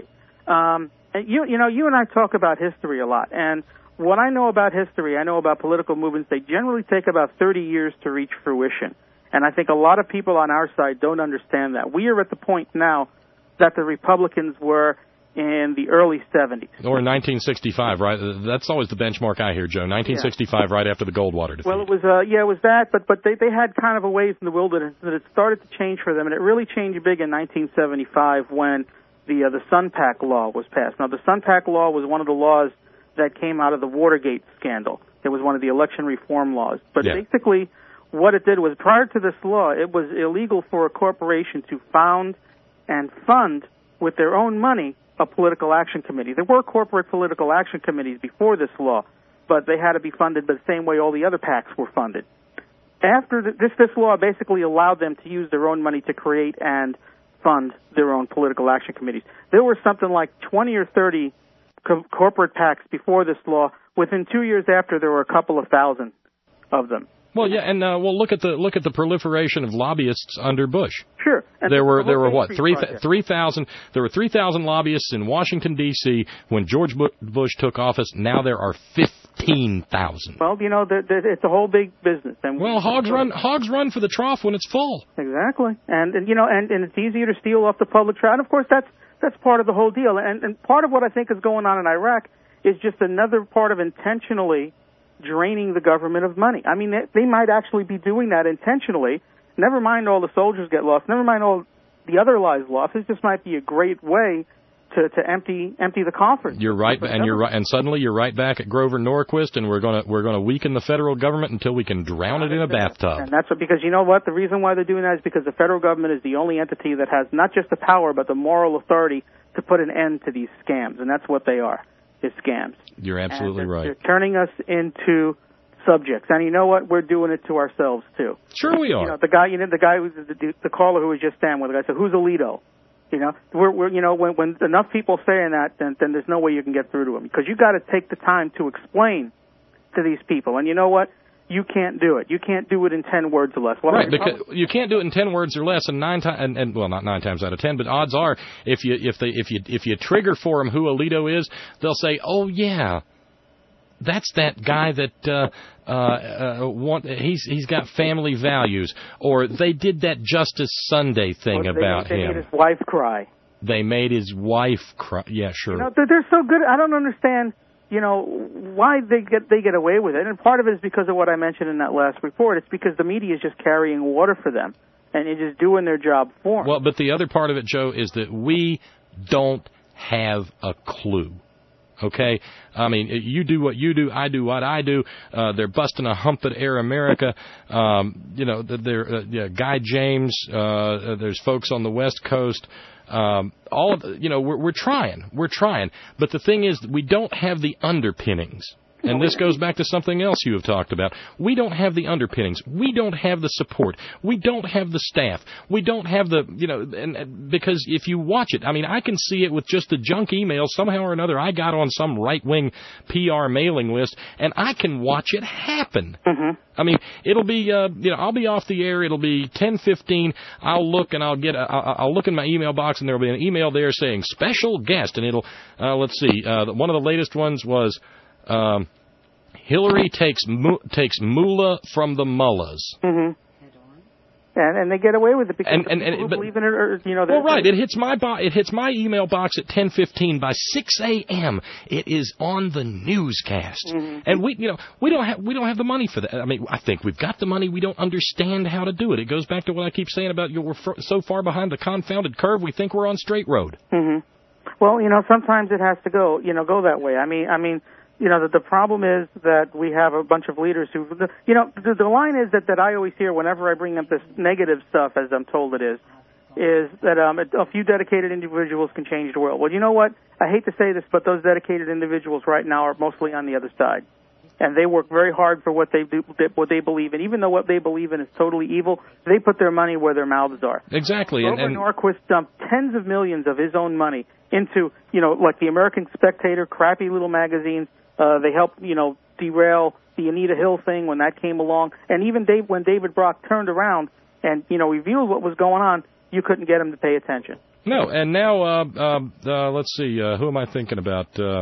[SPEAKER 16] Um, and you, you know, you and I talk about history a lot, and what I know about history, I know about political movements, they generally take about thirty years to reach fruition. And I think a lot of people on our side don't understand that. We are at the point now that the Republicans were in the early seventies.
[SPEAKER 2] Or nineteen sixty-five, right? That's always the benchmark I hear, Joe. nineteen sixty-five, yeah. Right after the Goldwater defeat.
[SPEAKER 16] Well, it was, uh, yeah, it was that, but but they, they had kind of a ways in the wilderness that it started to change for them, and it really changed big in nineteen seventy-five when the uh, the Sunpac law was passed. Now, the Sunpac law was one of the laws that came out of the Watergate scandal. It was one of the election reform laws. But yeah. basically, what it did was, prior to this law, it was illegal for a corporation to found and fund with their own money a political action committee. There were corporate political action committees before this law, but they had to be funded the same way all the other PACs were funded. After the, this, this law basically allowed them to use their own money to create and fund their own political action committees. There were something like twenty or thirty co- corporate PACs before this law. Within two years after, there were a couple of thousand of them.
[SPEAKER 2] Well, yeah, and uh, well, look at the look at the proliferation of lobbyists under Bush.
[SPEAKER 16] Sure. And
[SPEAKER 2] there were
[SPEAKER 16] the
[SPEAKER 2] there were what three
[SPEAKER 16] project.
[SPEAKER 2] three thousand there were three thousand lobbyists in Washington D C when George Bush took office. Now there are fifteen thousand.
[SPEAKER 16] Well, you know, the, the, it's a whole big business. And
[SPEAKER 2] well, hogs run hogs run for the trough when it's full.
[SPEAKER 16] Exactly, and, and you know, and, and it's easier to steal off the public trough. And of course, that's that's part of the whole deal. And, and part of what I think is going on in Iraq is just another part of intentionally draining the government of money. I mean, they, they might actually be doing that intentionally. Never mind all the soldiers get lost. Never mind all the other lives lost. This just might be a great way to, to empty empty the coffers.
[SPEAKER 2] You're right, and you're right, and suddenly you're right back at Grover Norquist, and we're gonna we're gonna weaken the federal government until we can drown it in a bathtub.
[SPEAKER 16] And that's what, because you know what? The reason why they're doing that is because the federal government is the only entity that has not just the power but the moral authority to put an end to these scams, and that's what they are. Is scams.
[SPEAKER 2] You're absolutely
[SPEAKER 16] and they're,
[SPEAKER 2] right.
[SPEAKER 16] They're turning us into subjects, and you know what? We're doing it to ourselves too.
[SPEAKER 2] Sure, we are.
[SPEAKER 16] You know, the guy, you know, the guy who the, the caller who was just standing with the guy said, "Who's Alito?" You know, we're, we're you know, when when enough people saying that, then then there's no way you can get through to them, because you got to take the time to explain to these people. And you know what? You can't do it. You can't do it in ten words or less. Well,
[SPEAKER 2] right, because you can't do it in ten words or less, and nine times, and, and well, not nine times out of ten, but odds are, if you if they if you if you trigger for them who Alito is, they'll say, "Oh yeah, that's that guy that uh, uh, uh, want he's he's got family values," or they did that Justice Sunday thing
[SPEAKER 16] well,
[SPEAKER 2] about
[SPEAKER 16] they, they
[SPEAKER 2] him.
[SPEAKER 16] They made his wife cry.
[SPEAKER 2] They made his wife cry. Yeah, sure.
[SPEAKER 16] You know, they're, they're so good. I don't understand. You know, why they get they get away with it. And part of it is because of what I mentioned in that last report. It's because the media is just carrying water for them, and it's just doing their job for them.
[SPEAKER 2] Well, but the other part of it, Joe, is that we don't have a clue. Okay? I mean, you do what you do, I do what I do. Uh, they're busting a hump at Air America. Um, you know, they're, uh, yeah, Guy James, uh, there's folks on the West Coast. Um, all of, you know, we're, we're trying, we're trying, but the thing is, we don't have the underpinnings. And this goes back to something else you have talked about. We don't have the underpinnings. We don't have the support. We don't have the staff. We don't have the, you know, and, and because if you watch it, I mean, I can see it with just the junk emails somehow or another. I got on some right-wing P R mailing list, and I can watch it happen.
[SPEAKER 16] Mm-hmm.
[SPEAKER 2] I mean, it'll be, uh, you know, I'll be off the air. It'll be ten fifteen. I'll look and I'll get, a, I'll, I'll look in my email box, and there'll be an email there saying special guest, and it'll, uh, let's see, uh, one of the latest ones was. Um, Hillary takes takes moolah from the mullahs.
[SPEAKER 16] Mm-hmm. And and they get away with it because
[SPEAKER 2] and,
[SPEAKER 16] the
[SPEAKER 2] and,
[SPEAKER 16] people
[SPEAKER 2] and,
[SPEAKER 16] who
[SPEAKER 2] but,
[SPEAKER 16] believe in it, or, you know.
[SPEAKER 2] Well, right. It hits my bo- it hits my email box at ten fifteen. By six a.m. it is on the newscast,
[SPEAKER 16] mm-hmm.
[SPEAKER 2] and we, you know, we don't have we don't have the money for that. I mean, I think we've got the money. We don't understand how to do it. It goes back to what I keep saying about you. We're f- so far behind the confounded curve. We think we're on straight road.
[SPEAKER 16] Mm-hmm. Well, you know, sometimes it has to go, you know, go that way. I mean, I mean. You know, the, the problem is that we have a bunch of leaders who, the, you know, the, the line is that, that I always hear whenever I bring up this negative stuff, as I'm told it is, is that um, a few dedicated individuals can change the world. Well, you know what? I hate to say this, but those dedicated individuals right now are mostly on the other side. And they work very hard for what they do, what they believe in. Even though what they believe in is totally evil, they put their money where their mouths are.
[SPEAKER 2] Exactly.
[SPEAKER 16] Grover
[SPEAKER 2] and, and
[SPEAKER 16] Norquist dumped tens of millions of his own money into, you know, like the American Spectator, crappy little magazines. Uh, they helped, you know, derail the Anita Hill thing when that came along. And even Dave, when David Brock turned around and, you know, revealed what was going on, you couldn't get him to pay attention.
[SPEAKER 2] No, and now, uh, uh, uh, let's see, uh, who am I thinking about? Uh,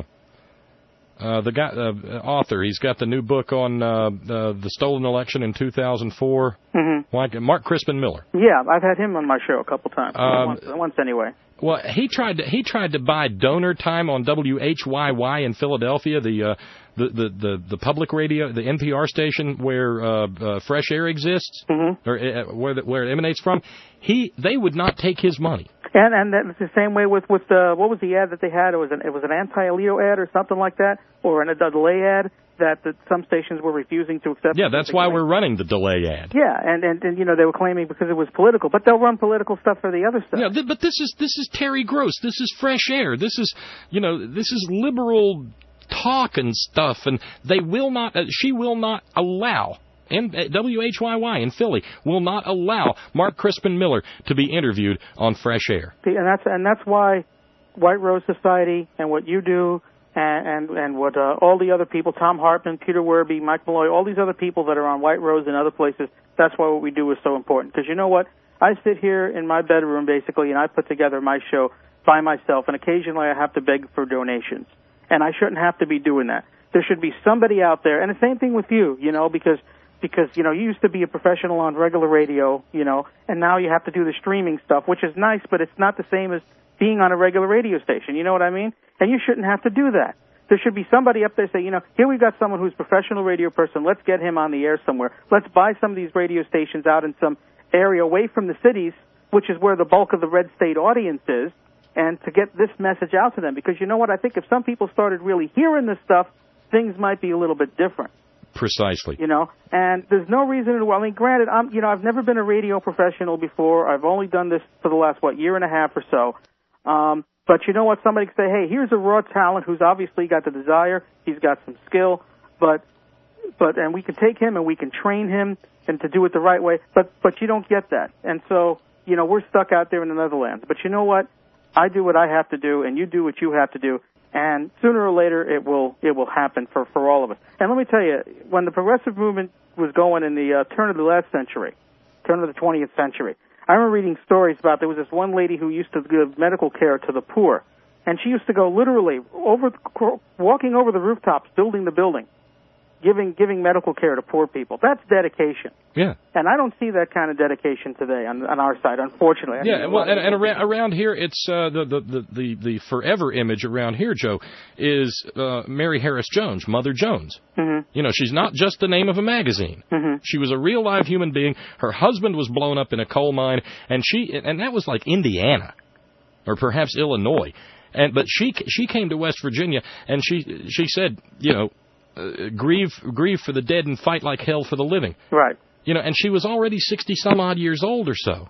[SPEAKER 2] uh, the guy, uh, author, he's got the new book on uh, uh, the stolen election in two thousand four.
[SPEAKER 16] Mm-hmm.
[SPEAKER 2] Like Mark Crispin Miller.
[SPEAKER 16] Yeah, I've had him on my show a couple times.
[SPEAKER 2] Um,
[SPEAKER 16] once, once anyway.
[SPEAKER 2] Well, he tried to he tried to buy donor time on W H Y Y in Philadelphia, the uh, the, the, the the public radio, the N P R station where uh, uh, Fresh Air exists,
[SPEAKER 16] mm-hmm.
[SPEAKER 2] or uh, where the, where it emanates from. He they would not take his money.
[SPEAKER 16] And and that's the same way with with the what was the ad that they had? It was an it was an anti-Alito ad or something like that, or an, a delay ad that, that some stations were refusing to accept.
[SPEAKER 2] Yeah, that's why we're running the delay ad.
[SPEAKER 16] Yeah, and, and and you know they were claiming because it was political, but they'll run political stuff for the other stuff.
[SPEAKER 2] Yeah, th- but this is this is Terry Gross. This is Fresh Air. This is you know this is liberal talk and stuff, and they will not. Uh, she will not allow. And W H Y Y in Philly will not allow Mark Crispin Miller to be interviewed on Fresh Air.
[SPEAKER 16] See, and that's and that's why White Rose Society and what you do and and, and what uh, all the other people, Tom Hartman, Peter Werby, Mike Malloy, all these other people that are on White Rose and other places, that's why what we do is so important. Because you know what? I sit here in my bedroom basically and I put together my show by myself, and occasionally I have to beg for donations. And I shouldn't have to be doing that. There should be somebody out there, and the same thing with you, you know, because Because, you know, you used to be a professional on regular radio, you know, and now you have to do the streaming stuff, which is nice, but it's not the same as being on a regular radio station. You know what I mean? And you shouldn't have to do that. There should be somebody up there say, you know, here we've got someone who's a professional radio person. Let's get him on the air somewhere. Let's buy some of these radio stations out in some area away from the cities, which is where the bulk of the red state audience is, and to get this message out to them. Because you know what? I think if some people started really hearing this stuff, things might be a little bit different.
[SPEAKER 2] Precisely.
[SPEAKER 16] You know, and there's no reason to, I mean, granted, I'm, you know, I've never been a radio professional before. I've only done this for the last, what, year and a half or so. Um, but you know what? Somebody can say, hey, here's a raw talent who's obviously got the desire. He's got some skill, but, but, and we can take him and we can train him and to do it the right way. But, but you don't get that. And so, you know, we're stuck out there in the Netherlands. But you know what? I do what I have to do and you do what you have to do. And sooner or later, it will it will happen for, for all of us. And let me tell you, when the progressive movement was going in the uh, turn of the last century, turn of the twentieth century, I remember reading stories about there was this one lady who used to give medical care to the poor, and she used to go literally over, walking over the rooftops, building the building, giving giving medical care to poor people. That's dedication.
[SPEAKER 2] Yeah.
[SPEAKER 16] And I don't see that kind of dedication today on, on our side, unfortunately. I
[SPEAKER 2] Yeah,
[SPEAKER 16] mean,
[SPEAKER 2] well, and, and around, around here, it's uh, the, the, the, the, the forever image around here, Joe, is uh, Mary Harris Jones, Mother Jones.
[SPEAKER 16] Mm-hmm.
[SPEAKER 2] You know, she's not just the name of a magazine.
[SPEAKER 16] Mm-hmm.
[SPEAKER 2] She was a real live human being. Her husband was blown up in a coal mine, and she and that was like Indiana, or perhaps Illinois. And but she she came to West Virginia, and she she said, you know, uh, grieve grieve for the dead and fight like hell for the living.
[SPEAKER 16] Right.
[SPEAKER 2] You know, and she was already sixty some odd years old or so.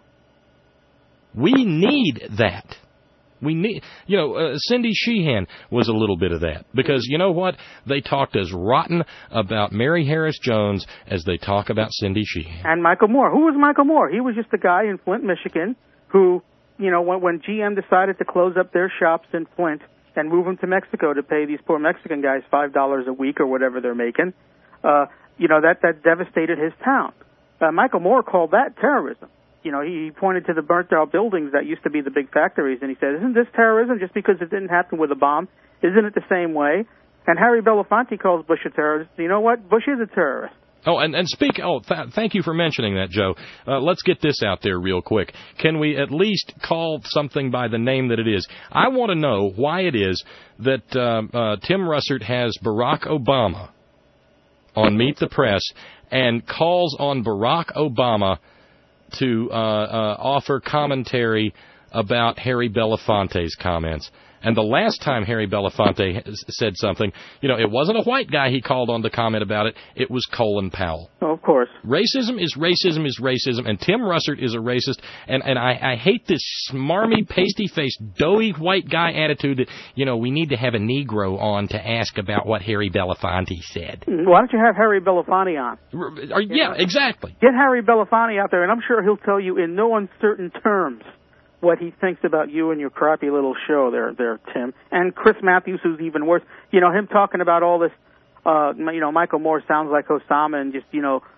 [SPEAKER 2] We need that. We need, you know, uh, Cindy Sheehan was a little bit of that. Because you know what? They talked as rotten about Mary Harris Jones as they talk about Cindy Sheehan.
[SPEAKER 16] And Michael Moore. Who was Michael Moore? He was just a guy in Flint, Michigan, who, you know, when, when G M decided to close up their shops in Flint and move them to Mexico to pay these poor Mexican guys five dollars a week or whatever they're making, uh, you know, that, that devastated his town. Uh, Michael Moore called that terrorism. You know, he pointed to the burnt-out buildings that used to be the big factories, and he said, isn't this terrorism just because it didn't happen with a bomb? Isn't it the same way? And Harry Belafonte calls Bush a terrorist. You know what? Bush is a terrorist.
[SPEAKER 2] Oh, and, and speak, oh, th- thank you for mentioning that, Joe. Uh, let's get this out there real quick. Can we at least call something by the name that it is? I want to know why it is that uh, uh, Tim Russert has Barack Obama on Meet the Press and calls on Barack Obama to uh, uh, offer commentary about Harry Belafonte's comments. And the last time Harry Belafonte said something, you know, it wasn't a white guy he called on to comment about it. It was Colin Powell.
[SPEAKER 16] Oh, of course.
[SPEAKER 2] Racism is racism is racism, and Tim Russert is a racist. And, and I, I hate this smarmy, pasty-faced, doughy white guy attitude that, you know, we need to have a Negro on to ask about what Harry Belafonte said.
[SPEAKER 16] Why don't you have Harry Belafonte on?
[SPEAKER 2] Are, yeah, exactly.
[SPEAKER 16] Get Harry Belafonte out there, and I'm sure he'll tell you in no uncertain terms what he thinks about you and your crappy little show there, there, Tim. And Chris Matthews, who's even worse. You know, him talking about all this, uh, you know, Michael Moore sounds like Osama and just, you know,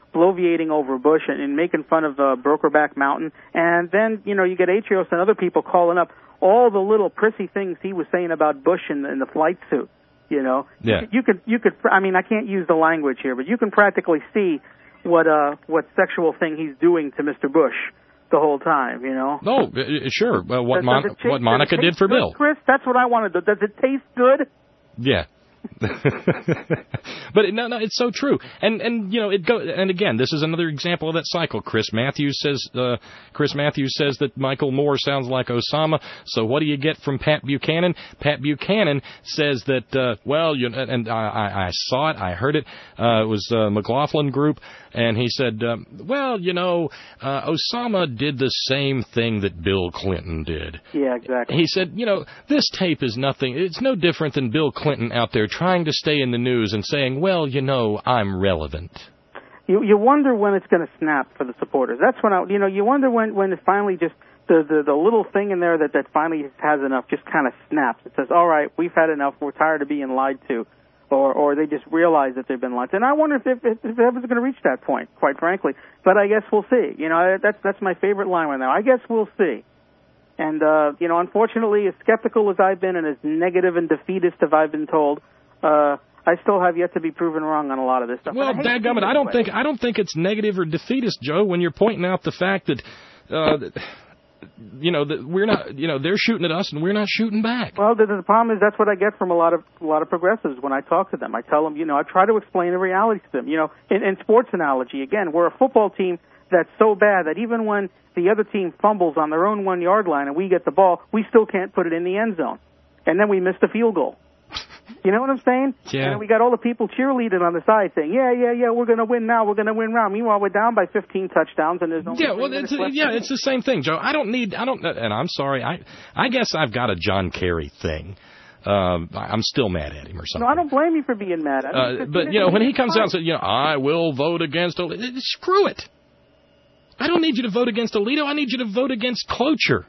[SPEAKER 16] bloviating over Bush and, and making fun of uh, Brokerback Mountain, and then you know you get Atrios and other people calling up all the little prissy things he was saying about Bush in, in the flight suit. You know,
[SPEAKER 2] yeah.
[SPEAKER 16] you could you could I mean I can't use the language here, but you can practically see what uh what sexual thing he's doing to Mister Bush the whole time. You know.
[SPEAKER 2] No, uh, sure. Well, what
[SPEAKER 16] does,
[SPEAKER 2] Mon-
[SPEAKER 16] does taste,
[SPEAKER 2] what Monica did for
[SPEAKER 16] good,
[SPEAKER 2] Bill,
[SPEAKER 16] Chris. That's what I wanted. To, does it taste good?
[SPEAKER 2] Yeah. But no, no, it's so true, and and you know it go. And again, this is another example of that cycle. Chris Matthews says, uh, Chris Matthews says that Michael Moore sounds like Osama. So what do you get from Pat Buchanan? Pat Buchanan says that uh, well, you and I, I, I saw it, I heard it. Uh, it was uh, McLaughlin Group, and he said, um, well, you know, uh, Osama did the same thing that Bill Clinton did.
[SPEAKER 16] Yeah, exactly.
[SPEAKER 2] He said, you know, this tape is nothing. It's no different than Bill Clinton out there trying to stay in the news and saying, well, you know, I'm relevant.
[SPEAKER 16] You you wonder when it's going to snap for the supporters. That's when I, you know, you wonder when when it finally just the the, the little thing in there that that finally has enough just kind of snaps. It says, all right, we've had enough. We're tired of being lied to, or or they just realize that they've been lied to. And I wonder if if, if it ever going to reach that point, quite frankly. But I guess we'll see. You know, that's that's my favorite line right now. I guess we'll see. And uh, you know, unfortunately, as skeptical as I've been and as negative and defeatist as I've been told, uh, I still have yet to be proven wrong on a lot of this stuff.
[SPEAKER 2] Well, dadgummit, I don't think I don't think it's negative or defeatist, Joe, when you're pointing out the fact that, uh, you know, that we're not, you know, they're shooting at us and we're not shooting back.
[SPEAKER 16] Well, the, the problem is that's what I get from a lot of a lot of progressives when I talk to them. I tell them, you know, I try to explain the reality to them. You know, in, in sports analogy, again, we're a football team that's so bad that even when the other team fumbles on their own one-yard line and we get the ball, we still can't put it in the end zone. And then we miss the field goal. You know what I'm saying?
[SPEAKER 2] Yeah.
[SPEAKER 16] And we got all the people cheerleading on the side saying, yeah, yeah, yeah, we're going to win now, we're going to win now. Meanwhile, we're down by fifteen touchdowns and there's no
[SPEAKER 2] Yeah, well, it's, yeah, it's the same thing, Joe. I don't need, I don't, and I'm sorry, I I guess I've got a John Kerry thing. Um, I'm still mad at him or something.
[SPEAKER 16] No, I don't blame you for being mad at him.
[SPEAKER 2] Uh, but, you know, when he comes out and says, you know, I will vote against Alito, screw it. I don't need you to vote against Alito. I need you to vote against cloture.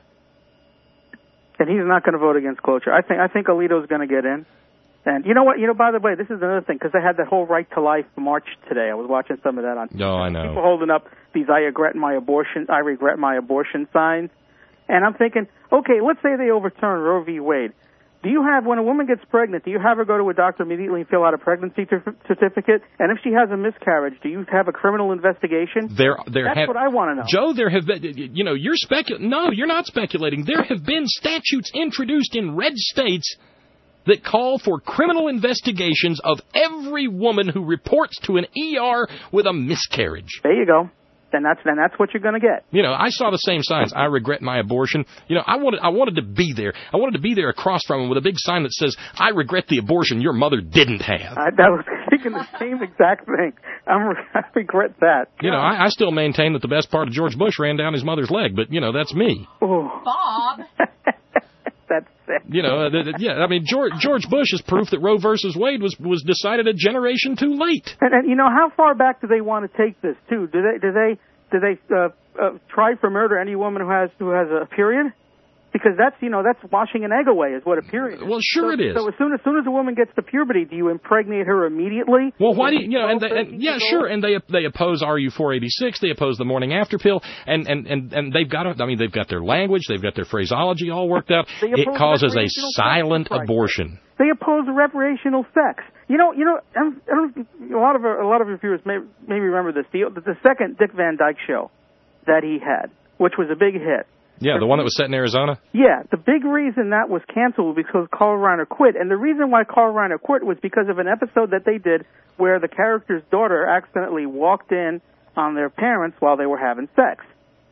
[SPEAKER 16] And he's not going to vote against cloture. I think I think Alito's going to get in. And you know what? You know, by the way, this is another thing, because they had that whole Right to Life march today. I was watching some of that on
[SPEAKER 2] No, I know.
[SPEAKER 16] people holding up these I regret my abortion, I regret my abortion signs. And I'm thinking, okay, let's say they overturn Roe v. Wade. Do you have, when a woman gets pregnant, do you have her go to a doctor immediately and fill out a pregnancy ter- certificate? And if she has a miscarriage, do you have a criminal investigation?
[SPEAKER 2] There, there
[SPEAKER 16] That's
[SPEAKER 2] have,
[SPEAKER 16] what I want to know.
[SPEAKER 2] Joe, there have been, you know, you're speculating. No, you're not speculating. There have been statutes introduced in red states that call for criminal investigations of every woman who reports to an E R with a miscarriage.
[SPEAKER 16] There you go. And that's and that's what you're going to get.
[SPEAKER 2] You know, I saw the same signs. I regret my abortion. You know, I wanted I wanted to be there. I wanted to be there across from him with a big sign that says, I regret the abortion your mother didn't have.
[SPEAKER 16] I, I was thinking the same exact thing. I'm, I regret that.
[SPEAKER 2] You know, I, I still maintain that the best part of George Bush ran down his mother's leg, but, you know, that's me.
[SPEAKER 16] Oh.
[SPEAKER 21] Bob.
[SPEAKER 16] That's it.
[SPEAKER 2] You know, uh, th- th- yeah, I mean, George, George Bush is proof that Roe versus Wade was, was decided a generation too late.
[SPEAKER 16] And, and, you know, how far back do they want to take this, too? Do they, do they, do they uh, uh, try for murder any woman who has who has a period? Because that's, you know, that's washing an egg away is what a period is.
[SPEAKER 2] Well, sure
[SPEAKER 16] so,
[SPEAKER 2] it is.
[SPEAKER 16] So as soon as soon as a woman gets to puberty, do you impregnate her immediately?
[SPEAKER 2] Well, why do you, you know, and, they, and yeah, sure, and they they oppose R U four eighty-six, they oppose the morning after pill, and, and, and, and they've got, I mean, they've got their language, they've got their phraseology all worked out. It causes a silent abortion.
[SPEAKER 16] They oppose recreational sex. You know, you know, I don't, I don't, a lot of our, a lot of your viewers may maybe remember this. The, the second Dick Van Dyke show that he had, which was a big hit.
[SPEAKER 2] Yeah, the one that was set in Arizona?
[SPEAKER 16] Yeah, the big reason that was canceled was because Carl Reiner quit. And the reason why Carl Reiner quit was because of an episode that they did where the character's daughter accidentally walked in on their parents while they were having sex.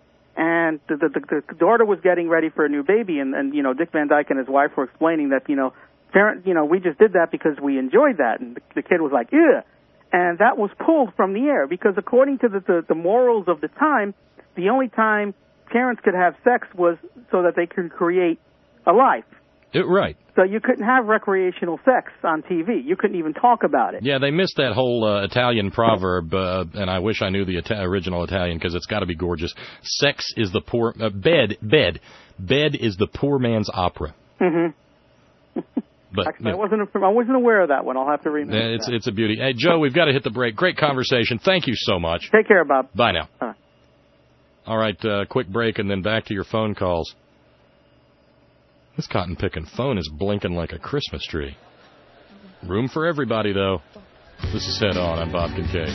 [SPEAKER 16] And the, the, the, the daughter was getting ready for a new baby, and, and, you know, Dick Van Dyke and his wife were explaining that, you know, parent, you know, we just did that because we enjoyed that. And the, the kid was like, ew. And that was pulled from the air because according to the, the, the morals of the time, the only time parents could have sex was so that they could create a life.
[SPEAKER 2] It, right.
[SPEAKER 16] So you couldn't have recreational sex on T V. You couldn't even talk about it.
[SPEAKER 2] Yeah, they missed that whole uh, Italian proverb, uh, and I wish I knew the Ita- original Italian because it's got to be gorgeous. Sex is the poor uh, bed bed bed is the poor man's opera.
[SPEAKER 16] Mm-hmm.
[SPEAKER 2] But
[SPEAKER 16] Actually, I wasn't I wasn't aware of that one. I'll have to remember.
[SPEAKER 2] it's
[SPEAKER 16] that.
[SPEAKER 2] it's a beauty. Hey, Joe, we've got to hit the break. Great conversation. Thank you so much.
[SPEAKER 16] Take care, Bob.
[SPEAKER 2] Bye now.
[SPEAKER 16] Huh.
[SPEAKER 2] All right, uh, quick break and then back to your phone calls. This cotton-picking phone is blinking like a Christmas tree. Room for everybody, though. This is Head On. I'm Bob Kincaid.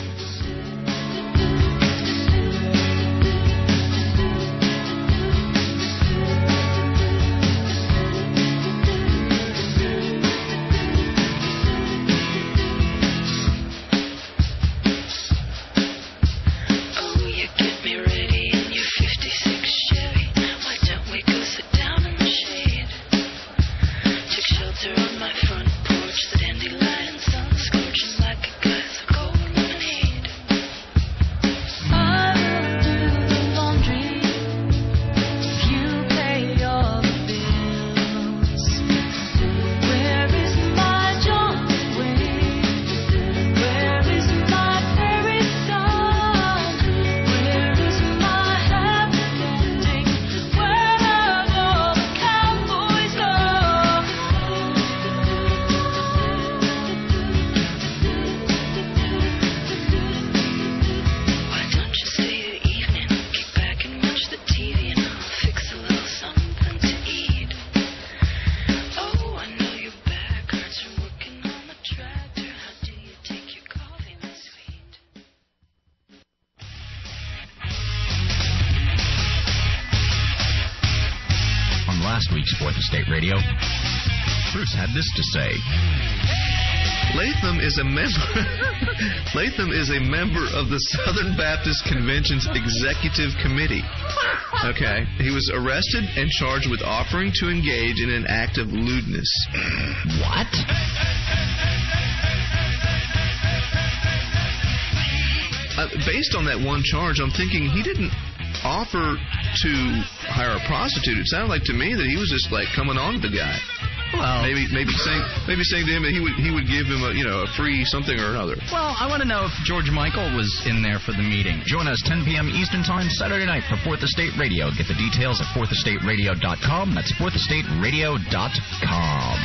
[SPEAKER 18] Radio. Bruce had this to say.
[SPEAKER 17] Latham is a member. Latham is a member of the Southern Baptist Convention's Executive Committee. Okay, he was arrested and charged with offering to engage in an act of lewdness.
[SPEAKER 18] What?
[SPEAKER 17] Uh, based on that one charge, I'm thinking he didn't offer to hire a prostitute. It sounded like to me that he was just like coming on to the guy.
[SPEAKER 18] Well,
[SPEAKER 17] maybe maybe saying maybe saying to him that he would he would give him a you know a free something or another.
[SPEAKER 18] Well, I want to know if George Michael was in there for the meeting. Join us ten p.m. Eastern Time Saturday night for Fourth Estate Radio. Get the details at fourth estate radio dot com. That's fourth estate radio dot com.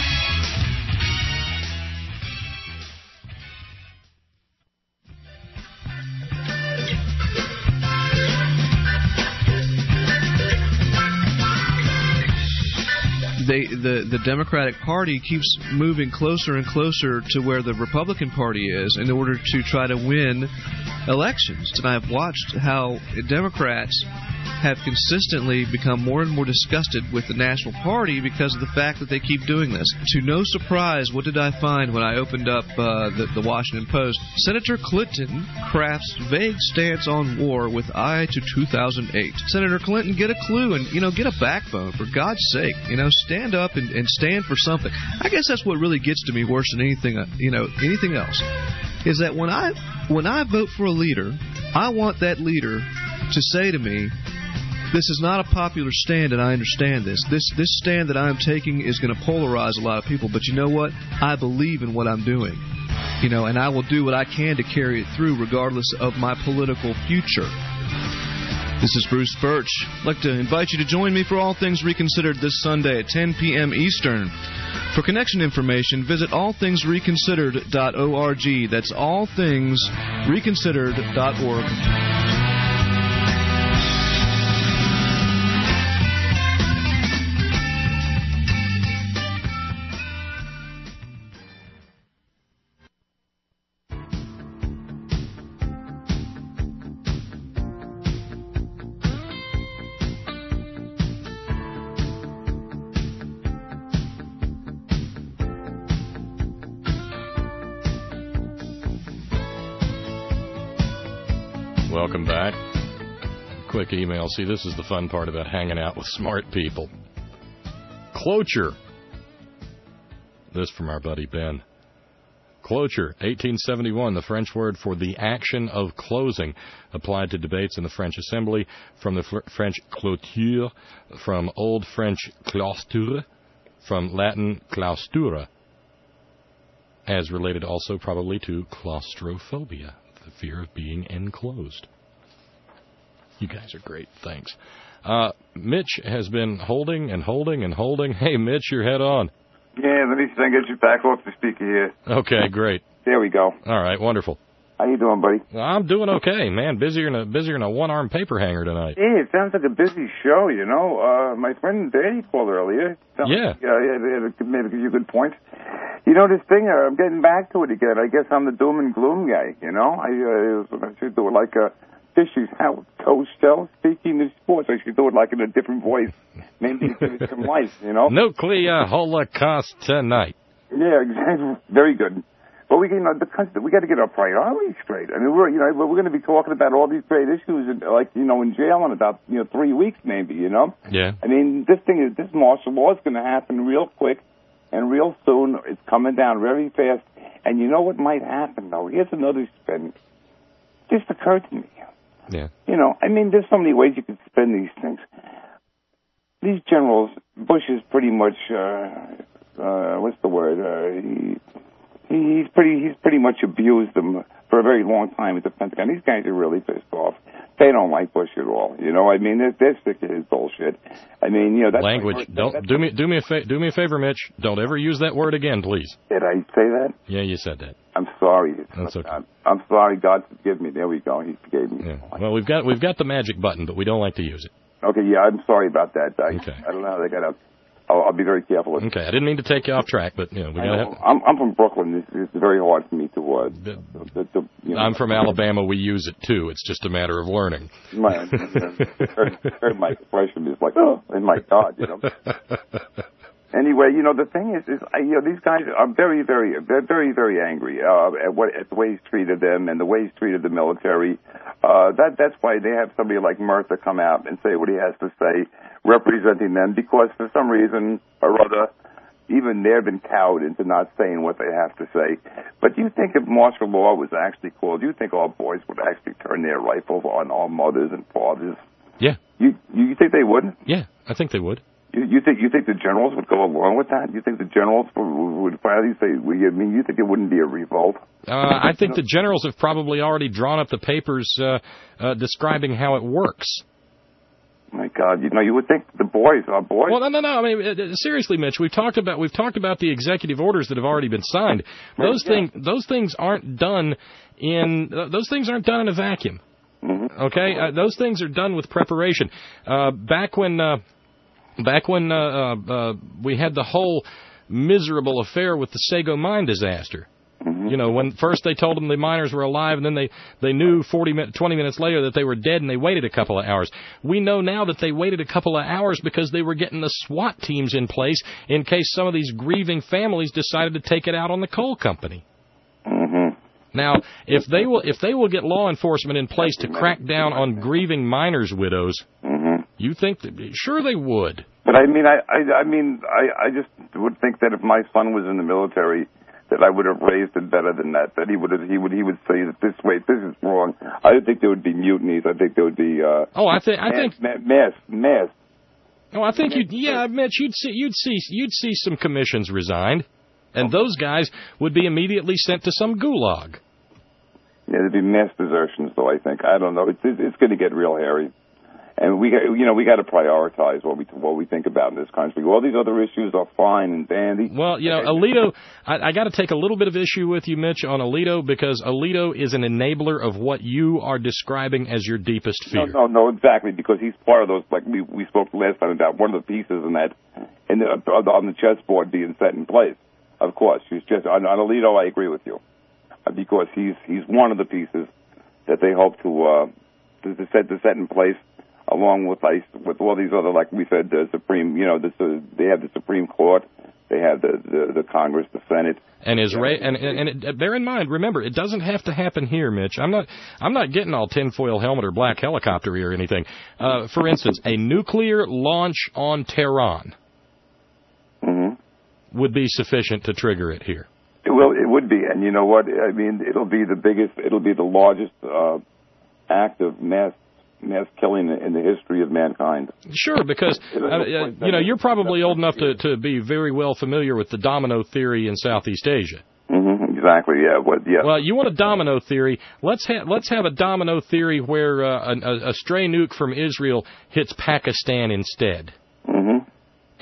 [SPEAKER 19] They, the, the Democratic Party keeps moving closer and closer to where the Republican Party is in order to try to win elections. And I've watched how Democrats have consistently become more and more disgusted with the National Party because of the fact that they keep doing this. To no surprise, what did I find when I opened up uh, the, the Washington Post? Senator Clinton crafts vague stance on war with eye to two thousand eight. Senator Clinton, get a clue and, you know, get a backbone, for God's sake. You know, stand up and, and stand for something. I guess that's what really gets to me worse than anything, uh, you know, anything else, is that when I when I vote for a leader, I want that leader to say to me, this is not a popular stand, and I understand this. This this stand that I'm taking is going to polarize a lot of people, but you know what? I believe in what I'm doing, you know, and I will do what I can to carry it through regardless of my political future. This is Bruce Birch. I'd like to invite you to join me for All Things Reconsidered this Sunday at ten p.m. Eastern. For connection information, visit all things reconsidered dot org. That's all things reconsidered dot org.
[SPEAKER 2] Welcome back. Quick email. See, this is the fun part about hanging out with smart people. Cloture. This from our buddy Ben. Cloture, eighteen seventy-one, the French word for the action of closing, applied to debates in the French Assembly, from the fr- French clôture, from Old French clausture, from Latin claustura, as related also probably to claustrophobia, the fear of being enclosed. You guys are great. Thanks. Uh, Mitch has been holding and holding and holding. Hey, Mitch, your head on.
[SPEAKER 1] Yeah, let me see if I can get you back off the speaker here.
[SPEAKER 2] Okay, great.
[SPEAKER 1] There we go.
[SPEAKER 2] All right, wonderful.
[SPEAKER 1] How you doing, buddy?
[SPEAKER 2] I'm doing okay, man. Busier than a busier than a one-armed paper hanger tonight.
[SPEAKER 1] Yeah, it sounds like a busy show, you know. Uh, my friend Danny called earlier. Sounds
[SPEAKER 2] Yeah.
[SPEAKER 1] Like, uh, he had a, made a few good points. You know, this thing, uh, I'm getting back to it again. I guess I'm the doom and gloom guy, you know. I, uh, I should do it like a fishes out toast shell. Speaking of sports, I should do it like in a different voice. Maybe give it some life, you know.
[SPEAKER 2] Nuclear holocaust tonight.
[SPEAKER 1] Yeah, exactly. Very good. But we, you know, the country, we got to get our priorities straight. I mean, we're, you know, we're going to be talking about all these great issues, in, like, you know, in jail in about, you know, three weeks maybe, you know.
[SPEAKER 2] Yeah.
[SPEAKER 1] I mean, this thing is, this martial law is going to happen real quick and real soon. It's coming down very fast. And you know what might happen though? Here's another spin. Just occurred to me.
[SPEAKER 2] Yeah.
[SPEAKER 1] You know, I mean, there's so many ways you can spin these things. These generals, Bush is pretty much, uh, uh, what's the word? Uh, he, he, he's pretty, he's pretty much abused them for a very long time at the Pentagon. These guys are really pissed off. They don't like Bush at all. You know, I mean, they're, they're sick of his bullshit. I mean, you know, that's
[SPEAKER 2] language.
[SPEAKER 1] Like,
[SPEAKER 2] don't
[SPEAKER 1] that's
[SPEAKER 2] do me do me a fa- do me a favor, Mitch. Don't ever use that word again, please.
[SPEAKER 1] Did I say that?
[SPEAKER 2] Yeah, you said that.
[SPEAKER 1] I'm sorry.
[SPEAKER 2] That's okay.
[SPEAKER 1] I'm, I'm sorry. God forgive me. There we go. He forgave me.
[SPEAKER 2] Yeah. Well, we've got we've got the magic button, but we don't like to use it.
[SPEAKER 1] Okay. Yeah, I'm sorry about that. I,
[SPEAKER 2] Okay.
[SPEAKER 1] I don't know how they got up. I'll, I'll be very careful.
[SPEAKER 2] Okay, I didn't mean to take you off track, but you know we
[SPEAKER 1] I
[SPEAKER 2] gotta
[SPEAKER 1] know.
[SPEAKER 2] have.
[SPEAKER 1] I'm, I'm from Brooklyn. It's, it's very hard for me to. Uh, to, to, to you know,
[SPEAKER 2] I'm from Alabama. We use it too. It's just a matter of learning.
[SPEAKER 1] My, heard, heard my expression is like, oh, and my God, you know. Anyway, you know, the thing is, is I, you know, these guys are very, very, they're very, very angry uh, at what at the way he's treated them and the way he's treated the military. Uh, that that's why they have somebody like Murtha come out and say what he has to say, representing them, because for some reason or other, even they've been cowed into not saying what they have to say. But do you think if martial law was actually called, do you think our boys would actually turn their rifles on our mothers and fathers?
[SPEAKER 2] Yeah.
[SPEAKER 1] You you think they would?
[SPEAKER 2] Yeah, I think they would.
[SPEAKER 1] You, you think you think the generals would go along with that? You think the generals would, would finally say? I mean, you think it wouldn't be a revolt?
[SPEAKER 2] Uh, I think the generals have probably already drawn up the papers uh, uh, describing how it works.
[SPEAKER 1] My God, you know, you would think the boys, our boys.
[SPEAKER 2] Well, no, no, no. I mean, uh, seriously, Mitch, we've talked about we've talked about the executive orders that have already been signed. Those
[SPEAKER 1] yeah.
[SPEAKER 2] things those things aren't done in uh, those things aren't done in a vacuum.
[SPEAKER 1] Mm-hmm.
[SPEAKER 2] Okay, uh, those things are done with preparation. Uh, back when. Uh, Back when uh, uh, uh, we had the whole miserable affair with the Sago mine disaster,
[SPEAKER 1] mm-hmm.
[SPEAKER 2] you know, when first they told them the miners were alive, and then they, they knew forty, twenty minutes later that they were dead, and they waited a couple of hours. We know now that they waited a couple of hours because they were getting the SWAT teams in place in case some of these grieving families decided to take it out on the coal company.
[SPEAKER 1] Mm-hmm.
[SPEAKER 2] Now, if they will, if they will get law enforcement in place to crack down on grieving miners' widows,
[SPEAKER 1] mm-hmm.
[SPEAKER 2] you think that, sure they would.
[SPEAKER 1] But I mean, I, I, I mean, I, I just would think that if my son was in the military, that I would have raised it better than that. That he would have, he would, he would say that this way, this is wrong. I don't think there would be mutinies. I think there would be. Uh,
[SPEAKER 2] oh, I think, I think,
[SPEAKER 1] mass, mass.
[SPEAKER 2] Oh, I think you, yeah, Mitch, you'd see, you'd see, you'd see some commissions resigned, and those guys would be immediately sent to some gulag.
[SPEAKER 1] Yeah, there'd be mass desertions, though. I think I don't know. It's it's, it's going to get real hairy. And we, got, you know, we got to prioritize what we what we think about in this country. All these other issues are fine and dandy.
[SPEAKER 2] Well, you know, Alito, I, I got to take a little bit of issue with you, Mitch, on Alito, because Alito is an enabler of what you are describing as your deepest fear.
[SPEAKER 1] No, no, no, exactly, because he's part of those. Like we we spoke last time about one of the pieces in that, in the, on the chessboard being set in place. Of course, he's just on, on Alito. I agree with you, because he's he's one of the pieces that they hope to uh, to, to set to set in place. Along with with all these other, like we said, the Supreme, you know, this, uh, they have the Supreme Court, they have the, the, the Congress, the Senate,
[SPEAKER 2] and Israel. And and, and it, bear in mind, remember, it doesn't have to happen here, Mitch. I'm not I'm not getting all tinfoil helmet or black helicopter or anything. Uh, for instance, a nuclear launch on Tehran
[SPEAKER 1] mm-hmm.
[SPEAKER 2] would be sufficient to trigger it here.
[SPEAKER 1] It will. It would be, and you know what? I mean, it'll be the biggest. It'll be the largest uh, act of mass. mass killing in the history of mankind.
[SPEAKER 2] Sure, because, uh, uh, you know, you're probably old enough to, to be very well familiar with the domino theory in Southeast Asia.
[SPEAKER 1] Mm-hmm, exactly, yeah. What, yeah.
[SPEAKER 2] Well, you want a domino theory. Let's, ha- let's have a domino theory where uh, a, a stray nuke from Israel hits Pakistan instead.
[SPEAKER 1] Mm-hmm.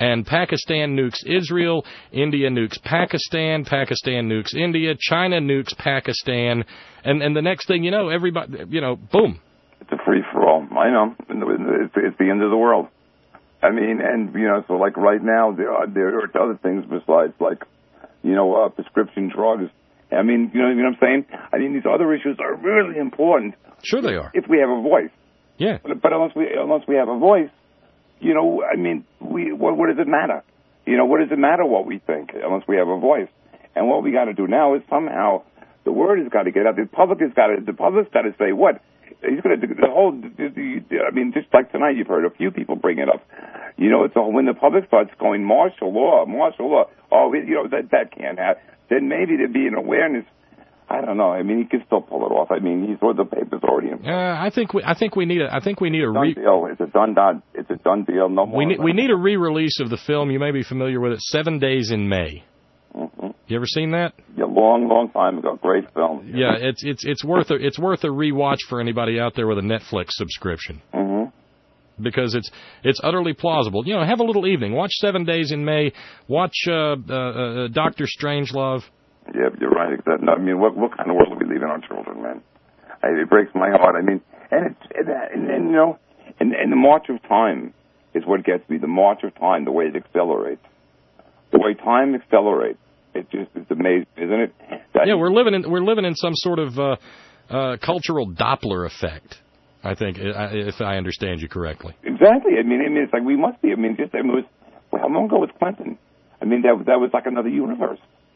[SPEAKER 2] And Pakistan nukes Israel, India nukes Pakistan, Pakistan nukes India, China nukes Pakistan, and, and the next thing you know, everybody, you know, boom.
[SPEAKER 1] It's a free-for-all. I know. It's, it's the end of the world. I mean, and, you know, so like right now, there are, there are other things besides, like, you know, uh, prescription drugs. I mean, you know, you know what I'm saying? I mean, these other issues are really important.
[SPEAKER 2] Sure they are.
[SPEAKER 1] If we have a voice.
[SPEAKER 2] Yeah.
[SPEAKER 1] But, but unless we unless we have a voice, you know, I mean, we what, what does it matter? You know, what does it matter what we think unless we have a voice? And what we got to do now is somehow the word has got to get out. The public has got to. The public's got to say what he's going to do. The whole. The, the, I mean, just like tonight, you've heard a few people bring it up. You know, it's all, when the public starts going martial law, martial law. Oh, you know that that can't happen. Then maybe there'd be an awareness. I don't know. I mean, he can still pull it off. I mean, he's or the paper's already in.
[SPEAKER 2] Uh, I think we. I think we need a. I think we need a
[SPEAKER 1] done
[SPEAKER 2] re.
[SPEAKER 1] Deal. It's a done done. It's a done deal. No more.
[SPEAKER 2] We need. We need a re-release of the film. You may be familiar with it. Seven Days in May.
[SPEAKER 1] Mm-hmm.
[SPEAKER 2] You ever seen that?
[SPEAKER 1] Yeah, long, long time ago. Great film.
[SPEAKER 2] Yeah, it's it's it's worth a it's worth a rewatch for anybody out there with a Netflix subscription.
[SPEAKER 1] Mm-hmm.
[SPEAKER 2] Because it's it's utterly plausible. You know, have a little evening. Watch Seven Days in May. Watch uh, uh, uh, Doctor Strangelove.
[SPEAKER 1] Yeah, you're right. Exactly. I mean, what what kind of world are we leaving our children, man? I, it breaks my heart. I mean, and it's and, and, and you know, and, and the march of time is what gets me. The march of time, the way it accelerates, the way time accelerates. It just it's amazing, isn't it? That
[SPEAKER 2] yeah, we're living in we're living in some sort of uh, uh, cultural Doppler effect. I think, if I understand you correctly.
[SPEAKER 1] Exactly. I mean, I mean, it's like we must be. I mean, just I mean, it was well, how long ago was Clinton? I mean, that that was like another universe.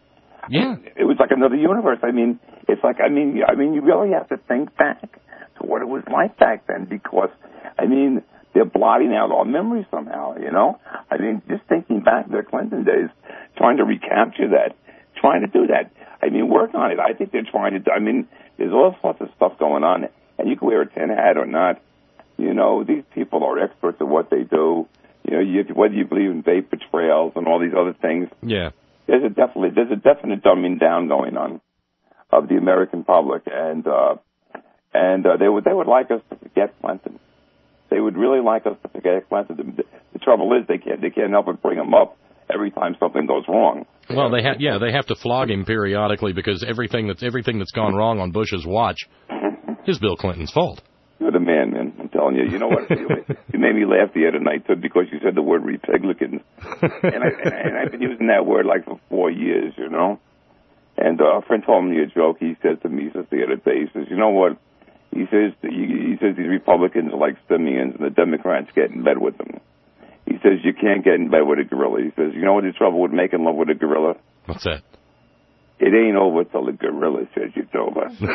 [SPEAKER 2] Yeah,
[SPEAKER 1] it was like another universe. I mean, it's like I mean, I mean, you really have to think back to what it was like back then, because I mean, they're blotting out our memories somehow. You know, I mean, just thinking back to the Clinton days, trying to recapture that, trying to do that. I mean, work on it. I think they're trying to. I mean, there's all sorts of stuff going on. And you can wear a tin hat or not. You know, these people are experts at what they do. You know, you, whether you believe in vapor trails and all these other things.
[SPEAKER 2] Yeah.
[SPEAKER 1] There's a definitely there's a definite dumbing down going on of the American public, and uh, and uh, they would they would like us to forget Clinton. They would really like us to forget Clinton. The, the trouble is they can't they can't help but bring him up every time something goes wrong.
[SPEAKER 2] Well, they have yeah they have to flog him periodically because everything that's everything that's gone wrong on Bush's watch is Bill Clinton's fault.
[SPEAKER 1] You're the man, man. I'm telling you. You know what? You, you made me laugh the other night, too, because you said the word Republicans. And, I, and, I, and I've been using that word, like, for four years, you know? And uh, a friend told me a joke. He said to me, he says the other day, he says, you know what? He says he, he says these Republicans are like simians, and the Democrats get in bed with them. He says you can't get in bed with a gorilla. He says, you know what the trouble with making love with a gorilla?
[SPEAKER 2] What's that?
[SPEAKER 1] It ain't over till the gorilla says it's over. You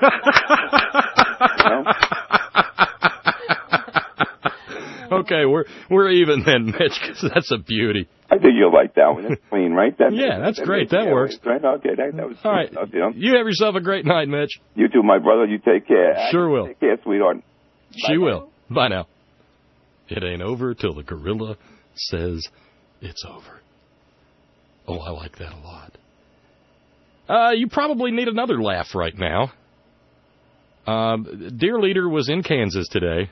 [SPEAKER 1] know?
[SPEAKER 2] Okay, we're we're even then, Mitch, because that's a beauty.
[SPEAKER 1] I think you'll like that one. It's clean, right? That
[SPEAKER 2] yeah, that's that great. That works.
[SPEAKER 1] Right? Okay, that, that was
[SPEAKER 2] all right.
[SPEAKER 1] Stuff, you know?
[SPEAKER 2] You have yourself a great night, Mitch.
[SPEAKER 1] You too, my brother. You take care.
[SPEAKER 2] Sure will.
[SPEAKER 1] Take care, sweetheart.
[SPEAKER 2] She Bye will. Now. Bye now. It ain't over till the gorilla says it's over. Oh, I like that a lot. Uh, you probably need another laugh right now. Um, Dear Leader was in Kansas today.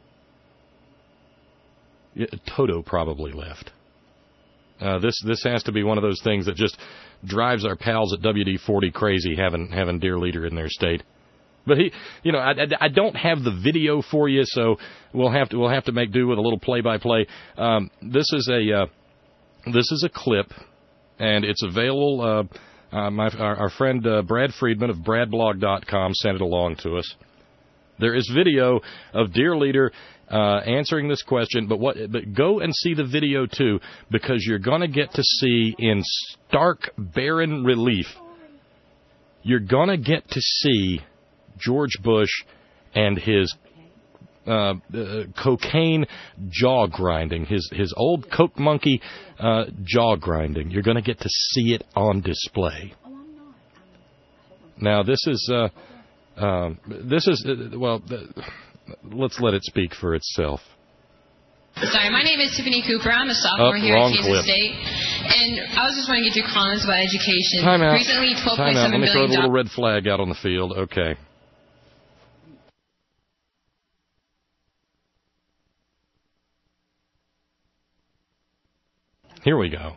[SPEAKER 2] Yeah, Toto probably left. Uh, this this has to be one of those things that just drives our pals at W D forty crazy having having Dear Leader in their state. But he, you know, I, I, I don't have the video for you, so we'll have to we'll have to make do with a little play-by-play. Um, this is a uh, this is a clip, and it's available. Uh, uh, my our, our friend uh, Brad Friedman of brad blog dot com sent it along to us. There is video of Dear Leader uh, answering this question, but what? But go and see the video too, because you're going to get to see in stark, barren relief. You're going to get to see George Bush and his uh, uh, cocaine jaw grinding, his his old coke monkey uh, jaw grinding. You're going to get to see it on display. Now this is uh, uh, this is uh, well. Uh, let's let it speak for itself.
[SPEAKER 3] Sorry, my name is Tiffany Cooper. I'm a sophomore
[SPEAKER 2] oh,
[SPEAKER 3] here at Kansas
[SPEAKER 2] clip.
[SPEAKER 3] State, and I was just wanting to get your comments about education.
[SPEAKER 2] Time out.
[SPEAKER 3] Recently, twelve
[SPEAKER 2] Time
[SPEAKER 3] point
[SPEAKER 2] out.
[SPEAKER 3] seven
[SPEAKER 2] Let me throw
[SPEAKER 3] billion
[SPEAKER 2] the little
[SPEAKER 3] dollars.
[SPEAKER 2] red flag out on the field. Okay. Here we go.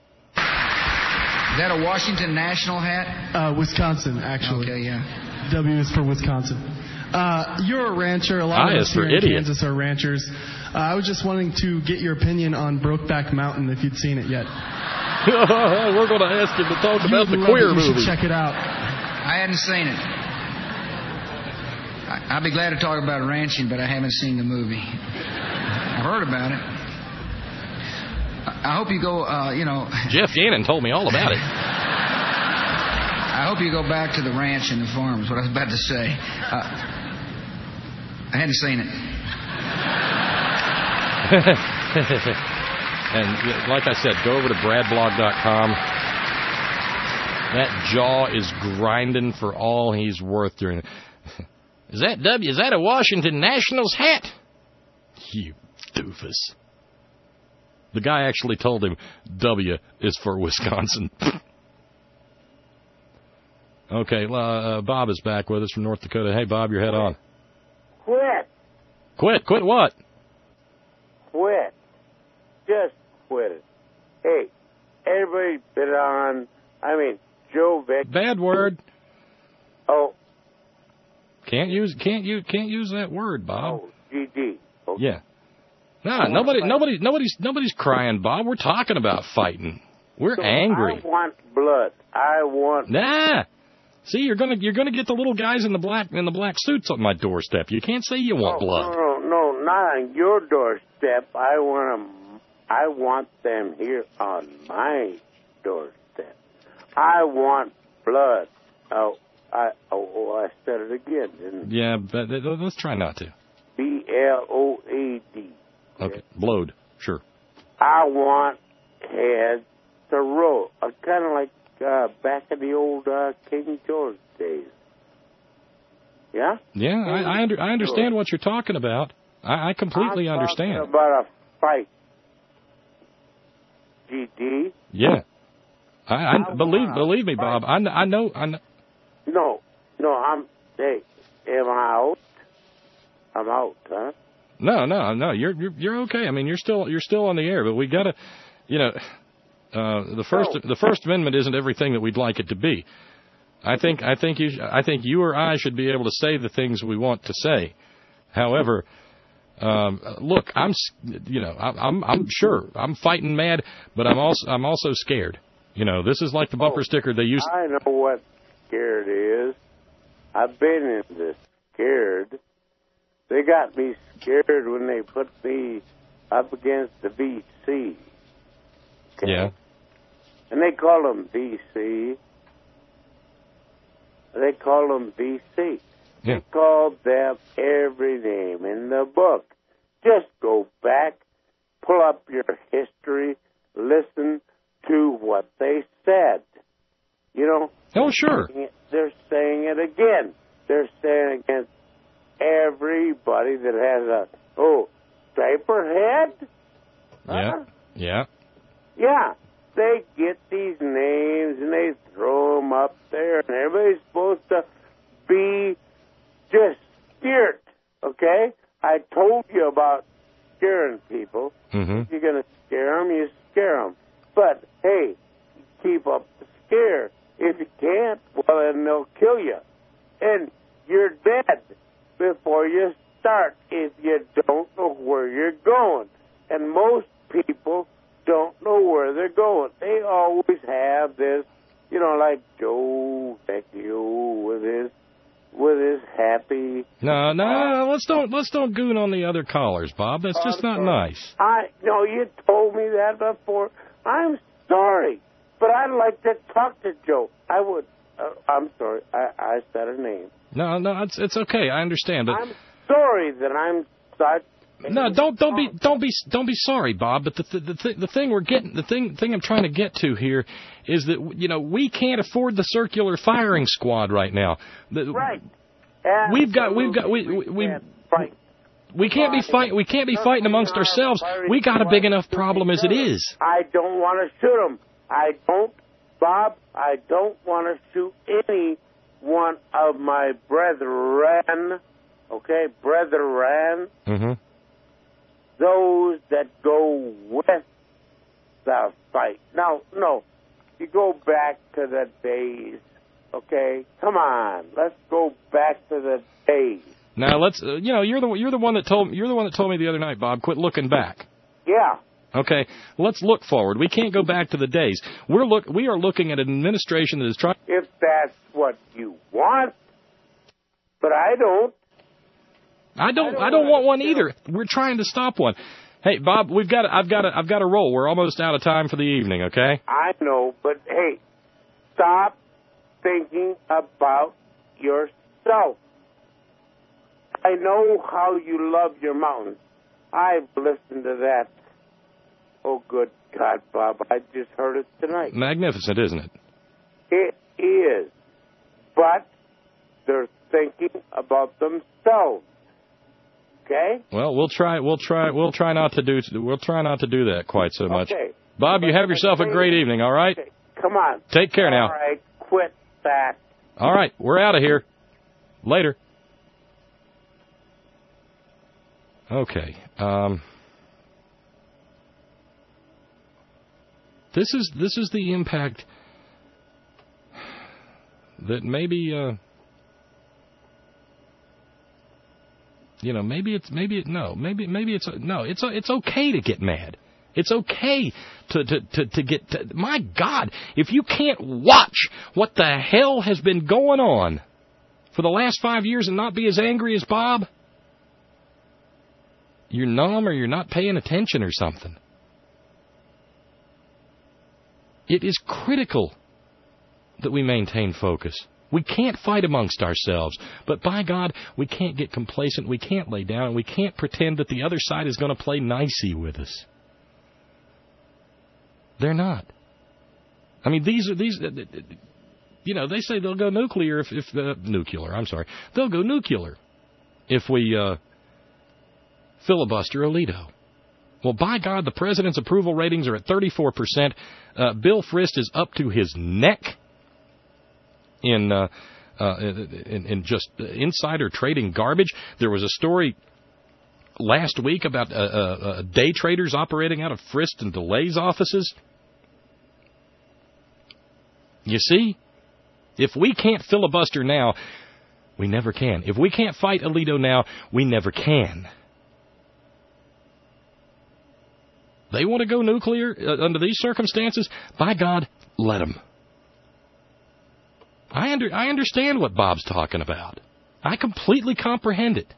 [SPEAKER 12] Is that a Washington National hat?
[SPEAKER 13] Uh, Wisconsin, actually.
[SPEAKER 12] Okay, yeah.
[SPEAKER 13] W is for Wisconsin. Uh, you're a rancher. A lot
[SPEAKER 2] I
[SPEAKER 13] of
[SPEAKER 2] is
[SPEAKER 13] us
[SPEAKER 2] for
[SPEAKER 13] here in
[SPEAKER 2] idiot.
[SPEAKER 13] Kansas are ranchers. Uh, I was just wanting to get your opinion on Brokeback Mountain, if you'd seen it yet.
[SPEAKER 2] We're going to ask you to talk about the
[SPEAKER 13] You'd love
[SPEAKER 2] queer
[SPEAKER 13] it. You should
[SPEAKER 2] movie.
[SPEAKER 13] check it out.
[SPEAKER 12] I hadn't seen it. I- I'll be glad to talk about ranching, but I haven't seen the movie. I've heard about it. I hope you go, uh, you know...
[SPEAKER 2] Jeff Gannon told me all about it.
[SPEAKER 12] I hope you go back to the ranch and the farm, is what I was about to say. Uh, I hadn't seen it.
[SPEAKER 2] And like I said, go over to brad blog dot com. That jaw is grinding for all he's worth during it. Is that W? Is that a Washington Nationals hat? You doofus. The guy actually told him W is for Wisconsin. Okay, uh, Bob is back with us from North Dakota. Hey, Bob, your head on.
[SPEAKER 20] Quit.
[SPEAKER 2] Quit? Quit what?
[SPEAKER 20] Quit. Just quit it. Hey, everybody been on, I mean, Joe Vick.
[SPEAKER 2] Bad word.
[SPEAKER 20] Oh.
[SPEAKER 2] Can't use can't use can't use that word, Bob.
[SPEAKER 20] Oh, G D. Okay.
[SPEAKER 2] Yeah. Nah, nobody nobody nobody's nobody's crying, Bob. We're talking about fighting. We're
[SPEAKER 20] So
[SPEAKER 2] angry.
[SPEAKER 20] I want blood. I want.
[SPEAKER 2] Nah. See, you're gonna you're gonna get the little guys in the black in the black suits on my doorstep. You can't say you want
[SPEAKER 20] no,
[SPEAKER 2] blood.
[SPEAKER 20] No, no, no, not on your doorstep. I want them. I want them here on my doorstep. I want blood. Oh, I oh, oh I said it again, didn't
[SPEAKER 2] Yeah, but let's try not to.
[SPEAKER 20] B L O A D.
[SPEAKER 2] Okay, blowed, sure.
[SPEAKER 20] I want heads to roll. Uh, kind of like uh, back in the old uh, King George days. Yeah?
[SPEAKER 2] Yeah, I I, under, I understand what you're talking about. I, I completely
[SPEAKER 20] I'm
[SPEAKER 2] understand.
[SPEAKER 20] talking about a fight. G D?
[SPEAKER 2] Yeah. I, I,
[SPEAKER 20] I
[SPEAKER 2] believe
[SPEAKER 20] want
[SPEAKER 2] believe me, Bob. I, I know I know.
[SPEAKER 20] No, no, I'm, hey, am I out? I'm out, huh?
[SPEAKER 2] No, no, no. You're you're you're okay. I mean, you're still you're still on the air, but we gotta, you know, uh, the first the First Amendment isn't everything that we'd like it to be. I think I think you I think you or I should be able to say the things we want to say. However, um, look, I'm you know I'm I'm sure I'm fighting mad, but I'm also I'm also scared. You know, this is like the bumper
[SPEAKER 20] Oh,
[SPEAKER 2] sticker they used.
[SPEAKER 20] I know what scared is. I've been in this scared. They got me scared when they put me up against the V C. Okay?
[SPEAKER 2] Yeah.
[SPEAKER 20] And they call them V C. They call them V C.
[SPEAKER 2] Yeah.
[SPEAKER 20] They called them every name in the book. Just go back, pull up your history, listen to what they said. You know?
[SPEAKER 2] Oh, sure.
[SPEAKER 20] They're saying it again. They're saying against everybody that has a, oh, diaper head?
[SPEAKER 2] Yeah.
[SPEAKER 20] Huh?
[SPEAKER 2] Yeah.
[SPEAKER 20] Yeah. They get these names and they throw them up there, and everybody's supposed to be just scared, okay? I told you about scaring people.
[SPEAKER 2] Mm-hmm.
[SPEAKER 20] If you're going to scare them, you scare them. But, hey, keep up the scare. If you can't, well, then they'll kill you. And you're dead before you start if you don't know where you're going. And most people don't know where they're going. They always have this, you know, like Joe Vecchio with his with his happy.
[SPEAKER 2] No, no, no, let's don't let's don't goon on the other callers, Bob. That's just not nice.
[SPEAKER 20] I no, you told me that before. I'm sorry, but I'd like to talk to Joe. I would. Uh, I'm sorry. I, I said a name.
[SPEAKER 2] No, no, it's it's okay. I understand, but
[SPEAKER 20] I'm sorry that I'm such.
[SPEAKER 2] no, don't don't be don't be don't be sorry, Bob. But the the the, th- the thing we're getting the thing thing I'm trying to get to here is that you know we can't afford the circular firing squad right now. The,
[SPEAKER 20] Right.
[SPEAKER 2] We've got we've got we we. we we can't be fight. We can't be fighting amongst ourselves. We got a big enough problem as it is.
[SPEAKER 20] I don't want to shoot him. I don't, Bob. I don't want to shoot any one of my brethren. Okay, brethren.
[SPEAKER 2] Mm-hmm.
[SPEAKER 20] Those that go with the fight. Now, no, you go back to the days, okay? Come on, let's go back to the days.
[SPEAKER 2] Now let's, uh, you know, you're the you're the one that told you're the one that told me the other night, Bob. Quit looking back.
[SPEAKER 20] Yeah.
[SPEAKER 2] Okay, let's look forward. We can't go back to the days. We're look we are looking at an administration that is trying.
[SPEAKER 20] If that's what you want, but I don't.
[SPEAKER 2] I don't. I don't, I don't want one either. We're trying to stop one. Hey, Bob, we've got. I've got. I've got to roll. We're almost out of time for the evening. Okay.
[SPEAKER 20] I know, but hey, stop thinking about yourself. I know how you love your mountains. I've listened to that. Oh, good God, Bob, I just heard it tonight.
[SPEAKER 2] Magnificent, isn't it?
[SPEAKER 20] It is. But they're thinking about themselves. Okay?
[SPEAKER 2] Well, we'll try. We'll try. We'll try not to do. We'll try not to do that quite so much.
[SPEAKER 20] Okay.
[SPEAKER 2] Bob, you have yourself a great evening. All right.
[SPEAKER 20] Okay. Come on.
[SPEAKER 2] Take care now.
[SPEAKER 20] All right. Quit that.
[SPEAKER 2] All right. We're out of here. Later. Okay. Um, this is this is the impact that maybe uh, you know maybe it's maybe it no maybe maybe it's no it's it's okay to get mad. It's okay to to to, to get to, my God, if you can't watch what the hell has been going on for the last five years and not be as angry as Bob, you're numb or you're not paying attention or something. It is critical that we maintain focus. We can't fight amongst ourselves, but by God, we can't get complacent, we can't lay down, and we can't pretend that the other side is going to play nicey with us. They're not. I mean, these are, these, you know, they say they'll go nuclear if, if uh, nuclear, I'm sorry, they'll go nuclear if we, uh, filibuster Alito. Well, by God, the president's approval ratings are at thirty-four percent. Uh, Bill Frist is up to his neck in, uh, uh, in in just insider trading garbage. There was a story last week about uh, uh, day traders operating out of Frist and DeLay's offices. You see, if we can't filibuster now, we never can. If we can't fight Alito now, we never can. They want to go nuclear uh, under these circumstances? By God, let them. I, under, I understand what Bob's talking about. I completely comprehend it.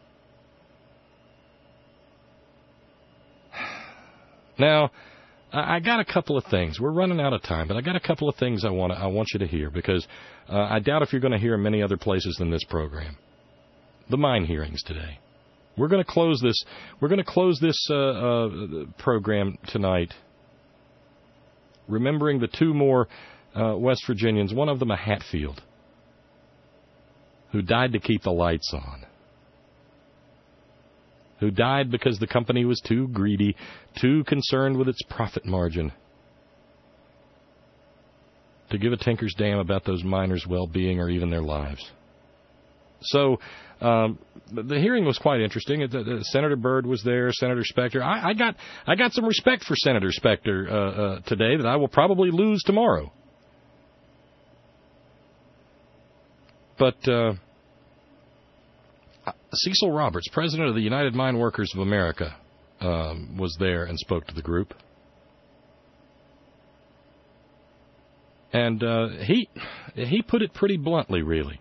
[SPEAKER 2] Now, I, I got a couple of things. We're running out of time, but I got a couple of things I want I want you to hear, because uh, I doubt if you're going to hear in many other places than this program. The mine hearings today. We're going to close this. We're going to close this uh, uh, program tonight, remembering the two more uh, West Virginians. One of them a Hatfield, who died to keep the lights on. Who died because the company was too greedy, too concerned with its profit margin, to give a tinker's damn about those miners' well-being or even their lives. So um, the hearing was quite interesting. Senator Byrd was there, Senator Specter. I, I got I got some respect for Senator Specter uh, uh, today that I will probably lose tomorrow. But uh, Cecil Roberts, president of the United Mine Workers of America, um, was there and spoke to the group. And uh, he he put it pretty bluntly, really.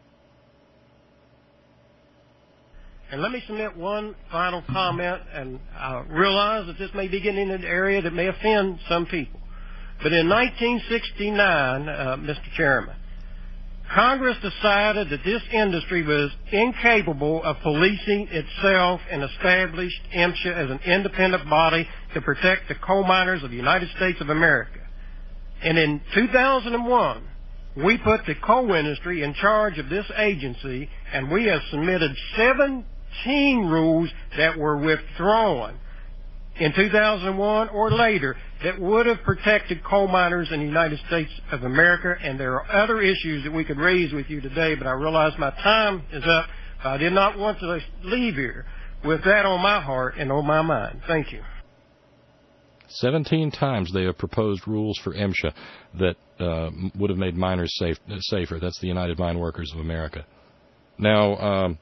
[SPEAKER 4] And let me submit one final comment, and I realize that this may be getting into an area that may offend some people. But in nineteen sixty-nine, uh, Mister Chairman, Congress decided that this industry was incapable of policing itself and established MSHA as an independent body to protect the coal miners of the United States of America. And in two thousand one, we put the coal industry in charge of this agency, and we have submitted seventeen rules that were withdrawn in two thousand one or later that would have protected coal miners in the United States of America. And there are other issues that we could raise with you today, but I realize my time is up. I did not want to leave here with that on my heart and on my mind. Thank you.
[SPEAKER 2] Seventeen times they have proposed rules for MSHA that uh, would have made miners safe, uh, safer. That's the United Mine Workers of America. Now, um,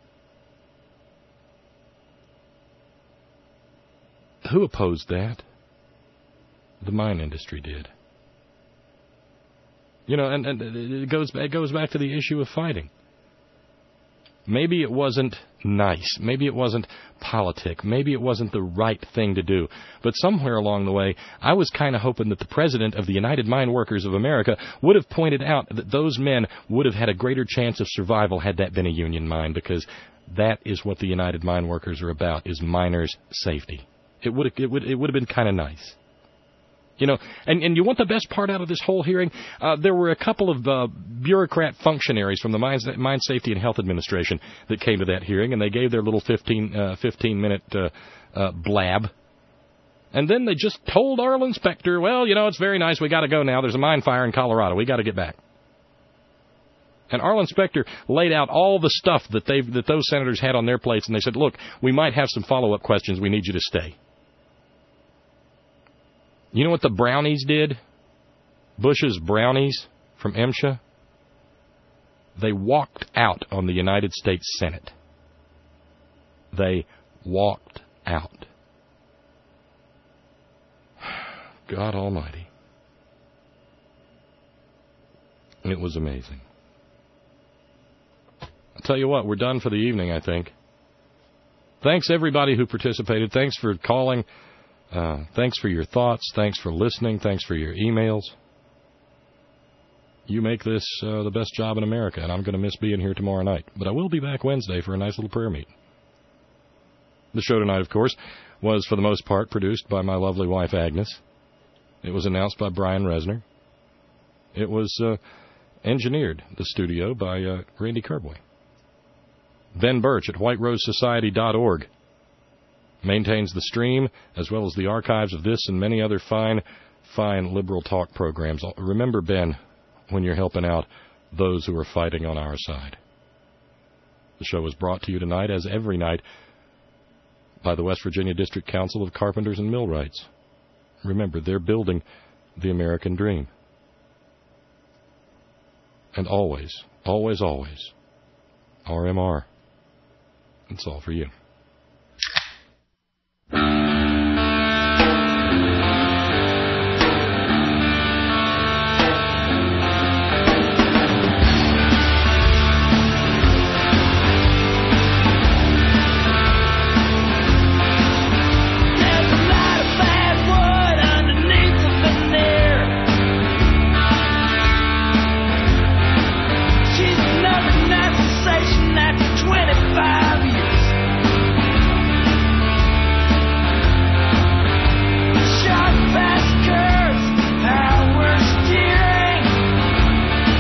[SPEAKER 2] who opposed that? The mine industry did. You know, and, and it goes it goes back to the issue of fighting. Maybe it wasn't nice. Maybe it wasn't politic. Maybe it wasn't the right thing to do. But somewhere along the way, I was kind of hoping that the president of the United Mine Workers of America would have pointed out that those men would have had a greater chance of survival had that been a union mine, because that is what the United Mine Workers are about, is miners' safety. It would have, it would, it would have been kind of nice. You know, and, and you want the best part out of this whole hearing? Uh, there were a couple of uh, bureaucrat functionaries from the Mine, Mine Safety and Health Administration that came to that hearing, and they gave their little fifteen, uh, fifteen-minute uh, uh, blab. And then they just told Arlen Specter, well, you know, it's very nice. We got to go now. There's a mine fire in Colorado. We got to get back. And Arlen Specter laid out all the stuff that they that those senators had on their plates, and they said, look, we might have some follow-up questions. We need you to stay. You know what the brownies did? Bush's brownies from MSHA? They walked out on the United States Senate. They walked out. God Almighty. It was amazing. I'll tell you what, we're done for the evening, I think. Thanks, everybody who participated. Thanks for calling. Uh, thanks for your thoughts. Thanks for listening. Thanks for your emails. You make this uh, the best job in America, and I'm going to miss being here tomorrow night. But I will be back Wednesday for a nice little prayer meeting. The show tonight, of course, was for the most part produced by my lovely wife, Agnes. It was announced by Brian Resner. It was uh, engineered, the studio, by uh, Randy Kerbway. Ben Birch at white rose society dot org maintains the stream, as well as the archives of this and many other fine, fine liberal talk programs. Remember, Ben, when you're helping out those who are fighting on our side. The show was brought to you tonight, as every night, by the West Virginia District Council of Carpenters and Millwrights. Remember, they're building the American dream. And always, always, always, R M R. It's all for you.